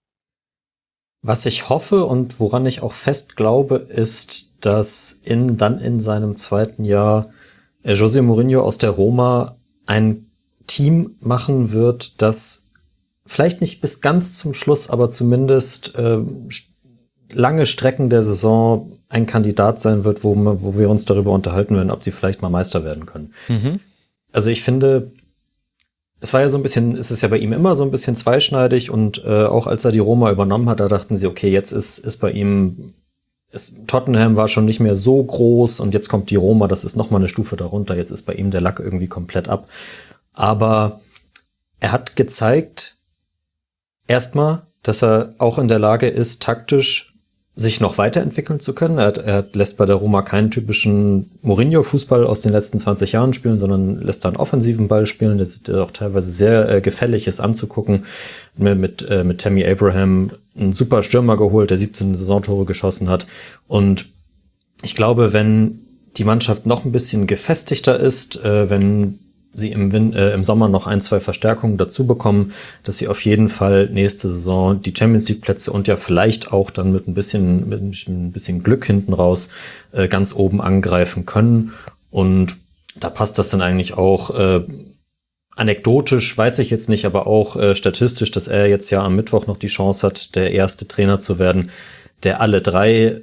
Was ich hoffe und woran ich auch fest glaube, ist, dass in, dann in seinem zweiten Jahr äh, José Mourinho aus der Roma ein Team machen wird, das vielleicht nicht bis ganz zum Schluss, aber zumindest äh, lange Strecken der Saison ein Kandidat sein wird, wo, wo wir uns darüber unterhalten werden, ob sie vielleicht mal Meister werden können. Mhm. Also ich finde, es war ja so ein bisschen, es ist ja bei ihm immer so ein bisschen zweischneidig und äh, auch als er die Roma übernommen hat, da dachten sie, okay, jetzt ist, ist bei ihm, ist, Tottenham war schon nicht mehr so groß und jetzt kommt die Roma, das ist nochmal eine Stufe darunter, jetzt ist bei ihm der Lack irgendwie komplett ab. Aber er hat gezeigt, erstmal, dass er auch in der Lage ist, taktisch sich noch weiterentwickeln zu können. Er, hat, er lässt bei der Roma keinen typischen Mourinho-Fußball aus den letzten zwanzig Jahren spielen, sondern lässt da einen offensiven Ball spielen, der, der auch teilweise sehr äh, gefällig ist anzugucken. Mit, mit, äh, mit Tammy Abraham einen super Stürmer geholt, der siebzehn Saisontore geschossen hat. Und ich glaube, wenn die Mannschaft noch ein bisschen gefestigter ist, äh, wenn sie im, Win- äh, im Sommer noch ein, zwei Verstärkungen dazu bekommen, dass sie auf jeden Fall nächste Saison die Champions League Plätze und ja vielleicht auch dann mit ein bisschen, mit ein bisschen Glück hinten raus äh, ganz oben angreifen können. Und da passt das dann eigentlich auch äh, anekdotisch weiß ich jetzt nicht, aber auch äh, statistisch, dass er jetzt ja am Mittwoch noch die Chance hat, der erste Trainer zu werden, der alle drei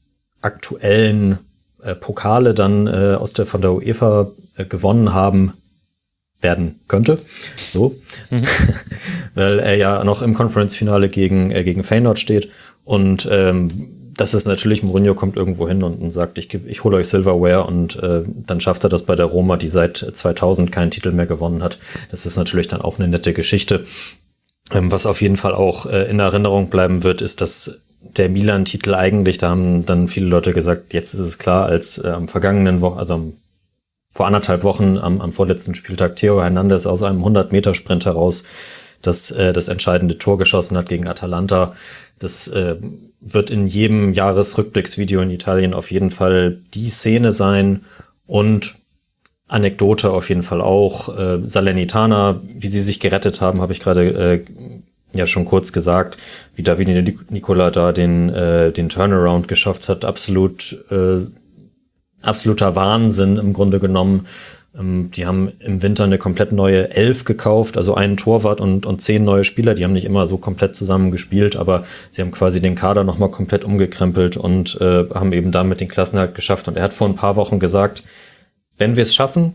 aktuellen äh, Pokale dann äh, aus der von der UEFA äh, gewonnen haben werden könnte. So. Mhm. Weil er ja noch im Conference-Finale gegen, äh, gegen Feyenoord steht. Und ähm, das ist natürlich, Mourinho kommt irgendwo hin und, und sagt, ich, ich hole euch Silverware, und äh, dann schafft er das bei der Roma, die seit zweitausend keinen Titel mehr gewonnen hat. Das ist natürlich dann auch eine nette Geschichte. Ähm, was auf jeden Fall auch äh, in Erinnerung bleiben wird, ist, dass der Milan-Titel eigentlich, da haben dann viele Leute gesagt, jetzt ist es klar, als äh, am vergangenen Wochen, also am, vor anderthalb Wochen am, am vorletzten Spieltag Theo Hernandez aus einem hundert-Meter-Sprint heraus das, äh, das entscheidende Tor geschossen hat gegen Atalanta. Das äh, wird in jedem Jahresrückblicksvideo in Italien auf jeden Fall die Szene sein, und Anekdote auf jeden Fall auch. Äh, Salernitana, wie sie sich gerettet haben, habe ich gerade äh, ja schon kurz gesagt, wie Davide Nicola da den, äh, den Turnaround geschafft hat. Absolut, äh, absoluter Wahnsinn im Grunde genommen. Ähm, die haben im Winter eine komplett neue Elf gekauft, also einen Torwart und, und zehn neue Spieler. Die haben nicht immer so komplett zusammen gespielt, aber sie haben quasi den Kader nochmal komplett umgekrempelt und äh, haben eben damit den Klassenerhalt geschafft. Und er hat vor ein paar Wochen gesagt, wenn wir es schaffen,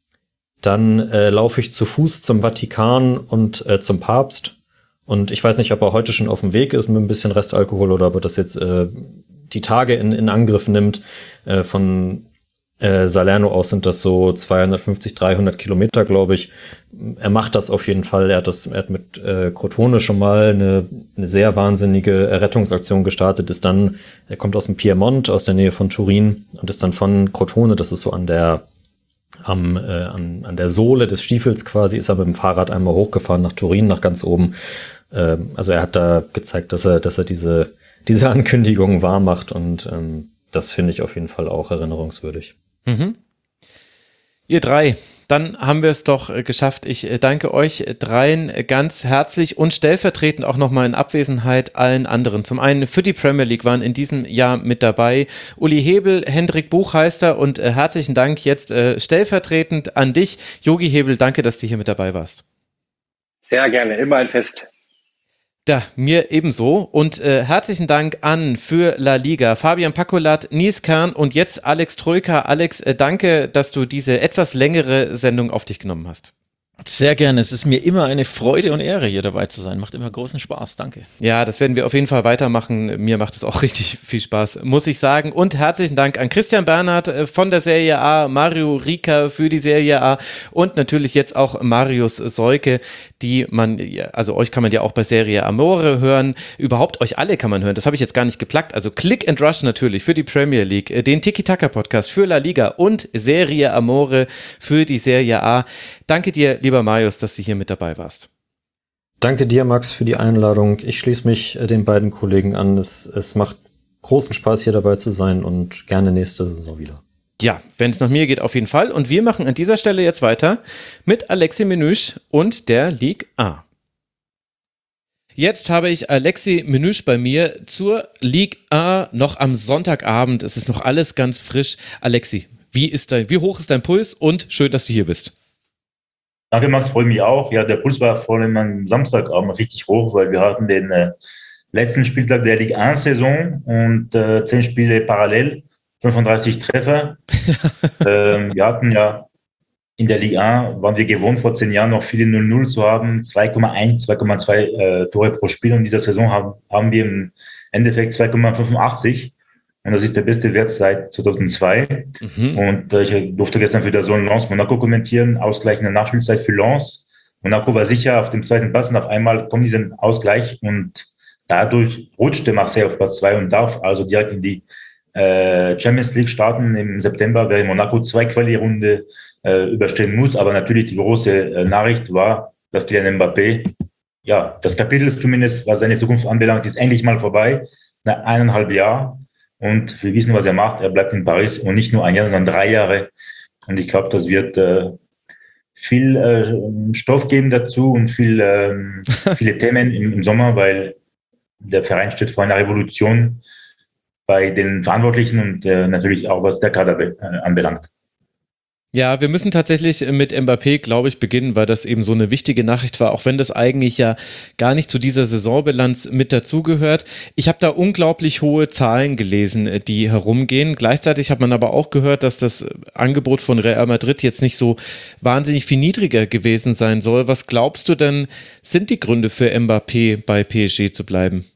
dann äh, laufe ich zu Fuß zum Vatikan und äh, zum Papst. Und ich weiß nicht, ob er heute schon auf dem Weg ist mit ein bisschen Restalkohol oder ob er das jetzt äh, die Tage in, in Angriff nimmt. Äh, von äh, Salerno aus sind das so zweihundertfünfzig, dreihundert Kilometer, glaube ich. Er macht das auf jeden Fall. Er hat, das, er hat mit äh, Crotone schon mal eine, eine sehr wahnsinnige Rettungsaktion gestartet. Ist dann, er kommt aus dem Piemont, aus der Nähe von Turin, und ist dann von Crotone, das ist so an der Am, äh, an, an der Sohle des Stiefels quasi, ist er mit dem Fahrrad einmal hochgefahren nach Turin, nach ganz oben. Ähm, also er hat da gezeigt, dass er, dass er diese, diese Ankündigung wahr macht, und ähm, das finde ich auf jeden Fall auch erinnerungswürdig. Mhm. Ihr drei, dann haben wir es doch geschafft. Ich danke euch dreien ganz herzlich und stellvertretend auch nochmal in Abwesenheit allen anderen. Zum einen für die Premier League waren in diesem Jahr mit dabei Uli Hebel, Hendrik Buchheister, und äh, herzlichen Dank jetzt äh, stellvertretend an dich, Jogi Hebel. Danke, dass du hier mit dabei warst. Sehr gerne, immer ein Fest. Ja, mir ebenso, und äh, herzlichen Dank an für La Liga, Fabian Pacolat, Nies Kern und jetzt Alex Troika. Alex, äh, danke, dass du diese etwas längere Sendung auf dich genommen hast. Sehr gerne. Es ist mir immer eine Freude und Ehre, hier dabei zu sein. Macht immer großen Spaß. Danke. Ja, das werden wir auf jeden Fall weitermachen. Mir macht es auch richtig viel Spaß, muss ich sagen. Und herzlichen Dank an Christian Bernhard von der Serie A, Mario Rieker für die Serie A und natürlich jetzt auch Marius Seuke, die man, also euch kann man ja auch bei Serie Amore hören. Überhaupt euch alle kann man hören. Das habe ich jetzt gar nicht geplagt. Also Click and Rush natürlich für die Premier League, den Tiki-Taka-Podcast für La Liga und Serie Amore für die Serie A. Danke dir, lieber Marius, dass du hier mit dabei warst. Danke dir, Max, für die Einladung. Ich schließe mich äh, den beiden Kollegen an. Es, es macht großen Spaß, hier dabei zu sein, und gerne nächste Saison wieder. Ja, wenn es nach mir geht, auf jeden Fall. Und wir machen an dieser Stelle jetzt weiter mit Alexi Menüsch und der Ligue A. Jetzt habe ich Alexi Menüsch bei mir zur Ligue A noch am Sonntagabend. Es ist noch alles ganz frisch. Alexi, wie ist dein, wie hoch ist dein Puls, und schön, dass du hier bist. Danke, Max, freue mich auch. Ja, der Puls war vor allem am Samstagabend richtig hoch, weil wir hatten den äh, letzten Spieltag der Ligue eins Saison und äh, zehn Spiele parallel, fünfunddreißig Treffer. ähm, wir hatten ja in der Ligue eins, waren wir gewohnt, vor zehn Jahren noch viele null null zu haben, zwei Komma eins, zwei Komma zwei äh, Tore pro Spiel. Und in dieser Saison haben, haben wir im Endeffekt zwei Komma fünfundachtzig. Und das ist der beste Wert seit zweitausendzwei. Mhm. Und äh, ich durfte gestern für der Zone Lens Monaco kommentieren, Ausgleich in der Nachspielzeit für Lens. Monaco war sicher auf dem zweiten Platz, und auf einmal kommt dieser Ausgleich, und dadurch rutschte Marseille auf Platz zwei und darf also direkt in die äh, Champions League starten im September, während Monaco zwei Quali-Runde äh, überstehen muss. Aber natürlich die große äh, Nachricht war, dass Kylian Mbappé, ja, das Kapitel zumindest, was seine Zukunft anbelangt, ist endlich mal vorbei, nach eineinhalb Jahren. Und wir wissen, was er macht. Er bleibt in Paris, und nicht nur ein Jahr, sondern drei Jahre. Und ich glaube, das wird äh, viel äh, Stoff geben dazu und viel, äh, viele Themen im, im Sommer, weil der Verein steht vor einer Revolution bei den Verantwortlichen und äh, natürlich auch, was der Kader be- äh, anbelangt. Ja, wir müssen tatsächlich mit Mbappé, glaube ich, beginnen, weil das eben so eine wichtige Nachricht war, auch wenn das eigentlich ja gar nicht zu dieser Saisonbilanz mit dazugehört. Ich habe da unglaublich hohe Zahlen gelesen, die herumgehen. Gleichzeitig hat man aber auch gehört, dass das Angebot von Real Madrid jetzt nicht so wahnsinnig viel niedriger gewesen sein soll. Was glaubst du denn, sind die Gründe für Mbappé bei P S G zu bleiben?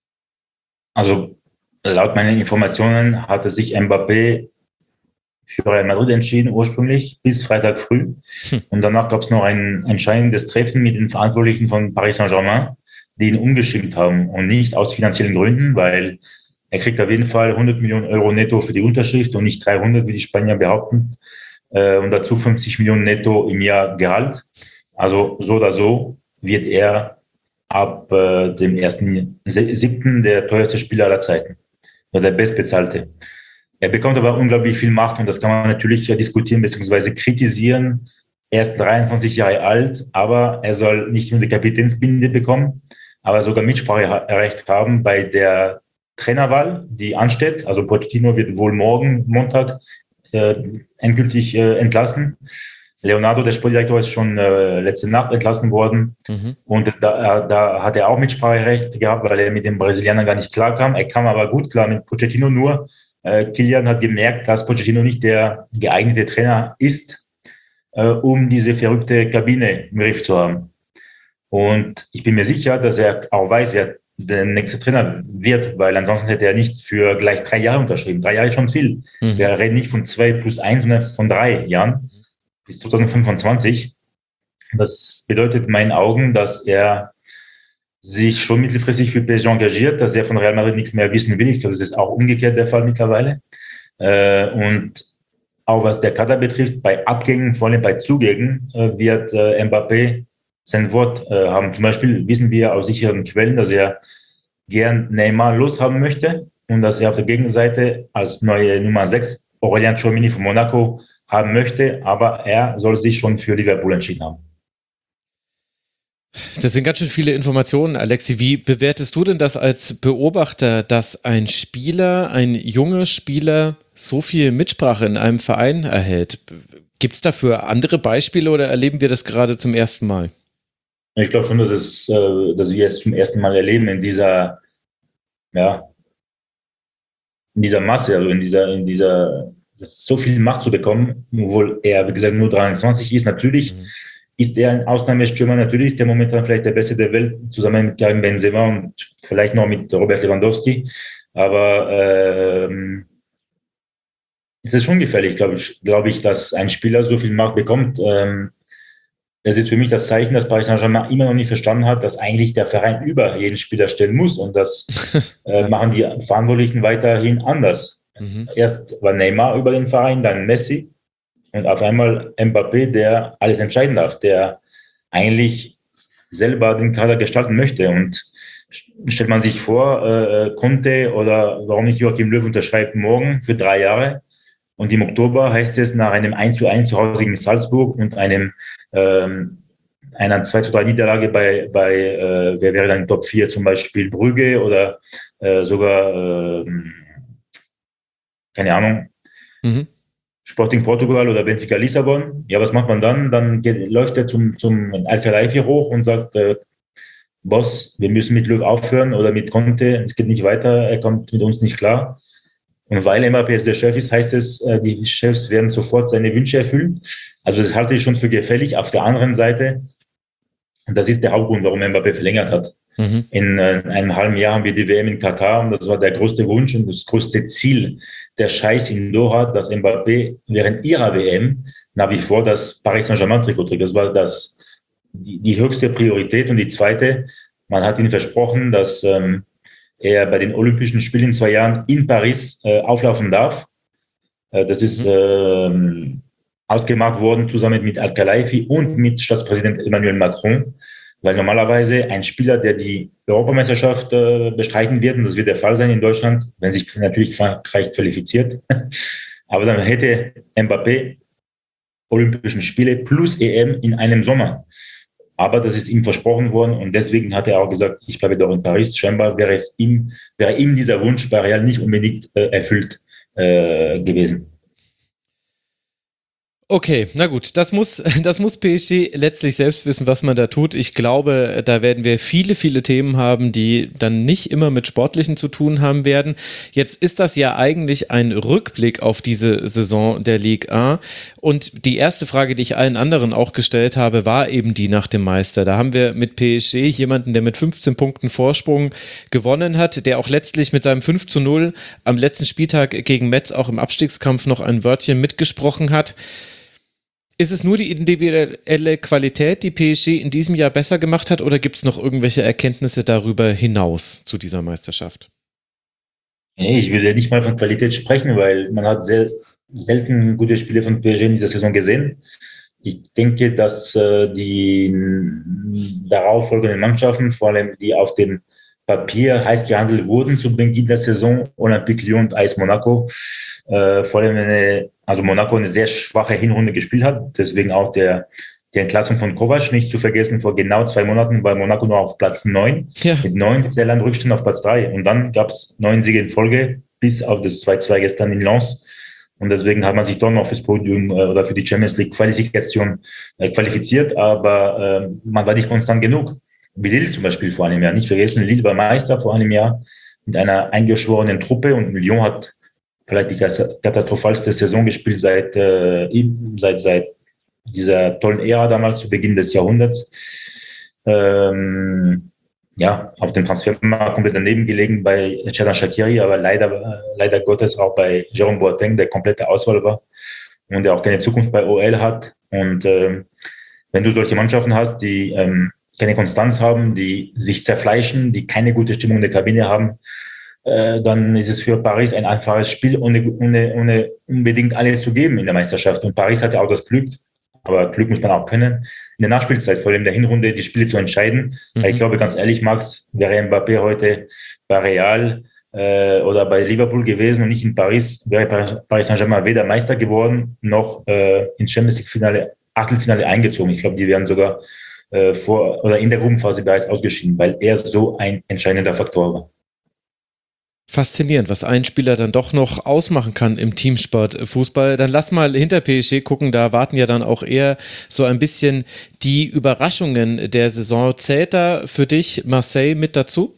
Also laut meinen Informationen hatte sich Mbappé für Real Madrid entschieden, ursprünglich, bis Freitag früh. Hm. Und danach gab es noch ein entscheidendes Treffen mit den Verantwortlichen von Paris Saint-Germain, die ihn umgestimmt haben. Und nicht aus finanziellen Gründen, weil er kriegt auf jeden Fall hundert Millionen Euro netto für die Unterschrift und nicht dreihundert, wie die Spanier behaupten. Und dazu fünfzig Millionen netto im Jahr Gehalt. Also so oder so wird er ab äh, dem ersten siebten der teuerste Spieler aller Zeiten. Oder der bestbezahlte. Er bekommt aber unglaublich viel Macht und das kann man natürlich diskutieren bzw. kritisieren. Er ist dreiundzwanzig Jahre alt, aber er soll nicht nur die Kapitänsbinde bekommen, aber sogar Mitspracherecht haben bei der Trainerwahl, die ansteht. Also Pochettino wird wohl morgen, Montag, äh, endgültig äh, entlassen. Leonardo, der Sportdirektor, ist schon äh, letzte Nacht entlassen worden. Mhm. Und da, da hat er auch Mitspracherecht gehabt, weil er mit den Brasilianern gar nicht klarkam. Er kam aber gut klar mit Pochettino, nur äh, Kylian hat gemerkt, dass Pochettino nicht der geeignete Trainer ist, äh, um diese verrückte Kabine im Griff zu haben. Und ich bin mir sicher, dass er auch weiß, wer der nächste Trainer wird, weil ansonsten hätte er nicht für gleich drei Jahre unterschrieben. Drei Jahre ist schon viel. Mhm. Wir reden nicht von zwei plus eins, sondern von drei Jahren bis zwanzig fünfundzwanzig. Das bedeutet in meinen Augen, dass er sich schon mittelfristig für P S G engagiert, dass er von Real Madrid nichts mehr wissen will. Ich glaube, das ist auch umgekehrt der Fall mittlerweile. Und auch was der Kader betrifft, bei Abgängen, vor allem bei Zugängen, wird Mbappé sein Wort haben. Zum Beispiel wissen wir aus sicheren Quellen, dass er gern Neymar loshaben möchte und dass er auf der Gegenseite als neue Nummer sechs Aurélien Tchouaméni von Monaco haben möchte, aber er soll sich schon für Liverpool entschieden haben. Das sind ganz schön viele Informationen, Alexi. Wie bewertest du denn das als Beobachter, dass ein Spieler, ein junger Spieler so viel Mitsprache in einem Verein erhält? Gibt es dafür andere Beispiele oder erleben wir das gerade zum ersten Mal? Ich glaube schon, dass, es, dass wir es zum ersten Mal erleben in dieser, ja, in dieser Masse, also in dieser, in dieser, so viel Macht zu bekommen, obwohl er, wie gesagt, nur dreiundzwanzig ist. Natürlich mhm. ist er ein Ausnahmestürmer, natürlich ist er momentan vielleicht der Beste der Welt, zusammen mit Karim Benzema und vielleicht noch mit Robert Lewandowski. Aber ähm, es ist schon gefährlich, glaube ich, glaube ich, dass ein Spieler so viel Macht bekommt. Ähm, das ist für mich das Zeichen, dass Paris Saint-Germain immer noch nicht verstanden hat, dass eigentlich der Verein über jeden Spieler stellen muss. Und das äh, machen die Verantwortlichen weiterhin anders. Mhm. Erst war Neymar über den Verein, dann Messi. Und auf einmal Mbappé, der alles entscheiden darf, der eigentlich selber den Kader gestalten möchte. Und stellt man sich vor, äh, Conte oder warum nicht Joachim Löw unterschreibt morgen für drei Jahre. Und im Oktober heißt es nach einem eins zu eins zu Hause gegen Salzburg und einem, ähm, einer zwei zu drei Niederlage bei, bei äh, wer wäre dann Top vier, zum Beispiel Brügge oder äh, sogar, äh, keine Ahnung, mhm. Sporting Portugal oder Benfica Lissabon. Ja, was macht man dann? Dann geht, läuft er zum, zum Al-Khelaifi hoch und sagt, äh, Boss, wir müssen mit Löw aufhören oder mit Conte, es geht nicht weiter, er kommt mit uns nicht klar. Und weil Mbappé jetzt der Chef ist, heißt es, äh, die Chefs werden sofort seine Wünsche erfüllen. Also das halte ich schon für gefährlich. Auf der anderen Seite, und das ist der Hauptgrund, warum Mbappé verlängert hat. Mhm. In äh, einem halben Jahr haben wir die W M in Katar und das war der größte Wunsch und das größte Ziel der Scheiß in Doha, dass Mbappé während ihrer W M nach wie vor das Paris Saint-Germain-Trikot trägt. Das war das, die, die höchste Priorität. Und die zweite, man hat ihnen versprochen, dass ähm, er bei den Olympischen Spielen in zwei Jahren in Paris äh, auflaufen darf. Äh, das ist äh, ausgemacht worden zusammen mit Al-Khelaifi und mit Staatspräsident Emmanuel Macron, weil normalerweise ein Spieler, der die Europameisterschaft äh, bestreiten wird, und das wird der Fall sein in Deutschland, wenn sich natürlich Frankreich qualifiziert, aber dann hätte Mbappé Olympischen Spiele plus E M in einem Sommer. Aber das ist ihm versprochen worden und deswegen hat er auch gesagt, ich bleibe doch in Paris. Scheinbar wäre es ihm, wäre ihm dieser Wunsch bei Real nicht unbedingt äh, erfüllt äh, gewesen. Okay, na gut, das muss, das muss P S G letztlich selbst wissen, was man da tut. Ich glaube, da werden wir viele, viele Themen haben, die dann nicht immer mit Sportlichen zu tun haben werden. Jetzt ist das ja eigentlich ein Rückblick auf diese Saison der Ligue eins. Und die erste Frage, die ich allen anderen auch gestellt habe, war eben die nach dem Meister. Da haben wir mit P S G jemanden, der mit fünfzehn Punkten Vorsprung gewonnen hat, der auch letztlich mit seinem fünf zu null am letzten Spieltag gegen Metz auch im Abstiegskampf noch ein Wörtchen mitgesprochen hat. Ist es nur die individuelle Qualität, die P S G in diesem Jahr besser gemacht hat, oder gibt es noch irgendwelche Erkenntnisse darüber hinaus zu dieser Meisterschaft? Nee, ich würde nicht mal von Qualität sprechen, weil man hat sehr selten gute Spiele von P S G in dieser Saison gesehen. Ich denke, dass äh, die darauffolgenden Mannschaften, vor allem die auf dem Papier heiß gehandelt wurden zu Beginn der Saison, Olympique Lyon und A S Monaco, äh, vor allem eine, also Monaco eine sehr schwache Hinrunde gespielt hat, deswegen auch der, die Entlassung von Kovac, nicht zu vergessen, vor genau zwei Monaten war Monaco nur auf Platz neun, ja. mit neun sehr langen Rückstand auf Platz drei und dann gab es neun Siege in Folge, bis auf das zwei zwei gestern in Lens. Und deswegen hat man sich doch noch fürs Podium äh, oder für die Champions League Qualifikation äh, qualifiziert, aber äh, man war nicht konstant genug. Wie Lille zum Beispiel vor einem Jahr. Nicht vergessen, Lille war Meister vor einem Jahr mit einer eingeschworenen Truppe und Lyon hat vielleicht die katastrophalste Saison gespielt seit, äh, seit, seit dieser tollen Ära damals, zu Beginn des Jahrhunderts. Ähm, ja, auf dem Transfermarkt komplett daneben gelegen bei Xherdan Shaqiri, aber leider, leider Gottes auch bei Jérôme Boateng, der komplette Auswahl war und der auch keine Zukunft bei O L hat. Und ähm, wenn du solche Mannschaften hast, die ähm, keine Konstanz haben, die sich zerfleischen, die keine gute Stimmung in der Kabine haben, äh, dann ist es für Paris ein einfaches Spiel, ohne, ohne, ohne unbedingt alles zu geben in der Meisterschaft. Und Paris hatte auch das Glück, aber Glück muss man auch können, in der Nachspielzeit, vor allem in der Hinrunde, die Spiele zu entscheiden. Mhm. Ich glaube, ganz ehrlich, Max, wäre Mbappé heute bei Real äh, oder bei Liverpool gewesen und nicht in Paris, wäre Paris Saint-Germain weder Meister geworden, noch äh, ins Champions League-Finale, Achtelfinale eingezogen. Ich glaube, die wären sogar vor oder in der Gruppenphase bereits ausgeschieden, weil er so ein entscheidender Faktor war. Faszinierend, was ein Spieler dann doch noch ausmachen kann im Teamsport Fußball. Dann lass mal hinter P S G gucken, da warten ja dann auch eher so ein bisschen die Überraschungen der Saison. Zählt da für dich Marseille mit dazu?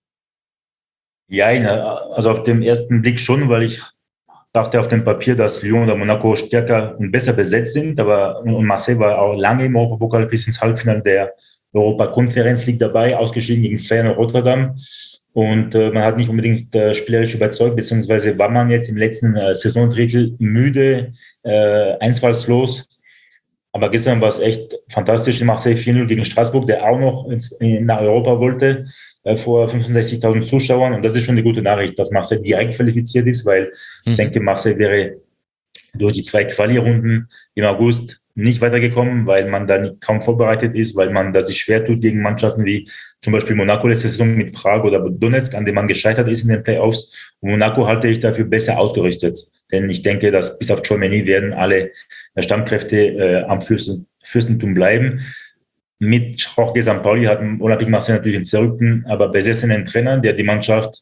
Ja, also auf den ersten Blick schon, weil ich dachte auf dem Papier, dass Lyon oder Monaco stärker und besser besetzt sind, aber und Marseille war auch lange im Europapokal bis ins Halbfinale der Europa-Conference League dabei, ausgeschieden gegen Feyenoord Rotterdam und äh, man hat nicht unbedingt äh, spielerisch überzeugt, beziehungsweise war man jetzt im letzten äh, Saisondrittel müde, äh, einfallslos, aber gestern war es echt fantastisch in Marseille, vier null gegen Straßburg, der auch noch ins, in, nach Europa wollte, vor fünfundsechzigtausend Zuschauern. Und das ist schon eine gute Nachricht, dass Marseille direkt qualifiziert ist, weil mhm. ich denke, Marseille wäre durch die zwei Quali-Runden im August nicht weitergekommen, weil man da nicht, kaum vorbereitet ist, weil man da sich schwer tut gegen Mannschaften wie zum Beispiel Monaco letzte Saison mit Prag oder Donetsk, an dem man gescheitert ist in den Playoffs. Und Monaco halte ich dafür besser ausgerüstet. Denn ich denke, dass bis auf Tchouaméni werden alle Stammkräfte äh, am Fürsten, Fürstentum bleiben. Mit Jorge Sampaoli hat Olympique Marseille natürlich einen zerrückten, aber besessenen Trainer, der die Mannschaft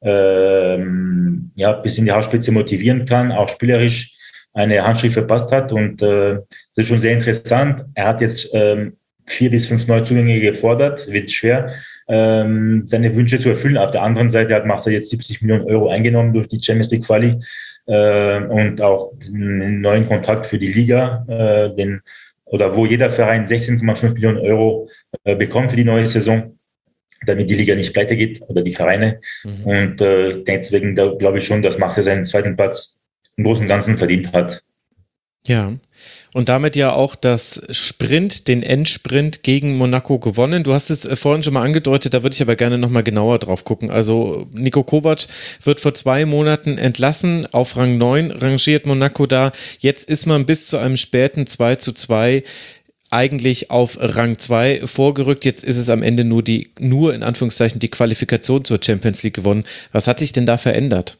ähm, ja, bis in die Haarspitze motivieren kann, auch spielerisch eine Handschrift verpasst hat. Und äh, das ist schon sehr interessant. Er hat jetzt ähm, vier bis fünf Neuzugänge gefordert. Es wird schwer, ähm, seine Wünsche zu erfüllen. Auf der anderen Seite hat Marseille jetzt siebzig Millionen Euro eingenommen durch die Champions League Quali äh, und auch einen neuen Kontrakt für die Liga, äh, den oder wo jeder Verein sechzehn Komma fünf Millionen Euro äh, bekommt für die neue Saison, damit die Liga nicht pleite geht oder die Vereine. Mhm. Und äh, deswegen da, glaube ich schon, dass Marseille seinen zweiten Platz im Großen und Ganzen verdient hat. Ja, und damit ja auch das Sprint, den Endsprint gegen Monaco gewonnen. Du hast es vorhin schon mal angedeutet, da würde ich aber gerne nochmal genauer drauf gucken. Also Niko Kovac wird vor zwei Monaten entlassen, auf Rang neun rangiert Monaco da. Jetzt ist man bis zu einem späten zwei zu zwei eigentlich auf Rang zwei vorgerückt. Jetzt ist es am Ende nur die, nur in Anführungszeichen die Qualifikation zur Champions League gewonnen. Was hat sich denn da verändert?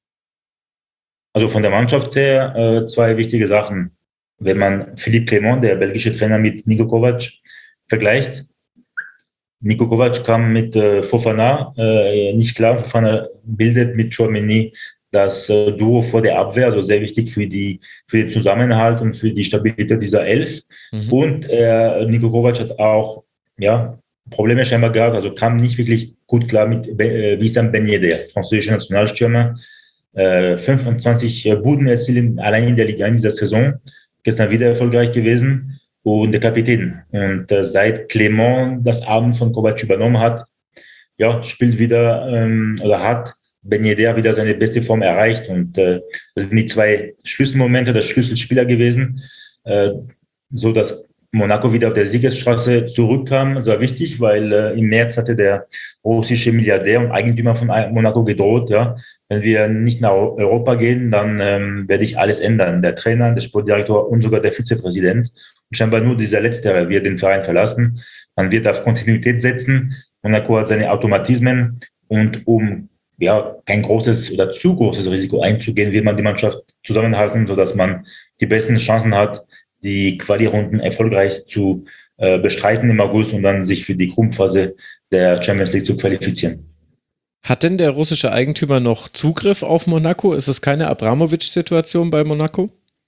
Also von der Mannschaft her äh, zwei wichtige Sachen. Wenn man Philippe Clement, der belgische Trainer, mit Niko Kovac vergleicht. Niko Kovac kam mit äh, Fofana äh, nicht klar. Fofana bildet mit Tchouaméni das äh, Duo vor der Abwehr, also sehr wichtig für, die, für den Zusammenhalt und für die Stabilität dieser Elf. Mhm. Und äh, Niko Kovac hat auch ja, Probleme scheinbar gehabt, also kam nicht wirklich gut klar mit äh, Wissam Ben Yedder, französischer Nationalstürmer. Äh, fünfundzwanzig Buden erzielen allein in der Liga in dieser Saison. Gestern wieder erfolgreich gewesen. Und der Kapitän. Und äh, seit Clément das Abend von Kovac übernommen hat, ja, spielt wieder ähm, oder hat Ben Yedder wieder seine beste Form erreicht. Und äh, das sind die zwei Schlüsselmomente, der Schlüsselspieler gewesen, äh, so dass Monaco wieder auf der Siegesstraße zurückkam. Das war wichtig, weil äh, im März hatte der russische Milliardär und Eigentümer von Monaco gedroht, ja, wenn wir nicht nach Europa gehen, dann ähm, werde ich alles ändern. Der Trainer, der Sportdirektor und sogar der Vizepräsident. Und scheinbar nur dieser Letztere wird den Verein verlassen. Man wird auf Kontinuität setzen. Monaco hat seine Automatismen und um ja kein großes oder zu großes Risiko einzugehen, will man die Mannschaft zusammenhalten, sodass man die besten Chancen hat, die Quali-Runden erfolgreich zu äh, bestreiten im August und dann sich für die Gruppenphase der Champions League zu qualifizieren. Hat denn der russische Eigentümer noch Zugriff auf Monaco? Ist es keine Abramovic-Situation bei Monaco?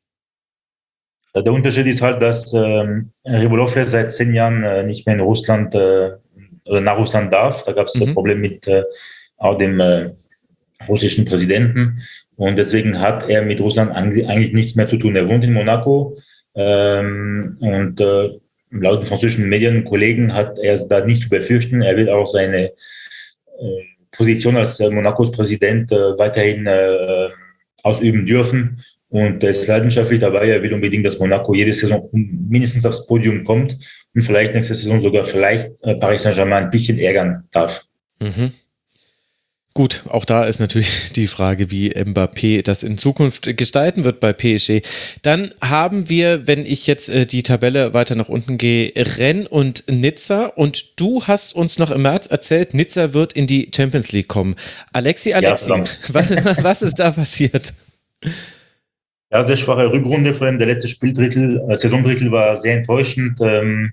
Der Unterschied ist halt, dass ähm, Rybolov seit zehn Jahren äh, nicht mehr in Russland äh, oder nach Russland darf. Da gab es mhm. ein Problem mit äh, auch dem äh, russischen Präsidenten und deswegen hat er mit Russland eigentlich nichts mehr zu tun. Er wohnt in Monaco ähm, und äh, laut den französischen Medien und Kollegen hat er da nichts zu befürchten. Er will auch seine äh, Position als äh, Monacos Präsident äh, weiterhin äh, ausüben dürfen. Und er ist leidenschaftlich dabei. Er will unbedingt, dass Monaco jede Saison mindestens aufs Podium kommt und vielleicht nächste Saison sogar vielleicht äh, Paris Saint-Germain ein bisschen ärgern darf. Mhm. Gut, auch da ist natürlich die Frage, wie Mbappé das in Zukunft gestalten wird bei P S G. Dann haben wir, wenn ich jetzt äh, die Tabelle weiter nach unten gehe, Rennes und Nizza. Und du hast uns noch im März erzählt, Nizza wird in die Champions League kommen. Alexi, Alexi, ja, was, was ist da passiert? Ja, sehr schwache Rückrunde, vor allem der letzte Spieldrittel, äh, Saisondrittel war sehr enttäuschend. Ähm,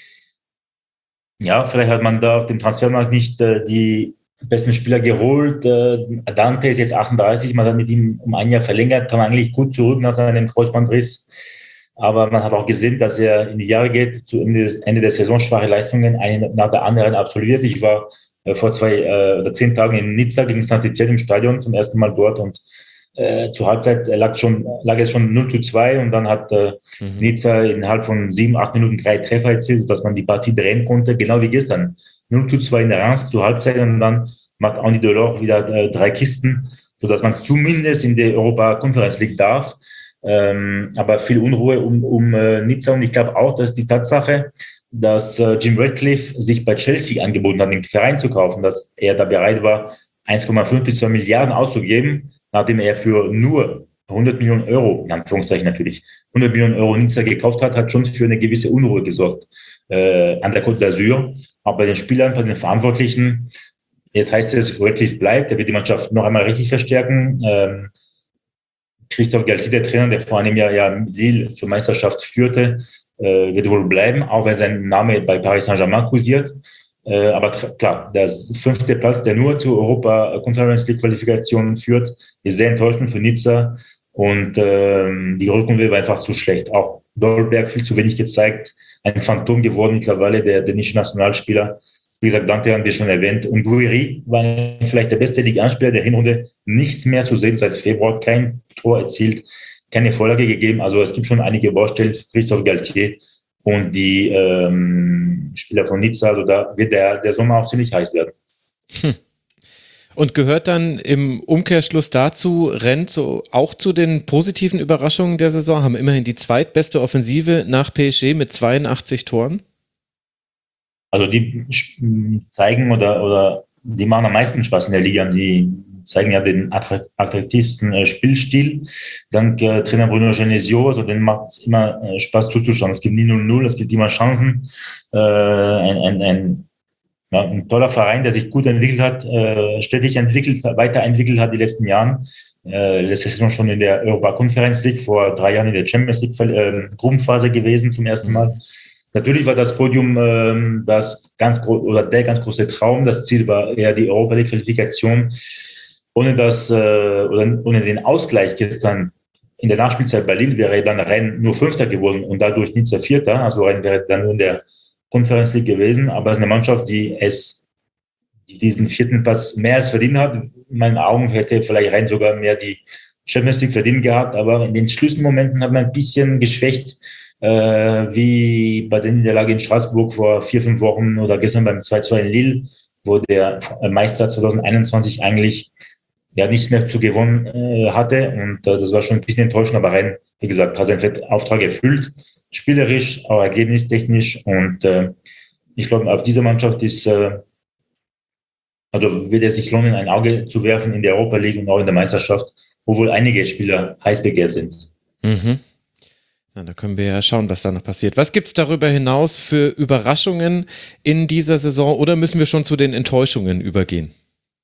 ja, vielleicht hat man da auf dem Transfermarkt nicht äh, die besten Spieler geholt. Äh, Dante ist jetzt achtunddreißig, man hat mit ihm um ein Jahr verlängert, kam eigentlich gut zurück nach seinem Kreuzbandriss. Aber man hat auch gesehen, dass er in die Jahre geht, zu Ende, Ende der Saison schwache Leistungen, eine nach der anderen absolviert. Ich war äh, vor zwei äh, oder zehn Tagen in Nizza gegen Saint-Etienne im Stadion zum ersten Mal dort und Äh, zur Halbzeit lag, schon, lag es schon null zu zwei und dann hat äh, mhm. Nizza innerhalb von sieben, acht Minuten drei Treffer erzielt, dass man die Partie drehen konnte, genau wie gestern. null zu zwei in der Reims zur Halbzeit und dann macht Andy Delors wieder äh, drei Kisten, sodass man zumindest in der Europa-Conference League darf. Ähm, aber viel Unruhe um, um äh, Nizza und ich glaube auch, dass die Tatsache, dass äh, Jim Ratcliffe sich bei Chelsea angeboten hat, den Verein zu kaufen, dass er da bereit war, eins Komma fünf bis zwei Milliarden auszugeben, nachdem er für nur hundert Millionen Euro, in Anführungszeichen natürlich, hundert Millionen Euro Nizza gekauft hat, hat schon für eine gewisse Unruhe gesorgt äh, an der Côte d'Azur. Aber bei den Spielern, bei den Verantwortlichen, jetzt heißt es, Ratcliffe bleibt, er wird die Mannschaft noch einmal richtig verstärken. Ähm, Christophe Galtier, der Trainer, der vor einem Jahr ja Lille zur Meisterschaft führte, äh, wird wohl bleiben, auch wenn sein Name bei Paris Saint-Germain kursiert. Äh, aber klar, der fünfte Platz, der nur zur Europa Conference League Qualifikation führt, ist sehr enttäuschend für Nizza und ähm, die Rückrunde war einfach zu schlecht. Auch Dolberg viel zu wenig gezeigt, ein Phantom geworden mittlerweile, der dänische Nationalspieler. Wie gesagt, Dante haben wir schon erwähnt. Und Guiri war vielleicht der beste Ligue eins Spieler der Hinrunde, nichts mehr zu sehen seit Februar, kein Tor erzielt, keine Vorlage gegeben. Also es gibt schon einige Baustellen für Christophe Galtier und die ähm, Spieler von Nizza, also da wird der, der Sommer auch ziemlich heiß werden. Hm. Und gehört dann im Umkehrschluss dazu, Rennes so auch zu den positiven Überraschungen der Saison, haben immerhin die zweitbeste Offensive nach P S G mit zweiundachtzig Toren? Also die zeigen oder, oder die machen am meisten Spaß in der Liga. Die zeigen ja den attraktivsten Spielstil. Dank äh, Trainer Bruno Genesio, also denen macht es immer äh, Spaß zuzuschauen. Es gibt nie null null, es gibt immer Chancen. Äh, ein, ein, ein, ja, ein toller Verein, der sich gut entwickelt hat, äh, stetig entwickelt, weiterentwickelt hat die letzten Jahren. Äh, letzte Saison schon in der Europa Conference League, vor drei Jahren in der Champions League äh, Gruppenphase gewesen zum ersten Mal. Natürlich war das Podium ähm, das ganz gro- oder der ganz große Traum. Das Ziel war eher die Europa League Qualifikation. ohne das, äh, oder ohne den Ausgleich gestern in der Nachspielzeit bei Lille wäre dann Rennes nur Fünfter geworden und dadurch Nizza Vierter. Also Rennes wäre dann nur in der Conference League gewesen. Aber es ist eine Mannschaft, die es, die diesen vierten Platz mehr als verdient hat. In meinen Augen hätte vielleicht Rennes sogar mehr die Champions League verdient gehabt. Aber in den Schlüsselmomenten hat man ein bisschen geschwächt, äh, wie bei der Niederlage in Straßburg vor vier, fünf Wochen oder gestern beim zwei zwei in Lille, wo der Meister zwanzig einundzwanzig eigentlich ja nichts mehr zu gewonnen äh, hatte. Und äh, das war schon ein bisschen enttäuschend, aber Rennes, wie gesagt, hat seinen Auftrag erfüllt, spielerisch, auch ergebnistechnisch. Und äh, ich glaube, auf diese Mannschaft ist, äh, also wird es sich lohnen, ein Auge zu werfen in der Europa League und auch in der Meisterschaft, wo wohl einige Spieler heiß begehrt sind. Mhm. Na, da können wir ja schauen, was da noch passiert. Was gibt es darüber hinaus für Überraschungen in dieser Saison oder müssen wir schon zu den Enttäuschungen übergehen?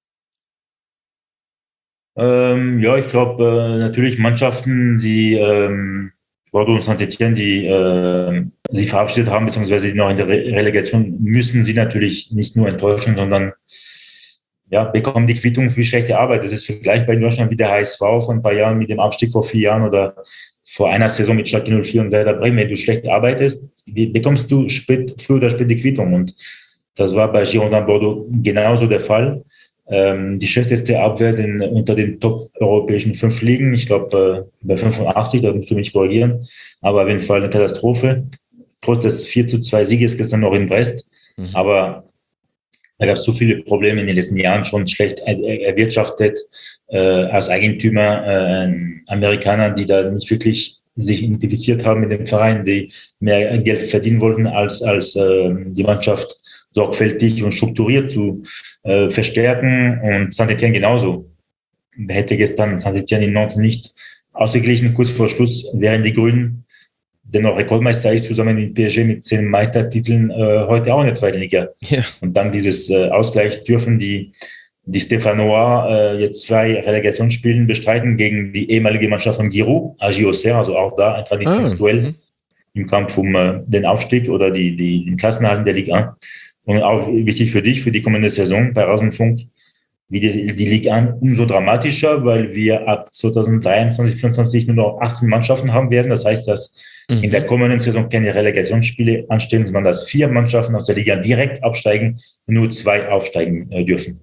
Ähm, ja, ich glaube, äh, natürlich Mannschaften, die ähm, Bordeaux und Saint-Etienne, die äh, sie verabschiedet haben, beziehungsweise die noch in der Re- Relegation, müssen sie natürlich nicht nur enttäuschen, sondern ja, bekommen die Quittung für schlechte Arbeit. Das ist vergleichbar in Deutschland wie der H S V vor ein paar Jahren mit dem Abstieg vor vier Jahren oder vor einer Saison mit Schalke null vier und Werder Bremen. Wenn du schlecht arbeitest, bekommst du spät, früher oder spät die Quittung. Und das war bei Girondin Bordeaux genauso der Fall. Ähm, die schlechteste Abwehr den, unter den top-europäischen fünf Ligen. Ich glaube, äh, bei fünfundachtzig, da musst du mich korrigieren. Aber auf jeden Fall eine Katastrophe. Trotz des vier zu zwei Sieges gestern noch in Brest. Mhm. Aber da gab es so viele Probleme in den letzten Jahren, schon schlecht erwirtschaftet, äh, als Eigentümer, äh, Amerikaner, die da nicht wirklich sich identifiziert haben mit dem Verein, die mehr Geld verdienen wollten, als, als äh, die Mannschaft sorgfältig und strukturiert zu äh, verstärken. Und Saint-Etienne genauso. Hätte gestern Saint-Etienne in Nantes nicht ausgeglichen, kurz vor Schluss wären die Grünen, der noch Rekordmeister ist, zusammen mit P S G mit zehn Meistertiteln, äh, heute auch in der zweiten Liga. Ja. Und dann dieses äh, Ausgleich dürfen die, die Stéphanois äh, jetzt zwei Relegationsspielen bestreiten gegen die ehemalige Mannschaft von Giroud, A J Auxerre, also auch da ein Traditionsduell ah, im Kampf um äh, den Aufstieg oder die, die, den Klassenerhalt der Ligue eins. Und auch wichtig für dich, für die kommende Saison bei Rasenfunk, wie die, die Ligue eins umso dramatischer, weil wir ab zwanzig dreiundzwanzig, vierundzwanzig nur noch achtzehn Mannschaften haben werden. Das heißt, dass mhm. in der kommenden Saison keine Relegationsspiele anstehen, sondern dass vier Mannschaften aus der Liga direkt absteigen und nur zwei aufsteigen äh, dürfen.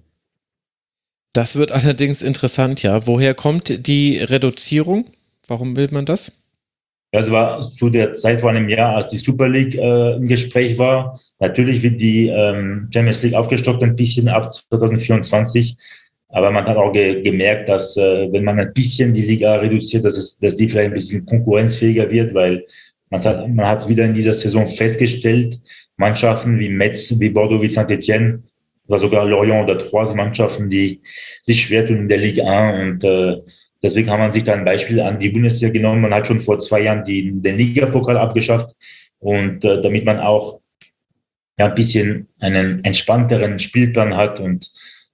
Das wird allerdings interessant, ja. Woher kommt die Reduzierung? Warum will man das? Das war zu der Zeit vor einem Jahr, als die Super League äh, im Gespräch war. Natürlich wird die ähm, Champions League aufgestockt ein bisschen ab zwanzig vierundzwanzig. Aber man hat auch ge- gemerkt, dass äh, wenn man ein bisschen die Liga reduziert, dass, es, dass die vielleicht ein bisschen konkurrenzfähiger wird, weil man hat man hat es wieder in dieser Saison festgestellt, Mannschaften wie Metz, wie Bordeaux, wie Saint-Etienne, oder sogar Lorient oder Troyes Mannschaften, die sich schwer tun in der Ligue eins. Und äh, deswegen kann man sich da ein Beispiel an die Bundesliga genommen. Man hat schon vor zwei Jahren die, den Ligapokal abgeschafft. Und äh, damit man auch ja, ein bisschen einen entspannteren Spielplan hat. Und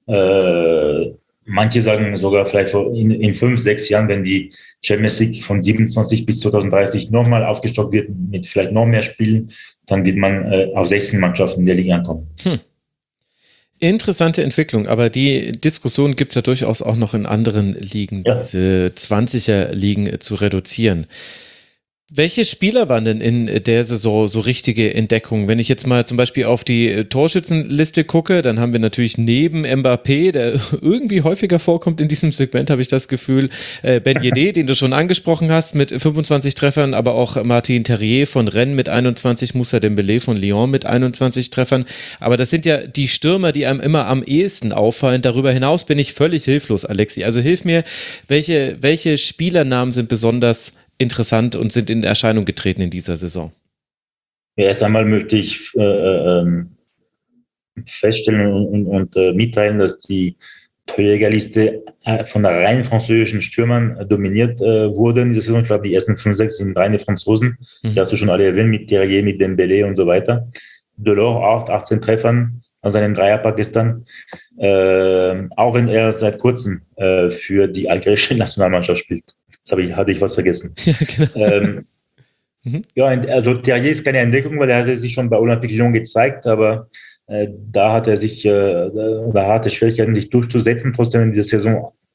äh, manche sagen sogar vielleicht in, in fünf, sechs Jahren, wenn die Champions League von siebenundzwanzig bis zwanzig dreißig nochmal aufgestockt wird, mit vielleicht noch mehr Spielen, dann wird man äh, auf sechzehn Mannschaften in der Liga ankommen. Hm. Interessante Entwicklung, aber die Diskussion gibt es ja durchaus auch noch in anderen Ligen, ja. diese zwanziger-Ligen zu reduzieren. Welche Spieler waren denn in der Saison so richtige Entdeckungen? Wenn ich jetzt mal zum Beispiel auf die Torschützenliste gucke, dann haben wir natürlich neben Mbappé, der irgendwie häufiger vorkommt in diesem Segment, habe ich das Gefühl, Ben Yedder, den du schon angesprochen hast, mit fünfundzwanzig Treffern, aber auch Martin Terrier von Rennes mit einundzwanzig, Moussa Dembélé von Lyon mit einundzwanzig Treffern. Aber das sind ja die Stürmer, die einem immer am ehesten auffallen. Darüber hinaus bin ich völlig hilflos, Alexi. Also hilf mir, welche, welche Spielernamen sind besonders interessant und sind in Erscheinung getreten in dieser Saison? Ja, erst einmal möchte ich äh, äh, feststellen und, und, und äh, mitteilen, dass die Torjägerliste äh, von der rein französischen Stürmern äh, dominiert äh, wurde in dieser Saison. Ich glaube, die ersten fünf, sechs sind reine Franzosen. Mhm. Die hast du schon alle erwähnt, mit Terrier, mit Dembélé und so weiter. Delors auch achtzehn Treffern an seinem Dreierpack gestern. Äh, auch wenn er seit kurzem äh, für die algerische Nationalmannschaft spielt. Das habe ich, hatte ich was vergessen. Ja, genau. ähm, mhm. ja, also Terrier ist keine Entdeckung, weil er hatte sich schon bei Olympique Lyon gezeigt, aber äh, da hat er sich, äh, da hatte Schwierigkeiten, sich durchzusetzen. Trotzdem in dieser Saison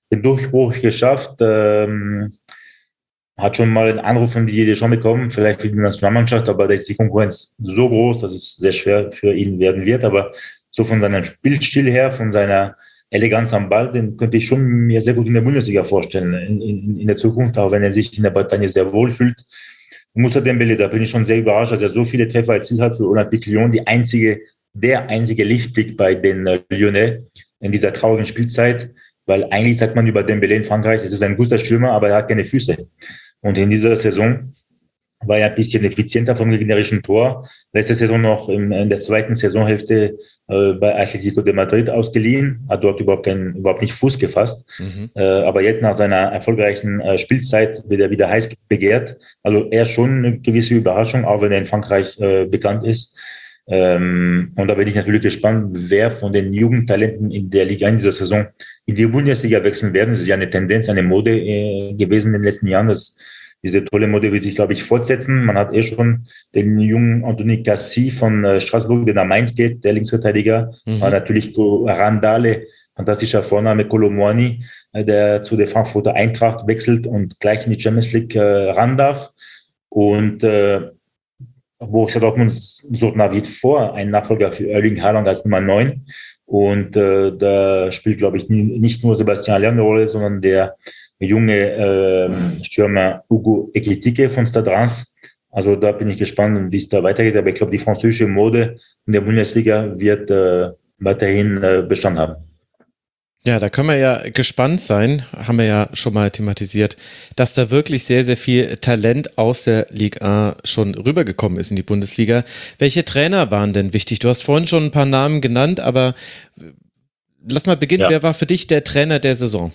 den Durchbruch geschafft. Ähm, hat schon mal einen Anruf von Didier Deschamps bekommen, vielleicht für die Nationalmannschaft, aber da ist die Konkurrenz so groß, dass es sehr schwer für ihn werden wird. Aber so von seinem Spielstil her, von seiner Eleganz am Ball, den könnte ich schon mir sehr gut in der Bundesliga vorstellen, in, in, in der Zukunft, auch wenn er sich in der Bretagne sehr wohl fühlt. Moussa Dembélé, da bin ich schon sehr überrascht, dass er so viele Treffer erzielt hat für Olympique Lyon, die einzige, der einzige Lichtblick bei den äh, Lyonnais in dieser traurigen Spielzeit, weil eigentlich sagt man über Dembélé in Frankreich, es ist ein guter Stürmer, aber er hat keine Füße. Und in dieser Saison war er ein bisschen effizienter vom gegnerischen Tor. Letzte Saison noch in, in der zweiten Saisonhälfte äh, bei Atletico de Madrid ausgeliehen, hat dort überhaupt, kein, überhaupt nicht Fuß gefasst. Mhm. Äh, aber jetzt nach seiner erfolgreichen äh, Spielzeit wird er wieder heiß begehrt. Also er schon eine gewisse Überraschung, auch wenn er in Frankreich äh, bekannt ist. Ähm, und da bin ich natürlich gespannt, wer von den Jugendtalenten in der Liga in dieser Saison in die Bundesliga wechseln werden. Das ist ja eine Tendenz, eine Mode äh, gewesen in den letzten Jahren, dass diese tolle Mode will sich, glaube ich, fortsetzen. Man hat eh schon den jungen Anthony Cassis von äh, Straßburg, der nach Mainz geht, der Linksverteidiger. Mhm. War natürlich Randale, fantastischer Vorname, Kolomoani, äh, der zu der Frankfurter Eintracht wechselt und gleich in die Champions League äh, ran darf. Und äh, Borussia Dortmund sucht nach wie vor einen Nachfolger für Erling Haaland als Nummer neun. Und äh, da spielt, glaube ich, nie, nicht nur Sebastian Haller eine Rolle, sondern der junge äh, Stürmer Hugo Ekitike von Stade Reims. Also da bin ich gespannt, wie es da weitergeht. Aber ich glaube, die französische Mode in der Bundesliga wird äh, weiterhin äh, Bestand haben. Ja, da können wir ja gespannt sein, haben wir ja schon mal thematisiert, dass da wirklich sehr, sehr viel Talent aus der Ligue eins schon rübergekommen ist in die Bundesliga. Welche Trainer waren denn wichtig? Du hast vorhin schon ein paar Namen genannt, aber lass mal beginnen. Ja. Wer war für dich der Trainer der Saison?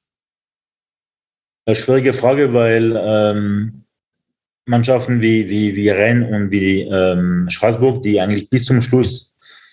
Eine schwierige Frage, weil ähm, Mannschaften wie, wie, wie Rennes und wie ähm, Straßburg, die eigentlich bis zum Schluss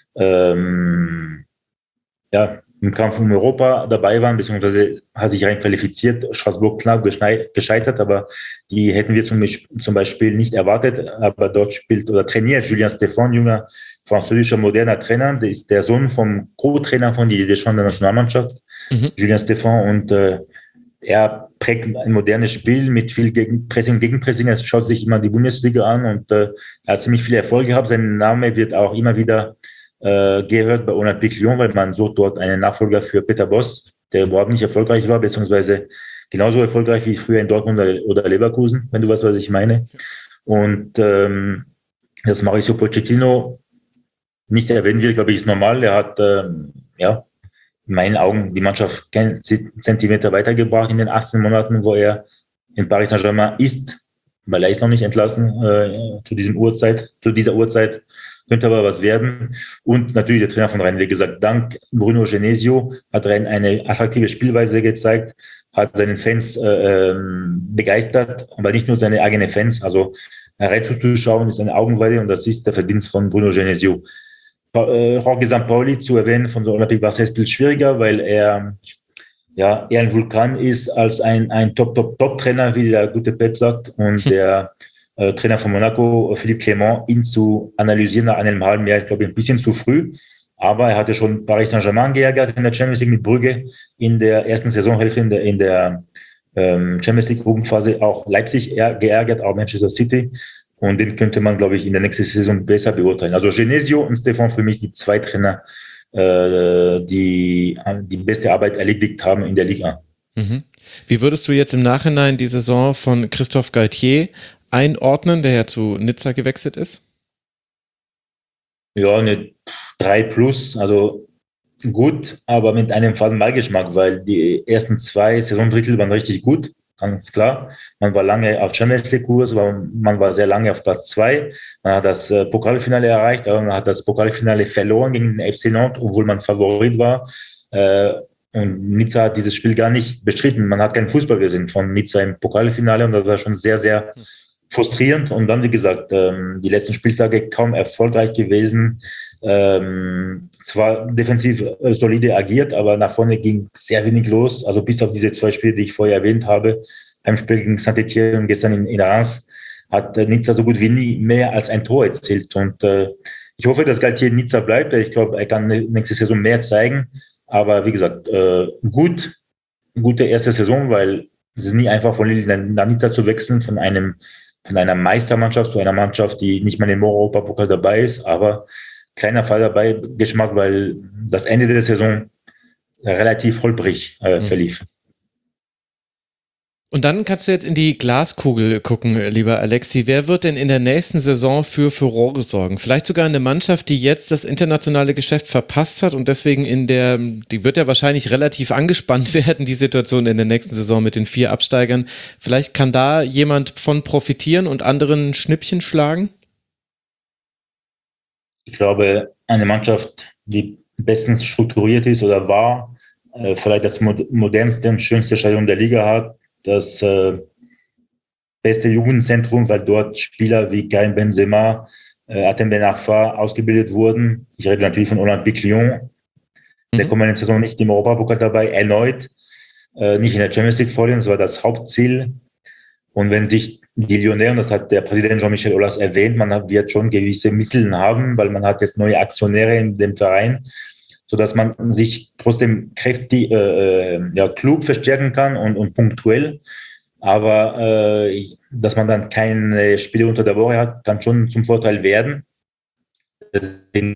ähm, ja, im Kampf um Europa dabei waren, beziehungsweise hat sich rein qualifiziert, Straßburg knapp gescheitert, aber die hätten wir zum, zum Beispiel nicht erwartet, aber dort spielt oder trainiert Julien Stéphan, junger französischer moderner Trainer, der ist der Sohn vom Co-Trainer von Didier Deschamps der Nationalmannschaft, mhm. Julien Stéphan, und äh, er prägt ein modernes Spiel mit viel Gegenpressing, Gegenpressing. Er schaut sich immer die Bundesliga an und äh, er hat ziemlich viel Erfolg gehabt. Sein Name wird auch immer wieder äh, gehört bei Olympique Lyon, weil man sucht dort einen Nachfolger für Peter Bosz, der überhaupt nicht erfolgreich war, beziehungsweise genauso erfolgreich wie früher in Dortmund oder Leverkusen, wenn du weißt, was ich meine. Und ähm, das Mauricio Pochettino nicht erwähnen will, glaube ich, ist normal. Er hat, ähm, ja, in meinen Augen die Mannschaft keinen Zentimeter weitergebracht in den achtzehn Monaten, wo er in Paris Saint-Germain ist, weil er ist noch nicht entlassen äh, zu diesem Uhrzeit, zu dieser Uhrzeit, könnte aber was werden. Und natürlich der Trainer von Rennes, wie gesagt, dank Bruno Genesio hat Rennes eine attraktive Spielweise gezeigt, hat seinen Fans äh, begeistert, aber nicht nur seine eigenen Fans. Also Rennes zuzuschauen ist eine Augenweide und das ist der Verdienst von Bruno Genesio. Jorge Sampaoli zu erwähnen von der Olympique Marseille spielt schwieriger, weil er ja eher ein Vulkan ist als ein, ein Top-Top-Top-Trainer, wie der gute Pep sagt. Und der äh, Trainer von Monaco, Philippe Clement, ihn zu analysieren nach einem halben Jahr, ich glaube, ein bisschen zu früh. Aber er hatte schon Paris Saint-Germain geärgert in der Champions League mit Brügge in der ersten Saisonhälfte, in der, in der ähm, Champions League-Gruppenphase auch Leipzig geärgert, auch Manchester City. Und den könnte man, glaube ich, in der nächsten Saison besser beurteilen. Also Genesio und Stéphan für mich die zwei Trainer, äh, die die beste Arbeit erledigt haben in der Liga. Mhm. Wie würdest du jetzt im Nachhinein die Saison von Christophe Galtier einordnen, der ja zu Nizza gewechselt ist? Ja, eine drei plus, also gut, aber mit einem faden Beigeschmack, weil die ersten zwei Saisondrittel waren richtig gut. Ganz klar. Man war lange auf Champions League Kurs, man war sehr lange auf Platz zwei. Man hat das Pokalfinale erreicht, aber man hat das Pokalfinale verloren gegen den F C Nantes, obwohl man Favorit war. Und Nizza hat dieses Spiel gar nicht bestritten. Man hat keinen Fußball gesehen von Nizza im Pokalfinale und das war schon sehr, sehr frustrierend. Und dann, wie gesagt, die letzten Spieltage kaum erfolgreich gewesen. Ähm, zwar defensiv äh, solide agiert, aber nach vorne ging sehr wenig los. Also bis auf diese zwei Spiele, die ich vorher erwähnt habe, beim Spiel gegen Saint-Etienne und gestern in, in Reims, hat äh, Nizza so gut wie nie mehr als ein Tor erzielt. Und äh, ich hoffe, dass Galtier in Nizza bleibt. Ich glaube, er kann nächste Saison mehr zeigen. Aber wie gesagt, äh, gut, gute erste Saison, weil es ist nie einfach von Lille nach Nizza zu wechseln, von einem von einer Meistermannschaft zu einer Mannschaft, die nicht mal im Europapokal dabei ist, aber kleiner Fall dabei, Geschmack, weil das Ende der Saison relativ holprig äh, verlief. Und dann kannst du jetzt in die Glaskugel gucken, lieber Alexi. Wer wird denn in der nächsten Saison für Furore sorgen? Vielleicht sogar eine Mannschaft, die jetzt das internationale Geschäft verpasst hat und deswegen in der, die wird ja wahrscheinlich relativ angespannt werden, die Situation in der nächsten Saison mit den vier Absteigern. Vielleicht kann da jemand von profitieren und anderen Schnippchen schlagen? Ich glaube, eine Mannschaft, die bestens strukturiert ist oder war, äh, vielleicht das modernste und schönste Stadion der Liga hat, das äh, beste Jugendzentrum, weil dort Spieler wie Karim Benzema, äh, Atem Ben Arfa ausgebildet wurden. Ich rede natürlich von Olympique Lyon. Mhm. Der kommenden Saison nicht im Europapokal dabei, erneut. Äh, nicht in der Champions League vorhin, das war das Hauptziel. Und wenn sich die Lyonnais, und das hat der Präsident Jean-Michel Aulas erwähnt, man wird schon gewisse Mittel haben, weil man hat jetzt neue Aktionäre in dem Verein, sodass man sich trotzdem kräftig, äh, ja, klug verstärken kann und, und punktuell. Aber äh, dass man dann keine Spiele unter der Woche hat, kann schon zum Vorteil werden. Deswegen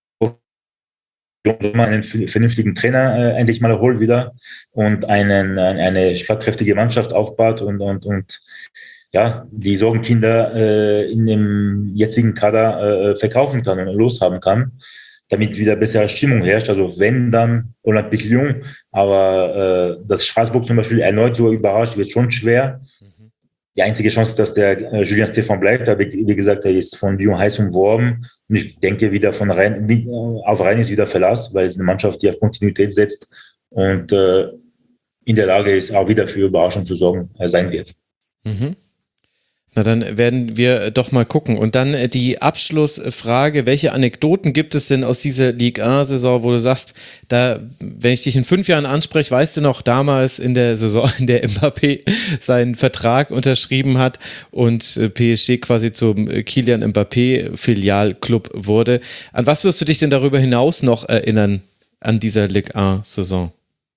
man einen vernünftigen Trainer äh, endlich mal holt wieder und einen, eine schlagkräftige Mannschaft aufbaut und, und, und ja, die Sorgenkinder äh, in dem jetzigen Kader äh, verkaufen kann und loshaben kann, damit wieder bessere Stimmung herrscht. Also wenn, dann Olympique Lyon, aber äh, dass Straßburg zum Beispiel erneut so überrascht, wird schon schwer. Mhm. Die einzige Chance ist, dass der äh, Julien Stéphan bleibt, aber wie, wie gesagt, er ist von Lyon heiß umworben und ich denke wieder von Rennes, auf Rennes ist wieder Verlass, weil es eine Mannschaft, die auf Kontinuität setzt und äh, in der Lage ist, auch wieder für Überraschung zu sorgen, äh, sein wird. Mhm. Na, dann werden wir doch mal gucken. Und dann die Abschlussfrage, welche Anekdoten gibt es denn aus dieser Ligue eins Saison, wo du sagst, da, wenn ich dich in fünf Jahren anspreche, weißt du noch, damals in der Saison, in der Mbappé seinen Vertrag unterschrieben hat und P S G quasi zum Kylian Mbappé Filialclub wurde. An was wirst du dich denn darüber hinaus noch erinnern an dieser Ligue eins Saison?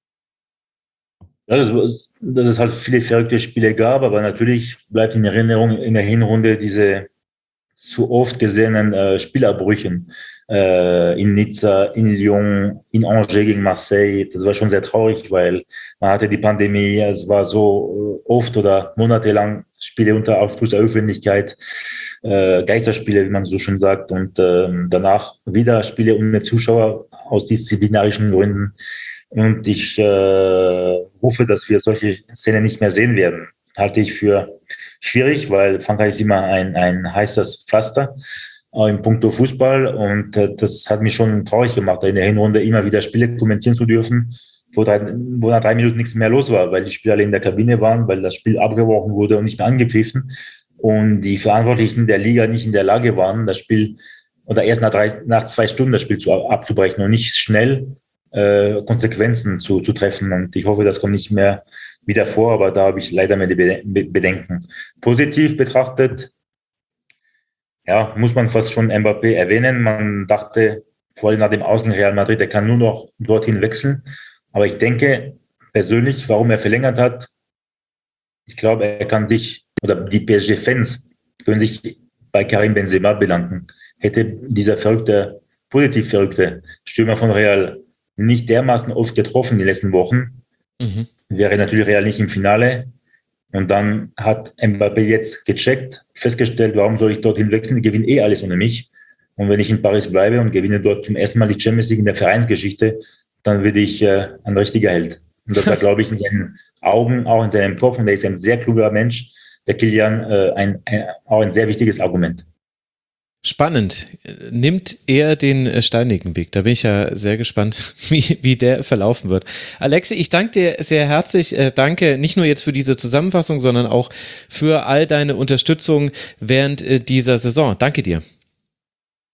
Ja, dass, dass es halt viele verrückte Spiele gab, aber natürlich bleibt in Erinnerung in der Hinrunde diese zu oft gesehenen äh, Spielabbrüchen äh, in Nizza, in Lyon, in Angers gegen Marseille. Das war schon sehr traurig, weil man hatte die Pandemie, es war so äh, oft oder monatelang Spiele unter Aufschluss der Öffentlichkeit, äh, Geisterspiele, wie man so schön sagt, und äh, danach wieder Spiele ohne Zuschauer aus disziplinarischen Gründen. Und ich äh, hoffe, dass wir solche Szenen nicht mehr sehen werden. Halte ich für schwierig, weil Frankreich ist immer ein, ein heißes Pflaster, auch in puncto Fußball. Und äh, das hat mich schon traurig gemacht, in der Hinrunde immer wieder Spiele kommentieren zu dürfen, wo, drei, wo nach drei Minuten nichts mehr los war, weil die Spieler alle in der Kabine waren, weil das Spiel abgebrochen wurde und nicht mehr angepfiffen. Und die Verantwortlichen der Liga nicht in der Lage waren, das Spiel oder erst nach, drei, nach zwei Stunden das Spiel zu, abzubrechen und nicht schnell Äh, Konsequenzen zu, zu treffen. Und ich hoffe, das kommt nicht mehr wieder vor, aber da habe ich leider mehr die Bedenken. Positiv betrachtet, ja, muss man fast schon Mbappé erwähnen. Man dachte vor allem nach dem Außen Real Madrid, er kann nur noch dorthin wechseln. Aber ich denke persönlich, warum er verlängert hat, ich glaube, er kann sich, oder die P S G-Fans können sich bei Karim Benzema bedanken. Hätte dieser verrückte, positiv verrückte Stürmer von Real nicht dermaßen oft getroffen in den letzten Wochen, mhm. wäre natürlich Real nicht im Finale. Und dann hat Mbappé jetzt gecheckt, festgestellt, warum soll ich dorthin wechseln? Ich gewinne eh alles ohne mich. Und wenn ich in Paris bleibe und gewinne dort zum ersten Mal die Champions League in der Vereinsgeschichte, dann werde ich äh, ein richtiger Held. Und das war, glaube ich, in seinen Augen, auch in seinem Kopf. Und er ist ein sehr kluger Mensch, der Kylian, äh, ein, ein, auch ein sehr wichtiges Argument. Spannend. Nimmt er den steinigen Weg? Da bin ich ja sehr gespannt, wie, wie der verlaufen wird. Alexi, ich danke dir sehr herzlich. Danke nicht nur jetzt für diese Zusammenfassung, sondern auch für all deine Unterstützung während dieser Saison. Danke dir.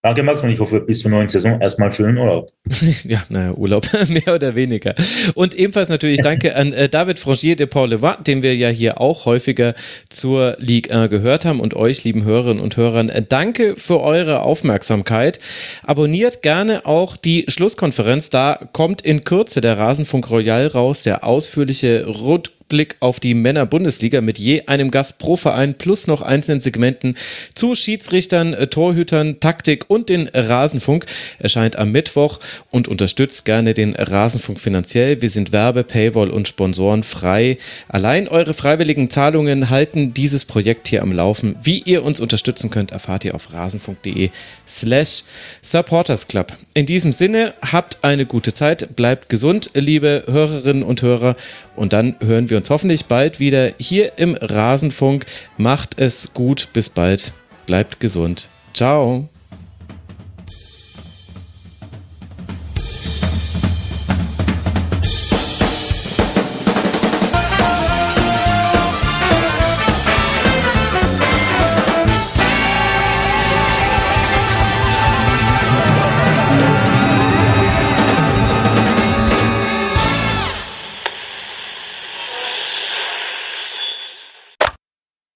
Danke, Max, und ich hoffe, bis zur neuen Saison erstmal schönen Urlaub. Ja, naja, Urlaub, mehr oder weniger. Und ebenfalls natürlich danke an äh, David Frangier de Port-le-Voix, den wir ja hier auch häufiger zur Ligue eins gehört haben, und euch, lieben Hörerinnen und Hörern, äh, danke für eure Aufmerksamkeit. Abonniert gerne auch die Schlusskonferenz, da kommt in Kürze der Rasenfunk Royal raus, der ausführliche Rundblick auf die Männer-Bundesliga mit je einem Gast pro Verein plus noch einzelnen Segmenten zu Schiedsrichtern, Torhütern, Taktik und den Rasenfunk. Erscheint am Mittwoch und unterstützt gerne den Rasenfunk finanziell. Wir sind Werbe-, Paywall und Sponsoren frei. Allein eure freiwilligen Zahlungen halten dieses Projekt hier am Laufen. Wie ihr uns unterstützen könnt, erfahrt ihr auf rasenfunk.de slash supportersclub. In diesem Sinne, habt eine gute Zeit, bleibt gesund, liebe Hörerinnen und Hörer, und dann hören wir uns hoffentlich bald wieder hier im Rasenfunk. Macht es gut, bis bald, bleibt gesund. Ciao.